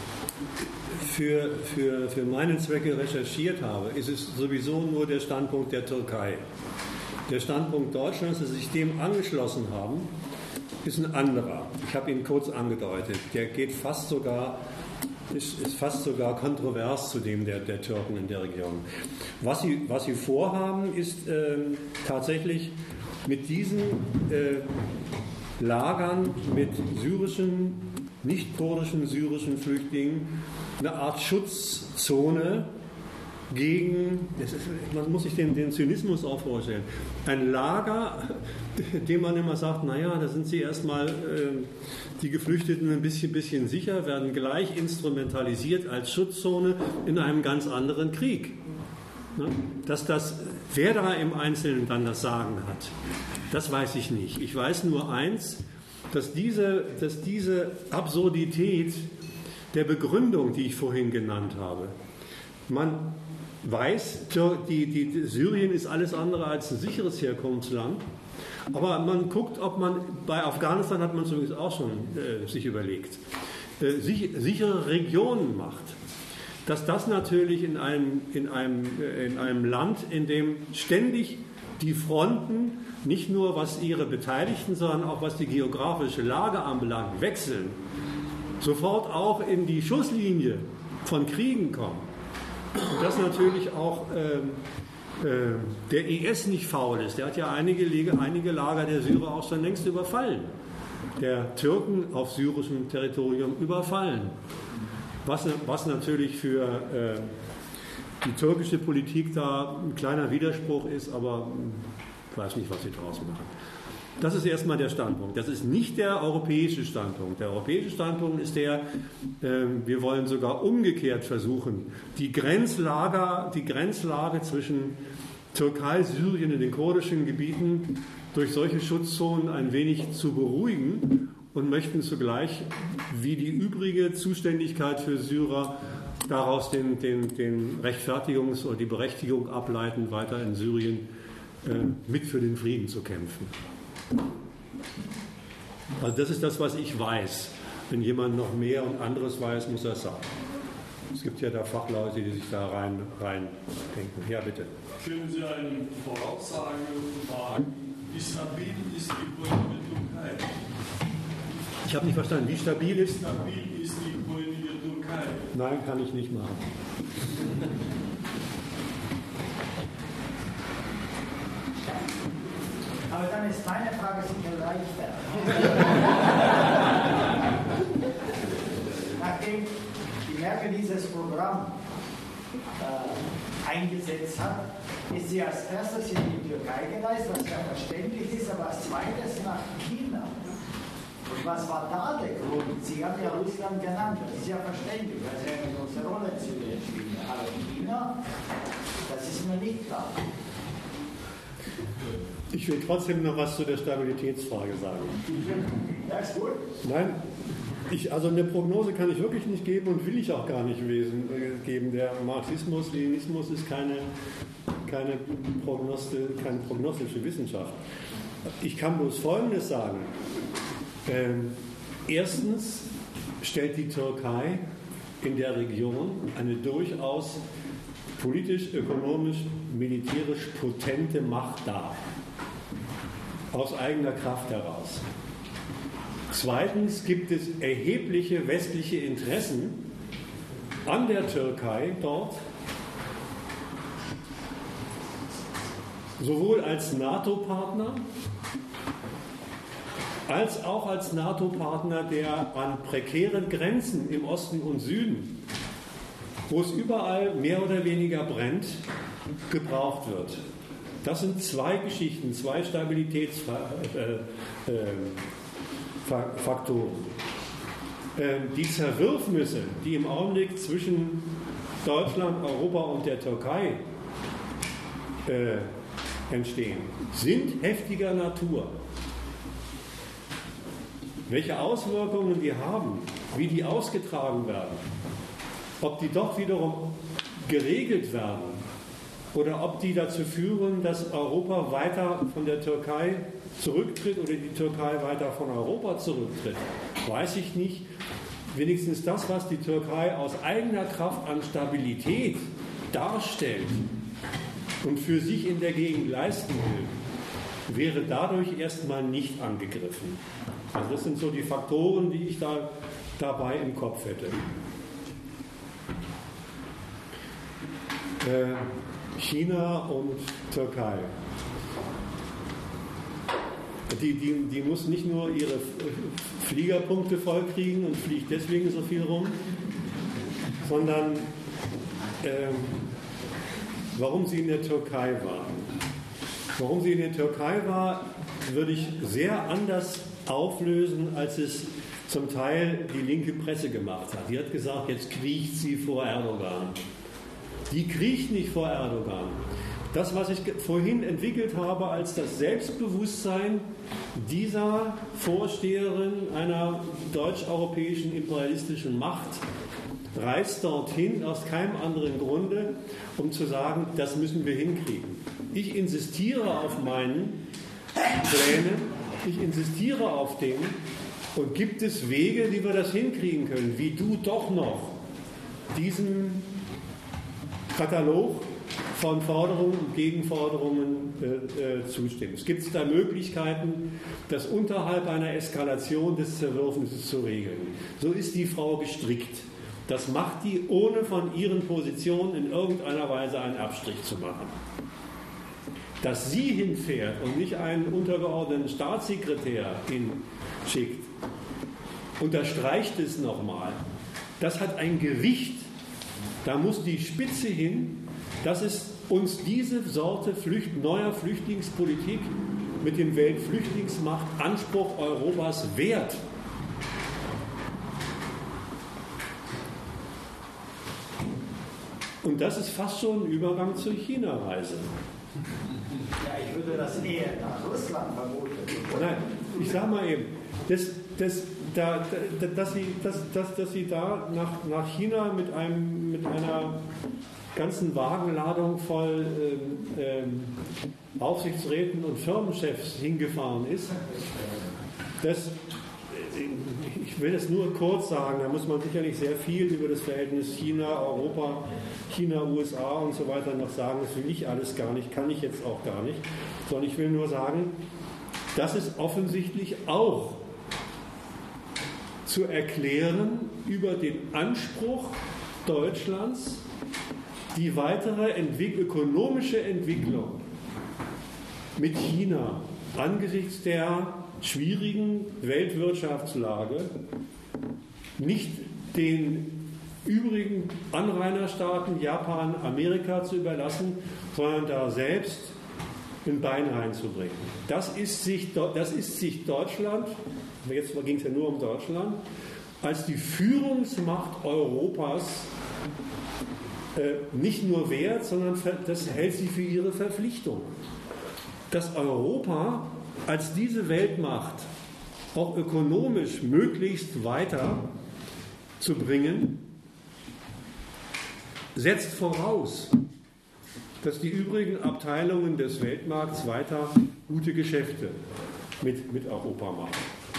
für, für, für meine Zwecke recherchiert habe, ist es sowieso nur der Standpunkt der Türkei. Der Standpunkt Deutschlands, dass sie sich dem angeschlossen haben, ist ein anderer. Ich habe ihn kurz angedeutet. Der geht fast sogar, ist, ist fast sogar kontrovers zu dem der, der Türken in der Region. Was sie, was sie vorhaben, ist äh, tatsächlich mit diesen äh, Lagern mit syrischen, nicht kurdischen syrischen Flüchtlingen eine Art Schutzzone gegen, das ist, man muss sich den, den Zynismus auch vorstellen, ein Lager, dem man immer sagt, naja, da sind sie erstmal, äh, die Geflüchteten ein bisschen, bisschen sicher, werden gleich instrumentalisiert als Schutzzone in einem ganz anderen Krieg. Ne? Dass das, wer da im Einzelnen dann das Sagen hat, das weiß ich nicht. Ich weiß nur eins, dass diese, dass diese Absurdität der Begründung, die ich vorhin genannt habe, man weiß, die, die, Syrien ist alles andere als ein sicheres Herkunftsland, aber man guckt, ob man, bei Afghanistan hat man es übrigens auch schon äh, sich überlegt, äh, sich, sichere Regionen macht. Dass das natürlich in einem, in, einem, äh, in einem Land, in dem ständig die Fronten, nicht nur was ihre Beteiligten, sondern auch was die geografische Lage anbelangt, wechseln, sofort auch in die Schusslinie von Kriegen kommen. Und dass natürlich auch ähm, äh, der I S nicht faul ist. Der hat ja einige, einige Lager der Syrer auch schon längst überfallen. Der Türken auf syrischem Territorium überfallen. Was, was natürlich für äh, die türkische Politik da ein kleiner Widerspruch ist, aber ich weiß nicht, was sie draus machen. Das ist erstmal der Standpunkt. Das ist nicht der europäische Standpunkt. Der europäische Standpunkt ist der, äh, wir wollen sogar umgekehrt versuchen, die Grenzlager, die Grenzlage zwischen Türkei, Syrien und den kurdischen Gebieten durch solche Schutzzonen ein wenig zu beruhigen und möchten zugleich, wie die übrige Zuständigkeit für Syrer, daraus den, den, den Rechtfertigungs- oder die Berechtigung ableiten, weiter in Syrien äh, mit für den Frieden zu kämpfen. Also das ist das, was ich weiß. Wenn jemand noch mehr und anderes weiß, muss er es sagen. Es gibt ja da Fachleute, die sich da rein, rein denken. Ja, bitte. Können Sie eine Voraussage wagen, wie stabil ist die politische Türkei? Ich habe nicht verstanden, wie stabil ist? Wie stabil ist die politische Türkei? Nein, kann ich nicht machen. Aber dann ist meine Frage sicher leichter. Nachdem die Merkel dieses Programm äh, eingesetzt hat, ist sie als erstes in die Türkei gereist, was ja verständlich ist, aber als zweites nach China. Und was war da der Grund? Sie haben ja Russland genannt, das ist ja verständlich, weil sie eine große Rolle in Syrien spielen. Aber China, das ist mir nicht klar. Ich will trotzdem noch was zu der Stabilitätsfrage sagen. Ja, ist gut. Nein, ich, also eine Prognose kann ich wirklich nicht geben und will ich auch gar nicht wesen, äh, geben. Der Marxismus, Leninismus ist keine, keine, Prognosti, keine prognostische Wissenschaft. Ich kann bloß Folgendes sagen. Ähm, erstens stellt die Türkei in der Region eine durchaus politisch, ökonomisch, militärisch potente Macht dar. Aus eigener Kraft heraus. Zweitens gibt es erhebliche westliche Interessen an der Türkei dort, sowohl als NATO-Partner als auch als NATO-Partner, der an prekären Grenzen im Osten und Süden, wo es überall mehr oder weniger brennt, gebraucht wird. Das sind zwei Geschichten, zwei Stabilitätsfaktoren, Faktoren. Die Zerwürfnisse, die im Augenblick zwischen Deutschland, Europa und der Türkei äh, entstehen, sind heftiger Natur. Welche Auswirkungen die haben, wie die ausgetragen werden, ob die doch wiederum geregelt werden oder ob die dazu führen, dass Europa weiter von der Türkei zurücktritt oder die Türkei weiter von Europa zurücktritt, weiß ich nicht. Wenigstens das, was die Türkei aus eigener Kraft an Stabilität darstellt und für sich in der Gegend leisten will, wäre dadurch erstmal nicht angegriffen. Also das sind so die Faktoren, die ich da dabei im Kopf hätte. Äh, China und Türkei. Die, die, die muss nicht nur ihre Fliegerpunkte vollkriegen und fliegt deswegen so viel rum, sondern äh, warum sie in der Türkei war. Warum sie in der Türkei war, würde ich sehr anders auflösen, als es zum Teil die linke Presse gemacht hat. Die hat gesagt, jetzt kriecht sie vor Erdogan. Die kriecht nicht vor Erdogan. Das, was ich vorhin entwickelt habe als das Selbstbewusstsein dieser Vorsteherin einer deutsch-europäischen imperialistischen Macht, reist dorthin aus keinem anderen Grunde, um zu sagen, das müssen wir hinkriegen. Ich insistiere auf meinen Plänen, ich insistiere auf denen und gibt es Wege, wie wir das hinkriegen können, wie du doch noch diesen Katalog von Forderungen und Gegenforderungen äh, äh, zustimmst. Gibt es da Möglichkeiten, das unterhalb einer Eskalation des Zerwürfnisses zu regeln? So ist die Frau gestrickt. Das macht die, ohne von ihren Positionen in irgendeiner Weise einen Abstrich zu machen. Dass sie hinfährt und nicht einen untergeordneten Staatssekretär hinschickt, unterstreicht es nochmal. Das hat ein Gewicht. Da muss die Spitze hin, dass es uns diese Sorte Flücht, neuer Flüchtlingspolitik mit dem Weltflüchtlingsmachtanspruch Europas wert. Und das ist fast schon ein Übergang zur China-Reise. Ja, ich würde das eher nach Russland vermuten. Nein, ich sage mal eben, das, das, da, da, dass, sie, dass, dass, dass sie da nach, nach China mit, einem, mit einer ganzen Wagenladung voll ähm, ähm, Aufsichtsräten und Firmenchefs hingefahren ist, das, ich will das nur kurz sagen, da muss man sicherlich sehr viel über das Verhältnis China, Europa, China, U S A und so weiter noch sagen. Das will ich alles gar nicht, kann ich jetzt auch gar nicht. Sondern ich will nur sagen, das ist offensichtlich auch zu erklären über den Anspruch Deutschlands, die weitere Entwick- ökonomische Entwicklung mit China angesichts der schwierigen Weltwirtschaftslage nicht den übrigen Anrainerstaaten, Japan, Amerika zu überlassen, sondern da selbst ein Bein reinzubringen. Das ist sich, das ist sich Deutschland, jetzt ging es ja nur um Deutschland, als die Führungsmacht Europas äh, nicht nur wert, sondern das hält sie für ihre Verpflichtung. Dass Europa als diese Weltmacht auch ökonomisch möglichst weiter zu bringen, setzt voraus, dass die übrigen Abteilungen des Weltmarkts weiter gute Geschäfte mit, mit Europa machen.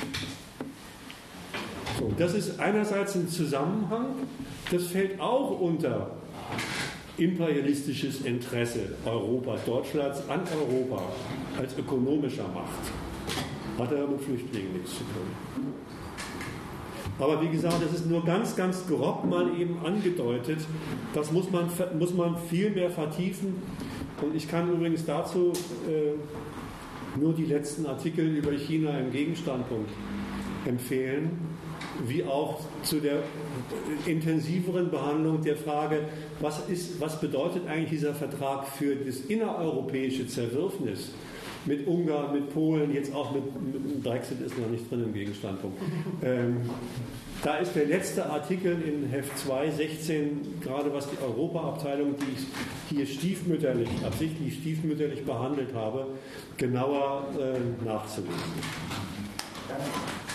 So, das ist einerseits ein Zusammenhang, das fällt auch unter imperialistisches Interesse Europa, Deutschlands an Europa als ökonomischer Macht. Hat er mit Flüchtlingen nichts zu tun. Aber wie gesagt, das ist nur ganz, ganz grob mal eben angedeutet. Das muss man, muss man viel mehr vertiefen. Und ich kann übrigens dazu äh, nur die letzten Artikel über China im Gegenstandpunkt empfehlen, wie auch zu der intensiveren Behandlung der Frage, was, ist, was bedeutet eigentlich dieser Vertrag für das innereuropäische Zerwürfnis? mit Ungarn, mit Polen, jetzt auch mit, mit Brexit ist noch nicht drin im Gegenstandpunkt. Ähm, da ist der letzte Artikel in Heft zwei, sechzehn, gerade was die Europaabteilung, die ich hier stiefmütterlich, absichtlich stiefmütterlich behandelt habe, genauer äh, nachzulesen. Danke.